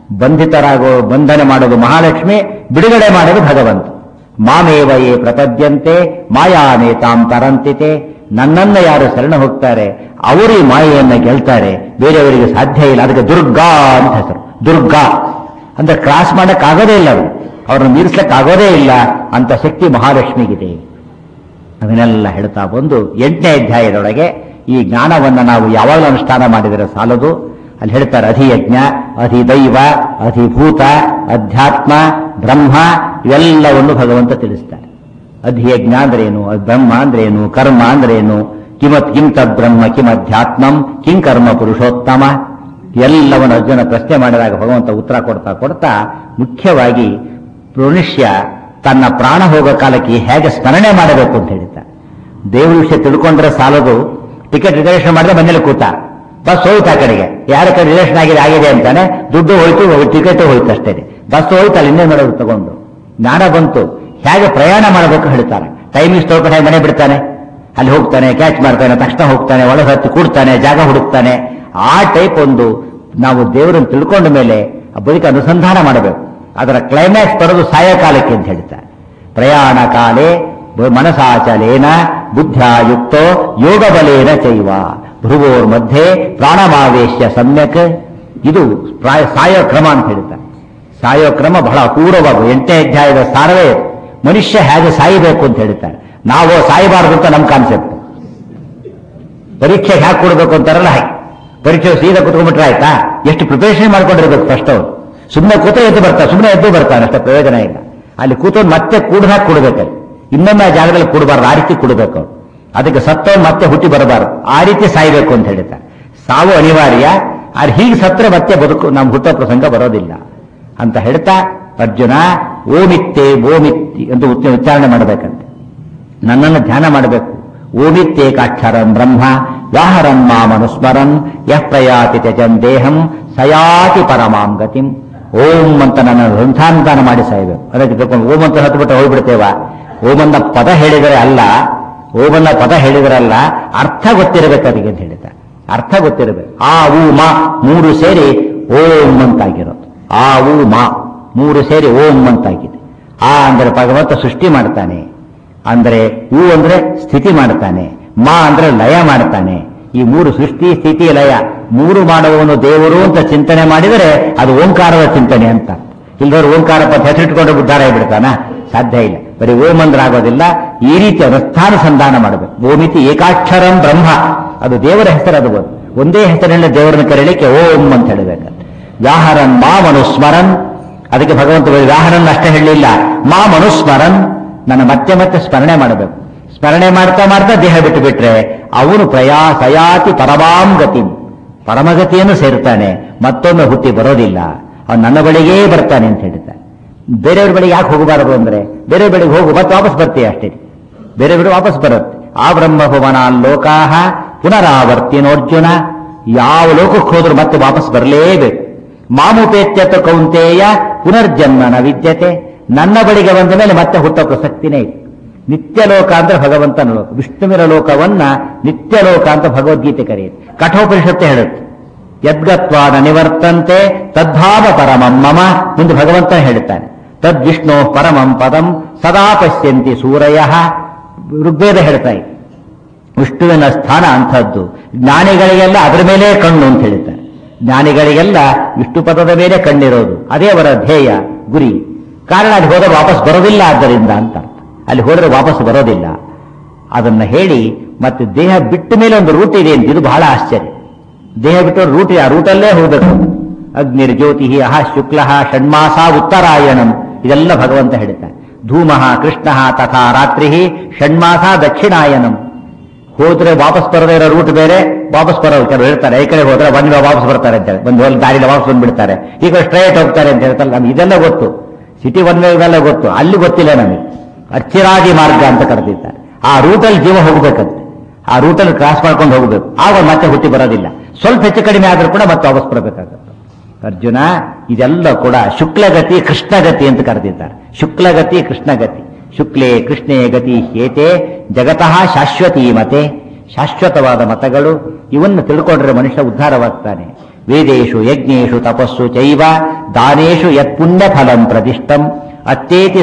ಬಂಧನೆ ಮಾಡೋದು ಮಹಾಲಕ್ಷ್ಮಿ, ಬಿಡುಗಡೆ ಮಾಡೋದು ಭಗವಂತ. ಮಾಮೇವ ಯೇ ಪ್ರಪದ್ಯಂತೆ ಮಾಯಾನೇತಾಂ ತರಂತಿತೆ. ನನ್ನನ್ನ ಯಾರು ಶರಣ ಹೋಗ್ತಾರೆ ಅವರು ಈ ಮಾಯೆಯನ್ನ ಗೆಲ್ತಾರೆ, ಬೇರೆಯವರಿಗೆ ಸಾಧ್ಯ ಇಲ್ಲ. ಅದಕ್ಕೆ ದುರ್ಗಾ ಅಂತ ಹೆಸರು. ದುರ್ಗಾ ಅಂದ್ರೆ ಕ್ರಾಸ್ ಮಾಡಕ್ಕಾಗೋದೇ ಇಲ್ಲ, ಅವ್ರನ್ನ ಮೀರಿಸಕ್ಕಾಗೋದೇ ಇಲ್ಲ ಅಂತ ಶಕ್ತಿ ಮಹಾಲಕ್ಷ್ಮಿಗಿದೆ. ಅದನ್ನೆಲ್ಲ ಹೇಳ್ತಾ ಬಂದು 8ನೇ ಅಧ್ಯಾಯದೊಳಗೆ ಈ ಜ್ಞಾನವನ್ನ ನಾವು ಯಾವಾಗಲೂ ಅನುಷ್ಠಾನ ಮಾಡಿದರೆ ಸಾಲದು. ಅಲ್ಲಿ ಹೇಳ್ತಾರೆ ಅಧಿಯಜ್ಞ, ಅಧಿದೈವ, ಅಧಿಭೂತ, ಅಧ್ಯಾತ್ಮ, ಬ್ರಹ್ಮ ಇವೆಲ್ಲವನ್ನು ಭಗವಂತ ತಿಳಿಸ್ತಾರೆ. ಅಧಿಯಜ್ಞ ಅಂದ್ರೇನು, ಬ್ರಹ್ಮ ಅಂದ್ರೇನು, ಕರ್ಮ ಅಂದ್ರೇನು, ಕಿಂ ತದ್ ಬ್ರಹ್ಮ ಕಿಂ ಅಧ್ಯಾತ್ಮಂ ಕಿಂ ಕರ್ಮ ಪುರುಷೋತ್ತಮ ಎಲ್ಲವನ್ನು ಅರ್ಜುನ ಪ್ರಶ್ನೆ ಮಾಡಿದಾಗ ಭಗವಂತ ಉತ್ತರ ಕೊಡ್ತಾ ಕೊಡ್ತಾ ಮುಖ್ಯವಾಗಿ ಮನುಷ್ಯ ತನ್ನ ಪ್ರಾಣ ಹೋಗೋ ಕಾಲಕ್ಕೆ ಹೇಗೆ ಸ್ಮರಣೆ ಮಾಡಬೇಕು ಅಂತ ಹೇಳ್ತಾರೆ. ದೇವ್ರ ವಿಷಯ ತಿಳ್ಕೊಂಡ್ರೆ ಸಾಲದು. ಟಿಕೆಟ್ ರಿಸರ್ವೇಷನ್ ಮಾಡಿದ್ರೆ ಮನೇಲಿ ಕೂತ, ಬಸ್ ಹೋಯ್ತು ಆ ಕಡೆಗೆ, ಯಾರ ಕಡೆ ರಿಸರ್ವೇಷನ್ ಆಗಿದೆ ಅಂತಾನೆ, ದುಡ್ಡು ಹೋಯ್ತು, ಟಿಕೆಟ್ ಹೋಯ್ತು ಅಷ್ಟೇ. ಬಸ್ ಹೋಯ್ತಲ್ಲ, ಇನ್ನೇನು ಮಾಡೋದು ತಗೊಂಡು. ಜ್ಞಾನ ಬಂತು, ಹೇಗೆ ಪ್ರಯಾಣ ಮಾಡಬೇಕು ಹೇಳ್ತಾರೆ. ಟೈಮಿಂಗ್ಸ್ ತೊಳ್ಕೊಂಡು ಮನೆ ಬಿಡ್ತಾನೆ, ಅಲ್ಲಿ ಹೋಗ್ತಾನೆ, ಕ್ಯಾಚ್ ಮಾಡ್ತಾನೆ, ತಕ್ಷಣ ಹೋಗ್ತಾನೆ, ಒಳಗೆ ಹತ್ತಿ ಕೂಡ್ತಾನೆ, ಜಾಗ ಹುಡುಕ್ತಾನೆ. ಆ ಟೈಪ್ ಒಂದು ನಾವು ದೇವರನ್ನು ತಿಳ್ಕೊಂಡ ಮೇಲೆ ಆ ಬದುಕು ಅನುಸಂಧಾನ ಮಾಡಬೇಕು. ಅದರ ಕ್ಲೈಮ್ಯಾಕ್ಸ್ ಬರೋದು ಸಾಯಕಾಲಕ್ಕೆ ಅಂತ ಹೇಳ್ತಾರೆ. ಪ್ರಯಾಣ ಕಾಲೇ ಮನಸಾಚಲೇನ ಬುದ್ಧ್ಯಾಯುಕ್ತೋ ಯೋಗ ಬಲೇನ ಚೈವ ಭ್ರುವೋರ್ ಮಧ್ಯೆ ಪ್ರಾಣಮಾವೇಶ್ಯ ಸಮ್ಯಕ್. ಇದು ಸಾಯೋ ಕ್ರಮ ಅಂತ ಹೇಳ್ತಾರೆ. ಸಾಯೋ ಕ್ರಮ ಬಹಳ ಅಪೂರ್ವವಾಗುವ 8ನೇ ಅಧ್ಯಾಯದ ಸಾರವೇ ಮನುಷ್ಯ ಹೇಗೆ ಸಾಯಬೇಕು ಅಂತ ಹೇಳ್ತಾರೆ. ನಾವು ಸಾಯಬಾರದು ಅಂತ ನಮ್ಮ ಕಾನ್ಸೆಪ್ಟ್. ಪರೀಕ್ಷೆಗೆ ಹ್ಯಾಕ್ ಕೊಡಬೇಕು ಅಂತಾರಲ್ಲ ಹಾಗೆ. ಪರೀಕ್ಷೆ ಸೀದಾ ಕುತ್ಕೊಂಡ್ಬಿಟ್ರೆ ಆಯ್ತಾ? ಎಷ್ಟು ಪ್ರಿಪರೇಷನ್ ಮಾಡ್ಕೊಂಡಿರ್ಬೇಕು ಫಸ್ಟ್ ಅವ್ರು. ಸುಮ್ಮನೆ ಕೂತು ಎದ್ದು ಬರ್ತಾರೆ, ಸುಮ್ಮನೆ ಎದ್ದು ಬರ್ತಾನೆ, ಅಷ್ಟೇ ಪ್ರಯೋಜನ ಇಲ್ಲ. ಅಲ್ಲಿ ಕೂತವ್ರು ಮತ್ತೆ ಕೂಡ್ದಾಕ್ ಕೊಡ್ಬೇಕಲ್ಲಿ, ಇನ್ನೊಮ್ಮೆ ಆ ಜಾಗದಲ್ಲಿ ಕೊಡಬಾರ್ದು, ಆ ರೀತಿ ಕೊಡಬೇಕು ಅವ್ರು. ಅದಕ್ಕೆ ಸತ್ತವ್ರು ಮತ್ತೆ ಹುಟ್ಟಿ ಬರಬಾರ್ದು, ಆ ರೀತಿ ಸಾಯ್ಬೇಕು ಅಂತ ಹೇಳ್ತಾರೆ. ಸಾವು ಅನಿವಾರ್ಯ, ಆದ್ರೆ ಹೀಗೆ ಸತ್ರೆ ಮತ್ತೆ ಬದುಕು ನಮ್ಮ ಹುಟ್ಟೋ ಪ್ರಸಂಗ ಬರೋದಿಲ್ಲ ಅಂತ ಹೇಳ್ತಾ ಅರ್ಜುನ ಓಮಿತ್ತೇ ಓಮಿತ್ತಿ ಅಂತ ಉಚ್ಚಾರಣೆ ಮಾಡಬೇಕಂತೆ. ನನ್ನನ್ನು ಧ್ಯಾನ ಮಾಡಬೇಕು. ಓಮಿತ್ತೇಕಾಕ್ಷರಂ ಬ್ರಹ್ಮ ವ್ಯಾಹರಂ ಮಾಮನುಸ್ಮರನ್ ಯಃ ಪ್ರಯಾತಿ ತ್ಯಜನ್ ದೇಹಂ ಸಯಾತಿ ಪರಮಾಂ ಗತಿಂ. ಓಂ ಅಂತ ನನ್ನ ಸಂಧಾನ ಮಾಡಿ ಸಾಯಬೇಕು. ಅದಕ್ಕೆ ತಿಳ್ಕೊಂಡು ಓಂ ಅಂತ ಹತ್ಬಿಟ್ಟು ಹೋಗ್ಬಿಡ್ತೇವ. ಓಮನ್ನ ಪದ ಹೇಳಿದರೆ ಅಲ್ಲ, ಓಮನ್ನ ಪದ ಹೇಳಿದರಲ್ಲ, ಅರ್ಥ ಗೊತ್ತಿರಬೇಕು ಅದಕ್ಕೆ ಅಂತ ಹೇಳ್ತಾರೆ. ಅರ್ಥ ಗೊತ್ತಿರಬೇಕು. ಆ ಊ ಮಾ ಮೂರು ಸೇರಿ ಓಂ ಅಂತಾಗಿರೋದು. ಆ ಊ ಮಾ ಮೂರು ಸೇರಿ ಓಂ ಅಂತಾಗಿದೆ. ಆ ಅಂದರೆ ಭಗವಂತ ಸೃಷ್ಟಿ ಮಾಡ್ತಾನೆ, ಅಂದರೆ ಊ ಅಂದ್ರೆ ಸ್ಥಿತಿ ಮಾಡ್ತಾನೆ, ಮಾ ಅಂದ್ರೆ ಲಯ ಮಾಡ್ತಾನೆ. ಈ ಮೂರು ಸೃಷ್ಟಿ ಸ್ಥಿತಿ ಲಯ ಮೂರು ಮಾಡುವವನು ದೇವರು ಅಂತ ಚಿಂತನೆ ಮಾಡಿದರೆ ಅದು ಓಂಕಾರದ ಚಿಂತನೆ ಅಂತ. ಇಲ್ಲದವರು ಓಂಕಾರ ಪದ ಹೆಸರಿಟ್ಕೊಂಡು ಉದ್ಧಾರ ಆಗಿಬಿಡ್ತಾನ? ಸಾಧ್ಯ ಇಲ್ಲ. ಬರೀ ಓಂ ಅಂದ್ರೆ ಆಗೋದಿಲ್ಲ. ಈ ರೀತಿ ಅನುಷ್ಠಾನುಸಂಧಾನ ಮಾಡಬೇಕು. ಓಮಿತಿ ಏಕಾಕ್ಷರಂ ಬ್ರಹ್ಮ, ಅದು ದೇವರ ಹೆಸರು. ಅದು ಒಂದೇ ಹೆಸರಿನಿಂದ ದೇವರನ್ನು ಕರೀಲಿಕ್ಕೆ ಓಂ ಅಂತ ಹೇಳಬೇಕಂತ. ವ್ಯಾಹರನ್ ಮಾ ಮನುಸ್ಮರನ್, ಅದಕ್ಕೆ ಭಗವಂತ ವ್ಯಾಹರನ್ ಅಷ್ಟೇ ಹೇಳಲಿಲ್ಲ, ಮಾ ಮನುಸ್ಮರನ್, ನನ್ನ ಮತ್ತೆ ಮತ್ತೆ ಸ್ಮರಣೆ ಮಾಡಬೇಕು. ಸ್ಮರಣೆ ಮಾಡ್ತಾ ಮಾಡ್ತಾ ದೇಹ ಬಿಟ್ಟು ಬಿಟ್ರೆ ಅವನು ಸಯಾತಿ ಪರಮಾಂ ಗತಿ, ಪರಮಗತಿಯನ್ನು ಸೇರ್ತಾನೆ, ಮತ್ತೊಮ್ಮೆ ಹುಟ್ಟಿ ಬರೋದಿಲ್ಲ. ಅವನು ನನ್ನ ಬಳಿಗೇ ಬರ್ತಾನೆ ಅಂತ ಹೇಳ್ತಾನೆ. ಬೇರೆಯವ್ರ ಬಳಿ ಯಾಕೆ ಹೋಗಬಾರದು ಅಂದ್ರೆ, ಬೇರೆ ಬಳಿಗೆ ಹೋಗು ಮತ್ತೆ ವಾಪಸ್ ಬರ್ತೀಯ ಅಷ್ಟೇ. ಬೇರೆ ಬಳಿ ವಾಪಸ್ ಬರುತ್ತೆ. ಆ ಬ್ರಹ್ಮಭುವನಾನ್ ಲೋಕಾಹ ಪುನರಾವರ್ತಿನೋರ್ಜುನ, ಯಾವ ಲೋಕಕ್ಕೆ ಹೋದ್ರೂ ಮತ್ತೆ ವಾಪಸ್ ಬರಲೇಬೇಕು. ಮಾಮುಪೇತ್ಯತ ಕೌಂತೆಯ ಪುನರ್ಜನ್ಮನ ವಿದ್ಯತೆ, ನನ್ನ ಬಳಿಗೆ ಬಂದ ಮೇಲೆ ಮತ್ತೆ ಹುಟ್ಟೋ ಪ್ರಸಕ್ತಿನೇ ಇದೆ. ನಿತ್ಯ ಲೋಕ ಅಂದ್ರೆ ಭಗವಂತನ ಲೋಕ, ವಿಷ್ಣುವಿನ ಲೋಕವನ್ನ ನಿತ್ಯ ಲೋಕ ಅಂತ ಭಗವದ್ಗೀತೆ ಕರೆಯುತ್ತೆ. ಕಠೋಪನಿಷತ್ತು ಹೇಳುತ್ತೆ, ಯದ್ಗತ್ವಾನ ನಿವರ್ತಂತೆ ತದ್ಧಾಮ ಪರಮಂ ಮಮ, ಎಂದು ಭಗವಂತ ಹೇಳ್ತಾನೆ. ತದ್ವಿಷ್ಣು ಪರಮಂ ಪದಂ ಸದಾ ಪಶ್ಯಂತಿ ಸೂರಯ, ಋಗ್ವೇದ ಹೇಳ್ತಾ ಇದೆ. ವಿಷ್ಣುವಿನ ಸ್ಥಾನ ಅಂಥದ್ದು. ಜ್ಞಾನಿಗಳಿಗೆಲ್ಲ ಅದರ ಮೇಲೆ ಕಣ್ಣು ಅಂತ ಹೇಳ್ತಾರೆ. ಜ್ಞಾನಿಗಳಿಗೆಲ್ಲ ವಿಷ್ಣು ಪದದ ಮೇಲೆ ಕಣ್ಣಿರೋದು, ಅದೇ ಅವರ ಧ್ಯೇಯ ಗುರಿ. ಕಾರಣ ಅಲ್ಲಿ ಹೋದರೆ ವಾಪಸ್ ಬರೋದಿಲ್ಲ, ಆದ್ದರಿಂದ ಅಂತ. ಅಲ್ಲಿ ಹೋದರೆ ವಾಪಸ್ ಬರೋದಿಲ್ಲ. ಅದನ್ನ ಹೇಳಿ ಮತ್ತೆ ದೇಹ ಬಿಟ್ಟ ಮೇಲೆ ಒಂದು ರೂಟ್ ಇದೆ ಅಂತ. ಇದು ಬಹಳ ಆಶ್ಚರ್ಯ. ದೇಹ ಬಿಟ್ಟು ರೂಟ್, ಆ ರೂಟಲ್ಲೇ ಹೋಗಬೇಕು. ಅಗ್ನಿರ್ ಜ್ಯೋತಿ ಅಹ ಶುಕ್ಲ ಷಣ್ಮಾಸ ಉತ್ತರಾಯಣಂ, ಇದೆಲ್ಲ ಭಗವಂತ ಹೇಳ್ತಾನೆ. ಧೂಮ ಕೃಷ್ಣ ತಥಾ ರಾತ್ರಿ ಷಣ್ಮಾಸ ದಕ್ಷಿಣಾಯನಂ. ಹೋದ್ರೆ ವಾಪಸ್ ಬರದೇ ಇರೋ ರೂಟ್ ಬೇರೆ, ವಾಪಸ್ ಬರೋದು ಕೆಲವರು ಹೇಳ್ತಾರೆ. ಈ ಕಡೆ ಹೋದ್ರೆ ಬಂದ ವಾಪಸ್ ಬರ್ತಾರೆ ಅಂತ ಹೇಳಿ, ಒಂದು ದಾರಿಲಿ ವಾಪಸ್ ಬಂದ್ಬಿಡ್ತಾರೆ. ಈಗ ಸ್ಟ್ರೈಟ್ ಹೋಗ್ತಾರೆ ಅಂತ ಹೇಳ್ತಾರೆ. ನಮ್ಗೆ ಇದೆಲ್ಲ ಗೊತ್ತು, ಸಿಟಿ ಒನ್ ವೇ ಇವೆಲ್ಲ ಗೊತ್ತು, ಅಲ್ಲಿ ಗೊತ್ತಿಲ್ಲ ನಮಗೆ. ಅರ್ಚಿರಾದಿ ಮಾರ್ಗ ಅಂತ ಕರೆದಿದ್ದಾರೆ. ಆ ರೂಟಲ್ಲಿ ಜೀವ ಹೋಗ್ಬೇಕಂತೆ, ಆ ರೂಟಲ್ಲಿ ಕ್ರಾಸ್ ಮಾಡ್ಕೊಂಡು ಹೋಗ್ಬೇಕು. ಆಗ ಮತ್ತೆ ಹುಟ್ಟಿ ಬರೋದಿಲ್ಲ. ಸ್ವಲ್ಪ ಹೆಚ್ಚು ಕಡಿಮೆ ಆದ್ರೂ ಕೂಡ ಮತ್ತೆ ವಾಪಸ್ ಬರಬೇಕಾಗುತ್ತೆ. ಅರ್ಜುನ, ಇದೆಲ್ಲ ಕೂಡ ಶುಕ್ಲಗತಿ ಕೃಷ್ಣಗತಿ ಅಂತ ಕರೆದಿದ್ದಾರೆ. ಶುಕ್ಲಗತಿ ಕೃಷ್ಣಗತಿ. ಶುಕ್ಲೇ ಕೃಷ್ಣೇ ಗತಿ ಹೇತೆ ಜಗತಃ ಶಾಶ್ವತೀ ಮತೆ, ಶಾಶ್ವತವಾದ ಮತಗಳು. ಇವನ್ನು ತಿಳ್ಕೊಂಡ್ರೆ ಮನುಷ್ಯ ಉದ್ಧಾರವಾಗ್ತಾನೆ. ವೇದೇಶು ಯಜ್ಞೇಶು ತಪಸ್ಸು ಚೈವ ದಾನೇಶು ಯತ್ ಪುಣ್ಯ ಫಲಂ ಪ್ರದಿಷ್ಟಂ ಅತ್ತೇತಿ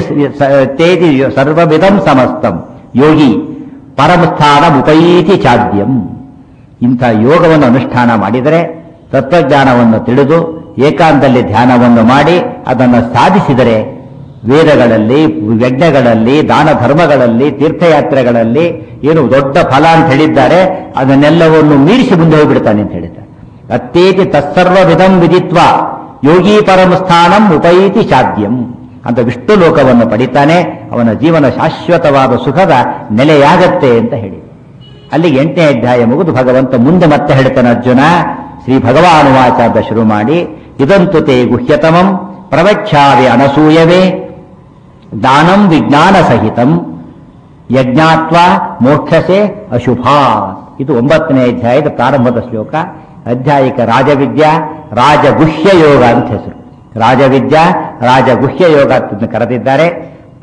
ಸರ್ವವಿಧಂ ಸಮಸ್ತಂ ಯೋಗಿ ಪರಮಸ್ಥಾನ ಉಪೈತಿ ಚಾದ್ಯಂ. ಇಂಥ ಯೋಗವನ್ನು ಅನುಷ್ಠಾನ ಮಾಡಿದರೆ, ತತ್ವಜ್ಞಾನವನ್ನು ತಿಳಿದು ಏಕಾಂತದಲ್ಲಿ ಧ್ಯಾನವನ್ನು ಮಾಡಿ ಅದನ್ನು ಸಾಧಿಸಿದರೆ, ವೇದಗಳಲ್ಲಿ ಯಜ್ಞಗಳಲ್ಲಿ ದಾನ ಧರ್ಮಗಳಲ್ಲಿ ತೀರ್ಥಯಾತ್ರೆಗಳಲ್ಲಿ ಏನು ದೊಡ್ಡ ಫಲ ಅಂತ ಹೇಳಿದ್ದಾರೆ, ಅದನ್ನೆಲ್ಲವನ್ನು ಮೀರಿಸಿ ಮುಂದೆ ಹೋಗಿಬಿಡ್ತಾನೆ ಅಂತ ಹೇಳಿದ್ದಾರೆ. ಅತ್ತೇತಿ ತತ್ಸರ್ವ ವಿಧಂ ವಿದಿತ್ವ ಯೋಗಿ ಪರಮಸ್ಥಾನಂ ಉಪೈತಿ ಚಾದ್ಯಂ ಅಂತ ವಿಷ್ಣು ಲೋಕವನ್ನು ಪಡಿತಾನೆ. ಅವನ ಜೀವನ ಶಾಶ್ವತವಾದ ಸುಖದ ನೆಲೆಯಾಗತ್ತೆ ಅಂತ ಹೇಳಿ ಅಲ್ಲಿಗೆ 8ನೇ ಅಧ್ಯಾಯ ಮುಗಿದು ಭಗವಂತ ಮುಂದೆ ಮತ್ತೆ ಹೇಳ್ತಾನೆ. ಅರ್ಜುನ, ಶ್ರೀ ಭಗವಾನುವಾಚ ಅಂತ ಶುರು ಮಾಡಿ, ಇದಂತು ತೇ ಗುಹ್ಯತಮಂ ಪ್ರವಚ್ಛಾವೆ ಅನಸೂಯವೇ ದಾನಂ ವಿಜ್ಞಾನ ಸಹಿತಂ ಯಜ್ಞಾತ್ವ ಮೋಕ್ಷಸೆ ಅಶುಭಾ. ಇದು 9ನೇ ಅಧ್ಯಾಯದ ಪ್ರಾರಂಭದ ಶ್ಲೋಕ. ಅಧ್ಯಾಯಿಕ ರಾಜವಿದ್ಯಾ ರಾಜಗುಹ್ಯ ಯೋಗ ಅಂತ ಹೆಸರು. ರಾಜವಿದ್ಯಾ ರಾಜಗುಹ್ಯ ಯೋಗ ಅಂತ ಕರೆದಿದ್ದಾರೆ.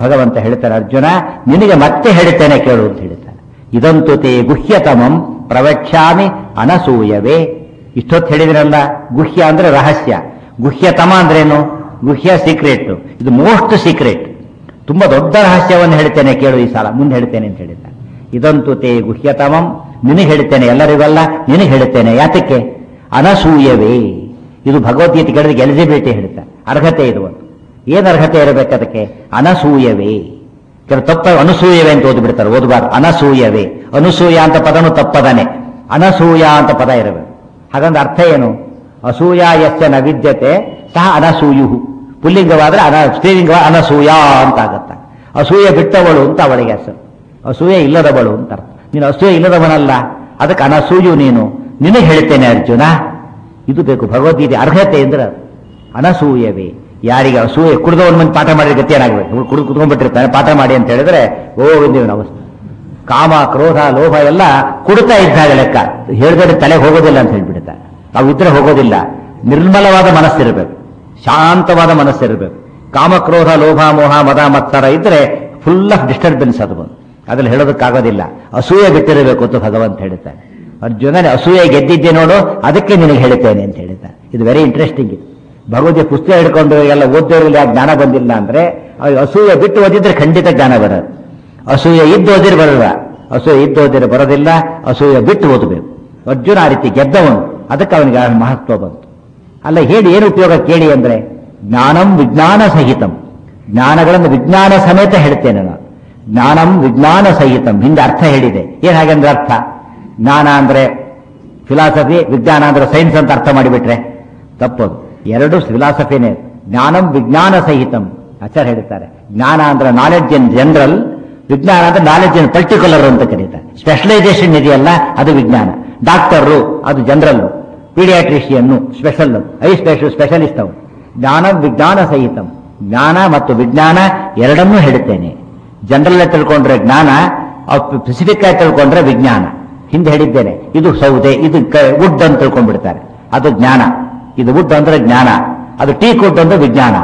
ಭಗವಂತ ಹೇಳ್ತಾರೆ, ಅರ್ಜುನ ನಿನಗೆ ಮತ್ತೆ ಹೇಳ್ತೇನೆ ಕೇಳು ಅಂತ ಹೇಳ್ತಾನೆ. ಇದಂತು ತೇ ಗುಹ್ಯತಮಂ ಪ್ರವಕ್ಷ್ಯಾಮಿ ಅನಸೂಯವೇ. ಇಷ್ಟೊತ್ತು ಹೇಳಿದ್ರಲ್ಲ, ಗುಹ್ಯ ಅಂದ್ರೆ ರಹಸ್ಯ, ಗುಹ್ಯತಮ ಅಂದ್ರೇನು? ಗುಹ್ಯ ಸೀಕ್ರೆಟ್, ಇದು ಮೋಸ್ಟ್ ಸೀಕ್ರೆಟ್, ತುಂಬಾ ದೊಡ್ಡ ರಹಸ್ಯವನ್ನು ಹೇಳ್ತೇನೆ ಕೇಳು ಈ ಸಲ, ಮುಂದೆ ಹೇಳ್ತೇನೆ ಅಂತ ಹೇಳಿದ್ದಾನೆ. ಇದಂತು ತೇ ಗುಹ್ಯತಮಂ, ನಿನಗೆ ಹೇಳ್ತೇನೆ, ಎಲ್ಲರಿಗಲ್ಲ ನಿನಗೆ ಹೇಳ್ತೇನೆ. ಯಾತಕ್ಕೆ? ಅನಸೂಯವೇ. ಇದು ಭಗವದ್ಗೀತೆ ಕೇಳಿದ್ರೆ ಎಲಿಜಿಬಿಲಿಟಿ ಹೇಳ್ತಾರೆ, ಅರ್ಹತೆ ಇದು. ಒಂದು ಏನು ಅರ್ಹತೆ ಇರಬೇಕು ಅದಕ್ಕೆ? ಅನಸೂಯವೇ. ಕೆಲವು ತಪ್ಪ ಅನಸೂಯವೇ ಅಂತ ಓದ್ಬಿಡ್ತಾರೆ, ಓದಬಾರ್ದು. ಅನಸೂಯವೇ, ಅನಸೂಯ ಅಂತ ಪದನು ತಪ್ಪದಾನೆ, ಅನಸೂಯ ಅಂತ ಪದ ಇರಬೇಕು. ಹಾಗಂದ್ರೆ ಅರ್ಥ ಏನು? ಅಸೂಯ ಯಸ್ಯ ನ ವಿದ್ಯತೆ ಸಹ ಅನಸೂಯು. ಪುಲ್ಲಿಂಗವಾದ್ರೆ ಸ್ತ್ರೀಲಿಂಗ ಅನಸೂಯ ಅಂತ ಆಗತ್ತ. ಅಸೂಯೆ ಬಿಟ್ಟವಳು ಅಂತ ಅವಳಿಗೆ ಹೆಸರು, ಅಸೂಯೆ ಇಲ್ಲದವಳು ಅಂತ ಅರ್ಥ. ನೀನು ಅಸೂಯೆ ಇಲ್ಲದವನಲ್ಲ, ಅದಕ್ಕೆ ಅನಸೂಯು ನೀನು. ನಿನಗೆ ಹೇಳ್ತೇನೆ ಅರ್ಜುನ, ಇದು ಬೇಕು ಭಗವದ್ಗೀತೆ ಅರ್ಹತೆ ಅಂದ್ರೆ ಅನಸೂಯವೇ. ಯಾರಿಗೆ ಅಸೂಯೆ, ಕುಡಿದವನ ಮಂದಿ ಪಾಠ ಮಾಡಿದ್ರೆ ಗತಿ ಏನಾಗಬೇಕು? ಕುತ್ಕೊಂಡ್ಬಿಟ್ಟಿರ್ತಾನೆ, ಪಾಠ ಮಾಡಿ ಅಂತ ಹೇಳಿದ್ರೆ ಗೋವಿಂದವನ ಅವಸ್ಥೆ. ಕಾಮ, ಕ್ರೋಧ, ಲೋಭ ಎಲ್ಲ ಕುಡ್ತಾ ಇದ್ದಾಗ ಲೆಕ್ಕ, ಹೇಳಿದ್ರೆ ತಲೆಗೆ ಹೋಗೋದಿಲ್ಲ ಅಂತ ಹೇಳ್ಬಿಡ್ತಾರೆ. ಅವು ಇದ್ರೆ ಹೋಗೋದಿಲ್ಲ. ನಿರ್ಮಲವಾದ ಮನಸ್ಸಿರಬೇಕು, ಶಾಂತವಾದ ಮನಸ್ಸಿರಬೇಕು. ಕಾಮ, ಕ್ರೋಧ, ಲೋಭ, ಮೋಹ, ಮದ, ಮತ್ಸರ ಇದ್ರೆ ಫುಲ್ ಆಫ್ ಡಿಸ್ಟರ್ಬೆನ್ಸ್ ಅದು ಬಂದು, ಅದ್ರಲ್ಲಿ ಹೇಳೋದಕ್ಕಾಗೋದಿಲ್ಲ. ಅಸೂಯೆ ಬಿಟ್ಟಿರಬೇಕು ಅಂತ ಭಗವಂತ ಹೇಳ್ತಾನೆ. ಅರ್ಜುನನೇ ಅಸೂಯೆ ಗೆದ್ದಿದ್ದೆ ನೋಡು, ಅದಕ್ಕೆ ನಿನಗೆ ಹೇಳ್ತೇನೆ ಅಂತ ಹೇಳ್ತಾನೆ. ಇದು ವೆರಿ ಇಂಟ್ರೆಸ್ಟಿಂಗ್. ಇದು ಭಗವದ್ಗೀತೆ ಪುಸ್ತಕ ಹಿಡ್ಕೊಂಡು ಎಲ್ಲ ಓದೋರಿಗೆ ಯಾಕೆ ಜ್ಞಾನ ಬಂದಿಲ್ಲ ಅಂದ್ರೆ, ಅಸೂಯೆ ಬಿಟ್ಟು ಓದಿದ್ರೆ ಖಂಡಿತ ಜ್ಞಾನ ಬರೋದು. ಅಸೂಯೆ ಇದ್ದು ಓದಿದ್ರೆ ಬರಲ್ಲ, ಅಸೂಯೆ ಇದ್ದು ಓದಿದ್ರೆ ಬರೋದಿಲ್ಲ. ಅಸೂಯೆ ಬಿಟ್ಟು ಓದಬೇಕು. ಅರ್ಜುನ ಆ ರೀತಿ ಗೆದ್ದವನು, ಅದಕ್ಕೆ ಅವನಿಗೆ ಮಹತ್ವ ಬಂತು. ಅಲ್ಲ ಹೇಳಿ ಏನು ಉಪಯೋಗ ಕೇಳಿ ಅಂದ್ರೆ, ಜ್ಞಾನಂ ವಿಜ್ಞಾನ ಸಹಿತಂ, ಜ್ಞಾನಗಳನ್ನು ವಿಜ್ಞಾನ ಸಮೇತ ಹೇಳ್ತೇನೆ ನಾನು. ಜ್ಞಾನಂ ವಿಜ್ಞಾನ ಸಹಿತಂ, ಹಿಂದೆ ಅರ್ಥ ಹೇಳಿದೆ. ಏನ್ ಹಾಗಂದ್ರೆ ಅರ್ಥ? ಜ್ಞಾನ ಅಂದ್ರೆ ಫಿಲಾಸಫಿ, ವಿಜ್ಞಾನ ಅಂದ್ರೆ ಸೈನ್ಸ್ ಅಂತ ಅರ್ಥ ಮಾಡಿಬಿಟ್ರೆ ತಪ್ಪದು. ಎರಡು ಫಿಲಾಸಫಿನೇ. ಜ್ಞಾನಂ ವಿಜ್ಞಾನ ಸಹಿತಂ ಆಚಾರ್ಯ ಹೇಳ್ತಾರೆ. ಜ್ಞಾನ ಅಂದ್ರೆ ನಾಲೆಡ್ಜ್ ಇನ್ ಜನರಲ್, ವಿಜ್ಞಾನ ಅಂದ್ರೆ ನಾಲೆಡ್ಜ್ ಇನ್ ಪರ್ಟಿಕ್ಯುಲರ್ ಅಂತ ಕರೀತಾರೆ. ಸ್ಪೆಷಲೈಸೇಷನ್ ಇದೆಯಲ್ಲ ಅದು ವಿಜ್ಞಾನ. ಡಾಕ್ಟರು ಅದು ಜನರಲ್, ಪೀಡಿಯಾಟ್ರಿಷಿಯನ್ನು ಸ್ಪೆಷಲ್, ಸ್ಪೆಷಲಿಸ್ಟ್ ಅವು. ಜ್ಞಾನ ವಿಜ್ಞಾನ ಸಹಿತಂ, ಜ್ಞಾನ ಮತ್ತು ವಿಜ್ಞಾನ ಎರಡನ್ನೂ ಹೇಳುತ್ತೇನೆ. ಜನರಲ್ ತಿಳ್ಕೊಂಡ್ರೆ ಜ್ಞಾನ, ಸ್ಪೆಸಿಫಿಕ್ ಆಗಿ ತಿಳ್ಕೊಂಡ್ರೆ ವಿಜ್ಞಾನ. ಹಿಂದೆ ಹೇಳಿದ್ದೇನೆ, ಇದು ಸೌದೆ, ಇದು ವುಡ್ ಅಂತ ತಿಳ್ಕೊಂಡ್ಬಿಡ್ತಾರೆ, ಅದು ಜ್ಞಾನ. ಇದು ವುಡ್ ಅಂದ್ರೆ ಜ್ಞಾನ, ಅದು ಟೀ ಕುಡ್ ಅಂದ್ರೆ ವಿಜ್ಞಾನ.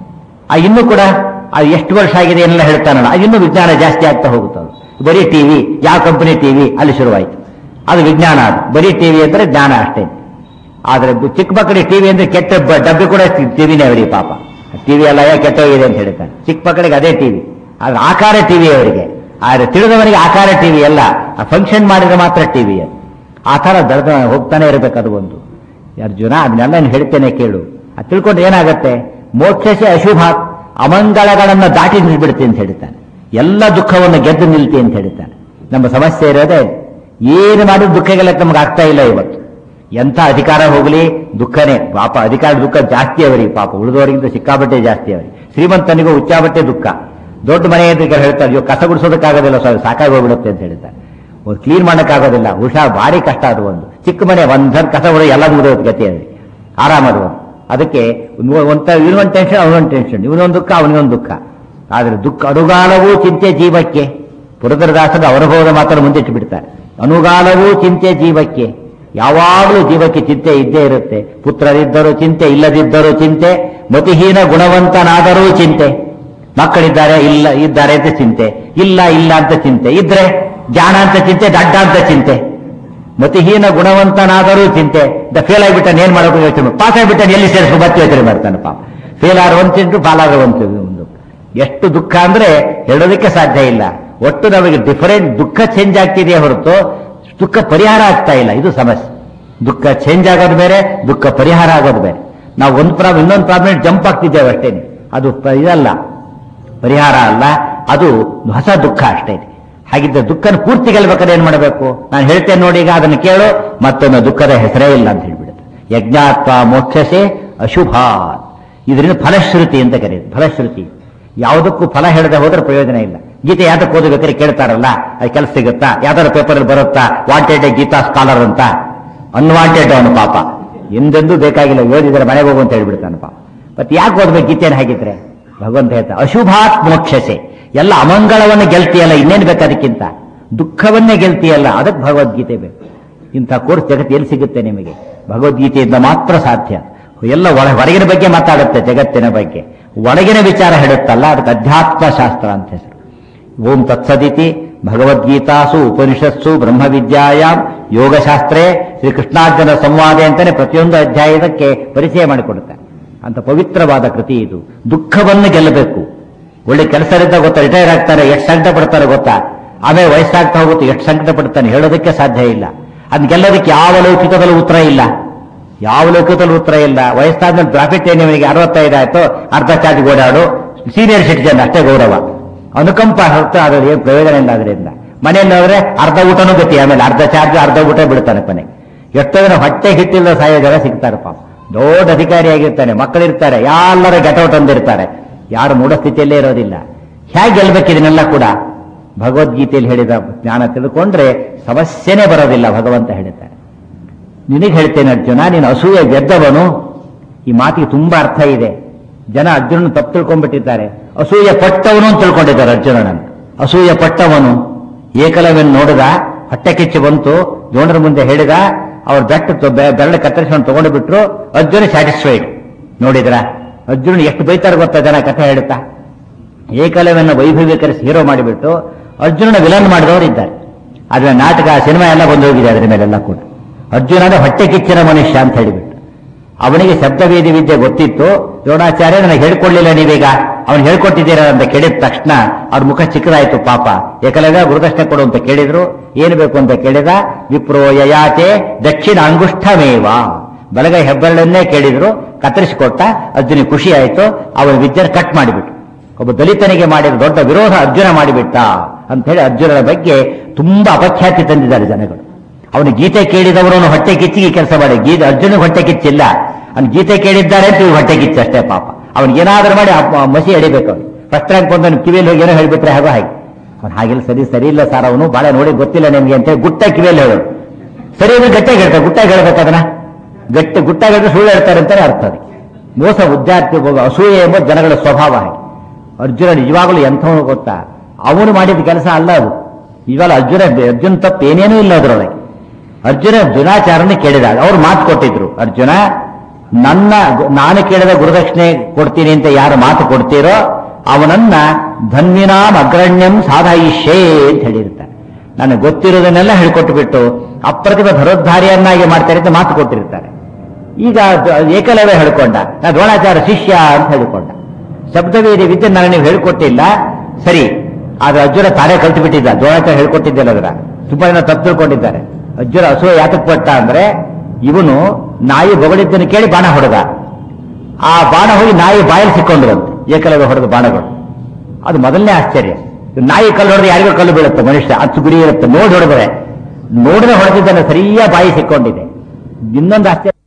ಇನ್ನೂ ಕೂಡ ಎಷ್ಟು ವರ್ಷ ಆಗಿದೆ ಏನೆಲ್ಲ ಹೇಳ್ತಾನಲ್ಲ, ಇನ್ನೂ ವಿಜ್ಞಾನ ಜಾಸ್ತಿ ಆಗ್ತಾ ಹೋಗುತ್ತದೆ. ಬರೀ ಟಿವಿ, ಯಾವ ಕಂಪನಿ ಟಿವಿ ಅಲ್ಲಿ ಶುರುವಾಯಿತು, ಅದು ವಿಜ್ಞಾನ. ಅದು ಬರೀ ಟಿವಿ ಅಂದ್ರೆ ಜ್ಞಾನ ಅಷ್ಟೇ. ಆದ್ರೆ ಚಿಕ್ಕ ಮಕ್ಕಳಿಗೆ ಟಿವಿ ಅಂದ್ರೆ ಕೆಟ್ಟ ಡಬ್ಬಿ ಕೂಡ ಟಿವಿನೇ ಅವರಿಗೆ, ಪಾಪ ಟಿವಿ ಎಲ್ಲ ಕೆಟ್ಟೋಗಿದೆ ಅಂತ ಹೇಳ್ತಾನೆ. ಚಿಕ್ಕ ಮಕ್ಕಳಿಗೆ ಅದೇ ಟಿವಿ, ಆದ್ರೆ ಆಕಾರ ಟಿವಿ ಅವರಿಗೆ. ಆದ್ರೆ ತಿಳಿದವನಿಗೆ ಆಕಾರ ಟಿವಿ ಎಲ್ಲ, ಫಂಕ್ಷನ್ ಮಾಡಿದ್ರೆ ಮಾತ್ರ ಟಿವಿ. ಆ ತರ ದರ್ದ ಹೋಗ್ತಾನೆ ಇರಬೇಕು. ಅದು ಒಂದು. ಅರ್ಜುನ ಅದನ್ನೆಲ್ಲ ಹೇಳ್ತೇನೆ ಕೇಳು. ಅದು ತಿಳ್ಕೊಂಡು ಏನಾಗತ್ತೆ? ಮೋಕ್ಷಸೆ ಅಶುಭ, ಅಮಂಗಳಗಳನ್ನ ದಾಟಿ ನಿಲ್ಬಿಡ್ತೀನಿ ಅಂತ ಹೇಳ್ತಾನೆ. ಎಲ್ಲ ದುಃಖವನ್ನು ಗೆದ್ದು ನಿಲ್ತಿ ಅಂತ ಹೇಳ್ತಾನೆ. ನಮ್ಮ ಸಮಸ್ಯೆ ಇರೋದೇ ಏನು ಮಾಡಿದ ದುಃಖಗಳ ನಮ್ಗೆ ಆಗ್ತಾ ಇಲ್ಲ ಇವತ್ತು. ಎಂಥ ಅಧಿಕಾರ ಹೋಗಲಿ ದುಃಖನೇ, ಪಾಪ ಅಧಿಕಾರ ದುಃಖ ಜಾಸ್ತಿ ಅವರಿಗೆ, ಪಾಪ ಉಳಿದವರಿಗಿಂತ ಸಿಕ್ಕಾಬಟ್ಟೆ ಜಾಸ್ತಿ ಅವರಿಗೆ. ಶ್ರೀಮಂತನಿಗೂ ಉಚ್ಚಾಬಟ್ಟೆ ದುಃಖ. ದೊಡ್ಡ ಮನೆ ಎದುರಿಗೆ ಹೇಳ್ತಾರೆ, ಇವಾಗ ಕಸ ಗುಡಿಸೋದಕ್ಕಾಗೋದಿಲ್ಲ, ಸಾಕಾಗಿ ಹೋಗ್ಬಿಡುತ್ತೆ ಅಂತ ಹೇಳ್ತಾರೆ. ಒಂದು ಕ್ಲೀನ್ ಮಾಡೋಕ್ಕಾಗೋದಿಲ್ಲ, ಹುಷಾರ್ ಭಾರಿ ಕಷ್ಟ. ಅದು ಒಂದು ಚಿಕ್ಕ ಮನೆ, ಒಂದ್ ಕಸ ಹೊಡೆ ಎಲ್ಲ ಮುಗಿದೋದು ಗತಿ ಅದು, ಆರಾಮದು. ಅದಕ್ಕೆ ಇವನೊಂದು ಟೆನ್ಷನ್, ಅವನೊಂದು ಟೆನ್ಷನ್, ಇವನೊಂದು ದುಃಖ, ಅವನಿಗೊಂದು ದುಃಖ. ಆದ್ರೆ ದುಃಖ ಅನುಗಾಲವೂ ಚಿಂತೆ ಜೀವಕ್ಕೆ. ಪುರದರದಾಸದ ಅನುಭವದ ಮಾತ್ರ ಮುಂದಿಟ್ಟು ಬಿಡ್ತಾರೆ. ಅನುಗಾಲವೂ ಚಿಂತೆ ಜೀವಕ್ಕೆ, ಯಾವಾಗಲೂ ಜೀವಕ್ಕೆ ಚಿಂತೆ ಇದ್ದೇ ಇರುತ್ತೆ. ಪುತ್ರರಿದ್ದರೂ ಚಿಂತೆ, ಇಲ್ಲದಿದ್ದರೂ ಚಿಂತೆ, ಮತಿಹೀನ ಗುಣವಂತನಾದರೂ ಚಿಂತೆ. ಮಕ್ಕಳಿದ್ದಾರೆ, ಇದ್ದಾರೆ ಅಂತ ಚಿಂತೆ, ಇಲ್ಲ ಅಂತ ಚಿಂತೆ, ಇದ್ರೆ ಜ್ಞಾನ ಅಂತ ಚಿಂತೆ, ದಡ್ಡ ಅಂತ ಚಿಂತೆ. ಮತಿಹೀನ ಗುಣವಂತನಾದರೂ ಚಿಂತೆ. ಫೇಲ್ ಆಗಿಬಿಟ್ಟ ಏನ್ ಮಾಡೋಕೆ ಯೋಚನೆ, ಪಾಸ್ ಆಗಿಬಿಟ್ಟ ಎಲ್ಲಿ ಸೇರಿಸ್ಕೊ ಮತ್ತೆ ಯೋಚನೆ ಮಾಡ್ತಾನೆ. ಪಾಪ ಫೇಲ್ ಆದ್ರೆ ಒಂದು ಚಿಂಟು, ಪಾಲಾದ್ರೆ ಒಂದು. ಎಷ್ಟು ದುಃಖ ಅಂದ್ರೆ ಹೇಳೋದಕ್ಕೆ ಸಾಧ್ಯ ಇಲ್ಲ. ಒಟ್ಟು ನಮಗೆ ಡಿಫರೆಂಟ್ ದುಃಖ ಚೇಂಜ್ ಆಗ್ತಿದೆಯೇ ಹೊರತು ದುಃಖ ಪರಿಹಾರ ಆಗ್ತಾ ಇಲ್ಲ. ಇದು ಸಮಸ್ಯೆ. ದುಃಖ ಚೇಂಜ್ ಆಗೋದು ಬೇರೆ, ದುಃಖ ಪರಿಹಾರ ಆಗೋದು ಬೇರೆ. ನಾವು ಒಂದು ಪ್ರಾಬ್ಲಮ್ ಇನ್ನೊಂದು ಪ್ರಾಬ್ಲಮ್ ಜಂಪ್ ಆಗ್ತಿದ್ದೇವೆ ಅಷ್ಟೇನೆ. ಅದು ಇದಲ್ಲ, ಪರಿಹಾರ ಅಲ್ಲ, ಅದು ಹೊಸ ದುಃಖ ಅಷ್ಟೇ. ಹಾಗಿದ್ದ ದುಃಖನ ಪೂರ್ತಿ ಗೆಲ್ಬೇಕಾದ್ರೆ ಏನ್ ಮಾಡಬೇಕು? ನಾನು ಹೇಳ್ತೇನೆ ನೋಡಿ, ಈಗ ಅದನ್ನು ಕೇಳು, ಮತ್ತೊಮ್ಮೆ ದುಃಖದ ಹೆಸರೇ ಇಲ್ಲ ಅಂತ ಹೇಳ್ಬಿಡುತ್ತೆ. ಯಜ್ಞಾತ್ವ ಮೋಕ್ಷಸೆ ಅಶುಭ. ಇದರಿಂದ ಫಲಶ್ರುತಿ ಅಂತ ಕರೆಯುತ್ತೆ. ಫಲಶ್ರುತಿ ಯಾವುದಕ್ಕೂ ಫಲ ಹೇಳದೆ ಹೋದ್ರೆ ಪ್ರಯೋಜನ ಇಲ್ಲ. ಗೀತೆ ಯಾವ್ದಕ್ಕೆ ಓದಬೇಕಾದ್ರೆ ಕೇಳ್ತಾರಲ್ಲ, ಅದು ಕೆಲಸ ಸಿಗುತ್ತಾ? ಯಾವ್ದಾದ್ರು ಪೇಪರ್ ಬರುತ್ತಾ ವಾಂಟೆಡ್ ಗೀತಾ ಸ್ಕಾಲರ್ ಅಂತ? ಅನ್ವಾಂಟೆಡ್ ಅವನು ಪಾಪ, ಎಂದೆಂದೂ ಬೇಕಾಗಿಲ್ಲ, ಓದಿದ್ರೆ ಮನೆಗೆ ಹೋಗು ಅಂತ ಹೇಳ್ಬಿಡ್ತಾನೆ ಪಾಪ. ಮತ್ತೆ ಯಾಕೆ ಓದ್ಬೇಕು ಗೀತೆಯನ್ನು? ಹಾಗಿದ್ರೆ ಭಗವಂತ ಹೇಳ್ತಾ ಅಶುಭಾತ್ ಮೋಕ್ಷಸೆ, ಎಲ್ಲ ಅಮಂಗಳವನ್ನು ಗೆಲ್ತಿಯಲ್ಲ, ಇನ್ನೇನು ಬೇಕು ಅದಕ್ಕಿಂತ? ದುಃಖವನ್ನೇ ಗೆಲ್ತಿಯಲ್ಲ, ಅದಕ್ಕೆ ಭಗವದ್ಗೀತೆ ಬೇಕು. ಇಂಥ ಕೋರ್ಸ್ ಜಗತ್ತು ಎಲ್ಲಿ ಸಿಗುತ್ತೆ ನಿಮಗೆ? ಭಗವದ್ಗೀತೆಯಿಂದ ಮಾತ್ರ ಸಾಧ್ಯ. ಎಲ್ಲ ಹೊರಗಿನ ಬಗ್ಗೆ ಮಾತಾಡುತ್ತೆ, ಜಗತ್ತಿನ ಬಗ್ಗೆ. ಒಳಗಿನ ವಿಚಾರ ಹೇಳುತ್ತಲ್ಲ ಅದಕ್ಕೆ ಅಧ್ಯಾತ್ಮ ಶಾಸ್ತ್ರ ಅಂತ ಹೆಸರು. ಓಂ ತತ್ಸದಿತಿ ಭಗವದ್ಗೀತಾಸು ಉಪನಿಷತ್ಸು ಬ್ರಹ್ಮವಿದ್ಯಾಯಾಮ್ ಯೋಗಶಾಸ್ತ್ರೇ ಶ್ರೀಕೃಷ್ಣಾರ್ಜುನ ಸಂವಾದ ಅಂತಾನೆ ಪ್ರತಿಯೊಂದು ಅಧ್ಯಾಯದಕ್ಕೆ ಪರಿಚಯ ಮಾಡಿಕೊಡುತ್ತೆ. ಅಂತ ಪವಿತ್ರವಾದ ಕೃತಿ ಇದು. ದುಃಖವನ್ನು ಗೆಲ್ಲಬೇಕು. ಒಳ್ಳೆ ಕೆಲಸ ಇದ್ದಾಗ ಗೊತ್ತಾ, ರಿಟೈರ್ ಆಗ್ತಾರೆ ಎಷ್ಟು ಸಂಕಟ ಪಡ್ತಾರೆ ಗೊತ್ತಾ, ಆಮೇಲೆ ವಯಸ್ಸಾಗ್ತಾ ಹೋಗುತ್ತೆ ಎಷ್ಟು ಸಂಕಟ ಪಡ್ತಾನೆ ಹೇಳೋದಕ್ಕೆ ಸಾಧ್ಯ ಇಲ್ಲ. ಅದನ್ನ ಗೆಲ್ಲೋದಕ್ಕೆ ಯಾವ ಲೌಕಿಕದಲ್ಲೂ ಉತ್ತರ ಇಲ್ಲ, ಯಾವ ಲೌಕಿಕದಲ್ಲೂ ಉತ್ತರ ಇಲ್ಲ. ವಯಸ್ಸಾದ್ಮೇಲೆ ಪ್ರಾಫಿಟ್ ಏನಿವನಿಗೆ 65 ಆಯ್ತು, ಅರ್ಧ ಚಾರ್ಜ್ ಓಡಾಡು, ಸೀನಿಯರ್ ಸಿಟಿಜನ್ ಅಷ್ಟೇ ಗೌರವ, ಅನುಕಂಪ ಹೊರತು ಅದ್ರ ಏನು ಪ್ರಯೋಜನ ಇಲ್ಲ. ಅದರಿಂದ ಮನೆಯಲ್ಲಿ ಹೋದ್ರೆ ಅರ್ಧ ಊಟನೂ ಗತಿ, ಆಮೇಲೆ ಅರ್ಧ ಚಾರ್ಜ್ ಅರ್ಧ ಊಟ ಬಿಡ್ತಾನೆ ಕೊನೆಗೆ. ಎಷ್ಟೋ ಜನ ಹೊಟ್ಟೆ ಹಿಟ್ಟಿಲ್ಲ ಸಾಯೋ ಜನ ಸಿಗ್ತಾರೆ ಪಾಪ. ದೊಡ್ಡ ಅಧಿಕಾರಿಯಾಗಿರ್ತಾನೆ, ಮಕ್ಕಳಿರ್ತಾರೆ, ಎಲ್ಲರ ಗೆಟೌಟ್ ಅಂದಿರ್ತಾರೆ, ಯಾರು ಮೂಢ ಸ್ಥಿತಿಯಲ್ಲೇ ಇರೋದಿಲ್ಲ. ಹೇಗೆ ಗೆಲ್ಬೇಕು ಇದನ್ನೆಲ್ಲ ಕೂಡ ಭಗವದ್ಗೀತೆಯಲ್ಲಿ ಹೇಳಿದ ಜ್ಞಾನ ತಿಳ್ಕೊಂಡ್ರೆ ಸಮಸ್ಯೆನೇ ಬರೋದಿಲ್ಲ. ಭಗವಂತ ಹೇಳಿದ್ದಾರೆ, ನಿನಗೆ ಹೇಳ್ತೇನೆ ಅರ್ಜುನ, ನೀನು ಅಸೂಯೆ ಗೆದ್ದವನು. ಈ ಮಾತಿಗೆ ತುಂಬಾ ಅರ್ಥ ಇದೆ. ಜನ ಅರ್ಜುನನ್ನು ತಪ್ಪು ತಿಳ್ಕೊಂಡ್ಬಿಟ್ಟಿದ್ದಾರೆ. ಅಸೂಯೆ ಪಟ್ಟವನು ಅಂತ ತಿಳ್ಕೊಂಡಿದ್ದಾರೆ ಅರ್ಜುನನನ್ನು. ಅಸೂಯೆ ಪಟ್ಟವನು ಏಕಲವ್ಯನ್ ನೋಡಿದ, ಹೊಟ್ಟೆ ಕಿಚ್ಚು ಬಂತು, ದ್ರೋಣರ ಮುಂದೆ ಹೇಳಿದ, ಅವ್ರ ಬೆರಳು ಕತ್ತರಿಸ್ಕೊಂಡು ತಗೊಂಡು ಬಿಟ್ರು. ಅರ್ಜುನ ಸ್ಯಾಟಿಸ್ಫೈಡ್. ನೋಡಿದ್ರ ಅರ್ಜುನ ಎಷ್ಟು ಬೈತಾರೆ ಗೊತ್ತಾ ಜನ ಕಥೆ ಹೇಳುತ್ತಾ. ಏಕಲವ್ಯನ ವೈಭವೀಕರಿಸಿ ಹೀರೋ ಮಾಡಿಬಿಟ್ಟು ಅರ್ಜುನನ ವಿಲನ್ ಮಾಡಿದವರು ಇದ್ದಾರೆ. ಆದ್ರೆ ನಾಟಕ ಸಿನಿಮಾ ಎಲ್ಲ ಬಂದು ಹೋಗಿದೆ ಅದರ ಮೇಲೆಲ್ಲ ಕೂಡ. ಅರ್ಜುನ ಅಂದ್ರೆ ಹೊಟ್ಟೆ ಕಿಚ್ಚಿನ ಮನುಷ್ಯ ಅಂತ ಹೇಳಿಬಿಟ್ಟು ಅವನಿಗೆ ಶಬ್ದವೇದಿ ವಿದ್ಯೆ ಗೊತ್ತಿತ್ತು. ದ್ರೋಣಾಚಾರ್ಯ ನನಗೆ ಹೇಳ್ಕೊಡ್ಲಿಲ್ಲ ನೀವೀಗ, ಅವನು ಹೇಳ್ಕೊಟ್ಟಿದ್ದೀರ ಅಂತ ಕೇಳಿದ ತಕ್ಷಣ ಅವ್ರ ಮುಖ ಚಿಕ್ಕದಾಯ್ತು ಪಾಪ. ಏಕಲವ್ಯ ಗುರುದಕ್ಷಿಣೆ ಕೊಡು ಅಂತ ಕೇಳಿದ್ರು. ಏನು ಬೇಕು ಅಂತ ಕೇಳಿದ, ವಿಪ್ರೋ ಯಯಾತೆ ದಕ್ಷಿಣ ಅಂಗುಷ್ಠಮೇವ, ಬಲಗೈ ಹೆಬ್ಬೆರಳನ್ನೇ ಕೇಳಿದ್ರು, ಕತ್ತರಿಸಿಕೊಟ್ಟ. ಅರ್ಜುನಿಗೆ ಖುಷಿ ಆಯ್ತು. ಅವನ ವಿದ್ಯೆಯನ್ನು ಕಟ್ ಮಾಡಿಬಿಟ್ಟು ಒಬ್ಬ ದಲಿತನಿಗೆ ಮಾಡಿದ ದೊಡ್ಡ ವಿರೋಧ ಅರ್ಜುನ ಮಾಡಿಬಿಟ್ಟ ಅಂತ ಹೇಳಿ ಅರ್ಜುನನ ಬಗ್ಗೆ ತುಂಬಾ ಅಪಖ್ಯಾತಿ ತಂದಿದ್ದಾರೆ ಜನಗಳು. ಅವನು ಗೀತೆ ಕೇಳಿದವರು ಅವನು ಹೊಟ್ಟೆ ಕಿಚ್ಚಿಗೆ ಕೆಲಸ ಮಾಡಿ, ಅರ್ಜುನಿಗೆ ಹೊಟ್ಟೆ ಕಿಚ್ಚಿಲ್ಲ, ಅವ್ನು ಗೀತೆ ಕೇಳಿದ್ದಾರೆ ಅಂತ ಇವ್ರು ಹೊಟ್ಟೆ ಕಿಚ್ಚು ಅಷ್ಟೇ ಪಾಪ. ಅವ್ನಿಗೇನಾದ್ರೂ ಮಾಡಿ ಮಸಿ ಎಡಿಬೇಕು. ಅವ್ನು ಫಸ್ಟ್ ರ್ಯಾಂಕ್ ಬಂದು ಕಿವಿಯಲ್ಲಿ ಹೋಗಿ ಏನೋ ಹೇಳ್ಬಿಟ್ರೆ ಹಾಗೋ ಹಾಗೆ. ಅವ್ನು ಹಾಗೆಲ್ಲ ಸರಿ ಇಲ್ಲ ಸರ್, ಅವನು ಬಹಳ ನೋಡಿ ಗೊತ್ತಿಲ್ಲ ನಿಮ್ಗೆ ಅಂತ ಗುಟ್ಟ ಕಿವಿಯಲ್ಲಿ ಹೇಳೋದು. ಸರಿ ಅಂದ್ರೆ ಗಟ್ಟಾಗಿ ಹೇಳ್ತಾರೆ, ಗುಟ್ಟಾಗಿ ಹೇಳ್ಬೇಕು ಅದನ್ನ. ಗುಟ್ಟಾಗಿ ಹೇಳಿದ್ರೆ ಸುಳ್ಳು ಹೇಳ್ತಾರೆ ಅಂತಾನೆ ಅರ್ಥ. ಅದು ಮೋಸ, ವಿದ್ಯಾರ್ಥಿ ಅಸೂಯೆ ಎಂಬ ಜನಗಳ ಸ್ವಭಾವ ಹಾಗೆ. ಅರ್ಜುನ ನಿಜವಾಗಲೂ ಎಂಥವನು ಗೊತ್ತಾ, ಅವನು ಮಾಡಿದ ಕೆಲಸ ಅಲ್ಲ ಅದು. ಇವಾಗ ಅರ್ಜುನ ತಪ್ಪು ಏನೇನೂ ಇಲ್ಲ ಅದರೊಳಗೆ. ಅರ್ಜುನ ದ್ರೋಣಾಚಾರ್ಯನ ಕೇಳಿದಾಗ ಅವ್ರು ಮಾತು ಕೊಟ್ಟಿದ್ರು, ಅರ್ಜುನ ನಾನು ಕೇಳಿದ ಗುರುದಕ್ಷಿಣೆ ಕೊಡ್ತೀನಿ ಅಂತ ಯಾರು ಮಾತು ಕೊಡ್ತೀರೋ ಅವನನ್ನ ಧನ್ವಿನಾಂ ಅಗ್ರಣ್ಯಂ ಸಾಧಾಯಿಷೇ ಅಂತ ಹೇಳಿರ್ತಾರೆ. ನನಗೆ ಗೊತ್ತಿರೋದನ್ನೆಲ್ಲ ಹೇಳ್ಕೊಟ್ಟು ಬಿಟ್ಟು ಅಪ್ರತಿಭ ಧರೋದ್ಧಾರಿಯನ್ನಾಗಿ ಮಾಡ್ತಾರೆ ಅಂತ ಮಾತು ಕೊಟ್ಟಿರ್ತಾರೆ. ಈಗ ಏಕಲವ್ಯ ಹೇಳ್ಕೊಂಡ, ನಾ ದ್ರೋಣಾಚಾರ್ಯ ಶಿಷ್ಯ ಅಂತ ಹೇಳಿಕೊಂಡ. ಶಬ್ದವೇದಿ ವಿದ್ಯೆ ನಾನು ನೀವು ಹೇಳ್ಕೊಟ್ಟಿಲ್ಲ ಸರಿ, ಆದ್ರೆ ಅರ್ಜುನ ತಾನೇ ಕಲ್ತು ಬಿಟ್ಟಿದ್ದ, ದ್ರೋಣಾಚಾರ್ಯ ಹೇಳ್ಕೊಟ್ಟಿದ್ದಲ್ಲ. ಅದರ ತುಂಬಾ ಜನ ತಪ್ಪು ತಿಳ್ಕೊಂಡಿದ್ದಾರೆ. ಅರ್ಜುನ ಅಸೂಯೆ ಯಾತಕ್ಕೆ ಪಟ್ಟ ಅಂದ್ರೆ, ಇವನು ನಾಯಿ ಬೊಗಳಿದ್ದನ್ನು ಕೇಳಿ ಬಾಣ ಹೊಡೆದ. ಆ ಬಾಣ ಹೋಗಿ ನಾಯಿ ಬಾಯಲ್ಲಿ ಸಿಕ್ಕೊಂಡಿರಂತೆ ಏಕಲವ್ಯ ಹೊಡೆದ ಬಾಣಗಳು. ಅದು ಮೊದಲನೇ ಆಶ್ಚರ್ಯ. ನಾಯಿ ಕಲ್ಲು ಹೊಡೆದ್ರೆ ಯಾರಿಗೂ ಕಲ್ಲು ಬೀಳುತ್ತೆ, ಮನುಷ್ಯ ಹತ್ತು ಗುರಿ ಇರುತ್ತೆ. ನೋಡಿದ್ರೆ ಹೊಡೆದಿದ್ದಾನೆ, ಸರಿಯಾ ಬಾಯಿ ಸಿಕ್ಕೊಂಡಿದೆ. ಇನ್ನೊಂದು ಆಶ್ಚರ್ಯ,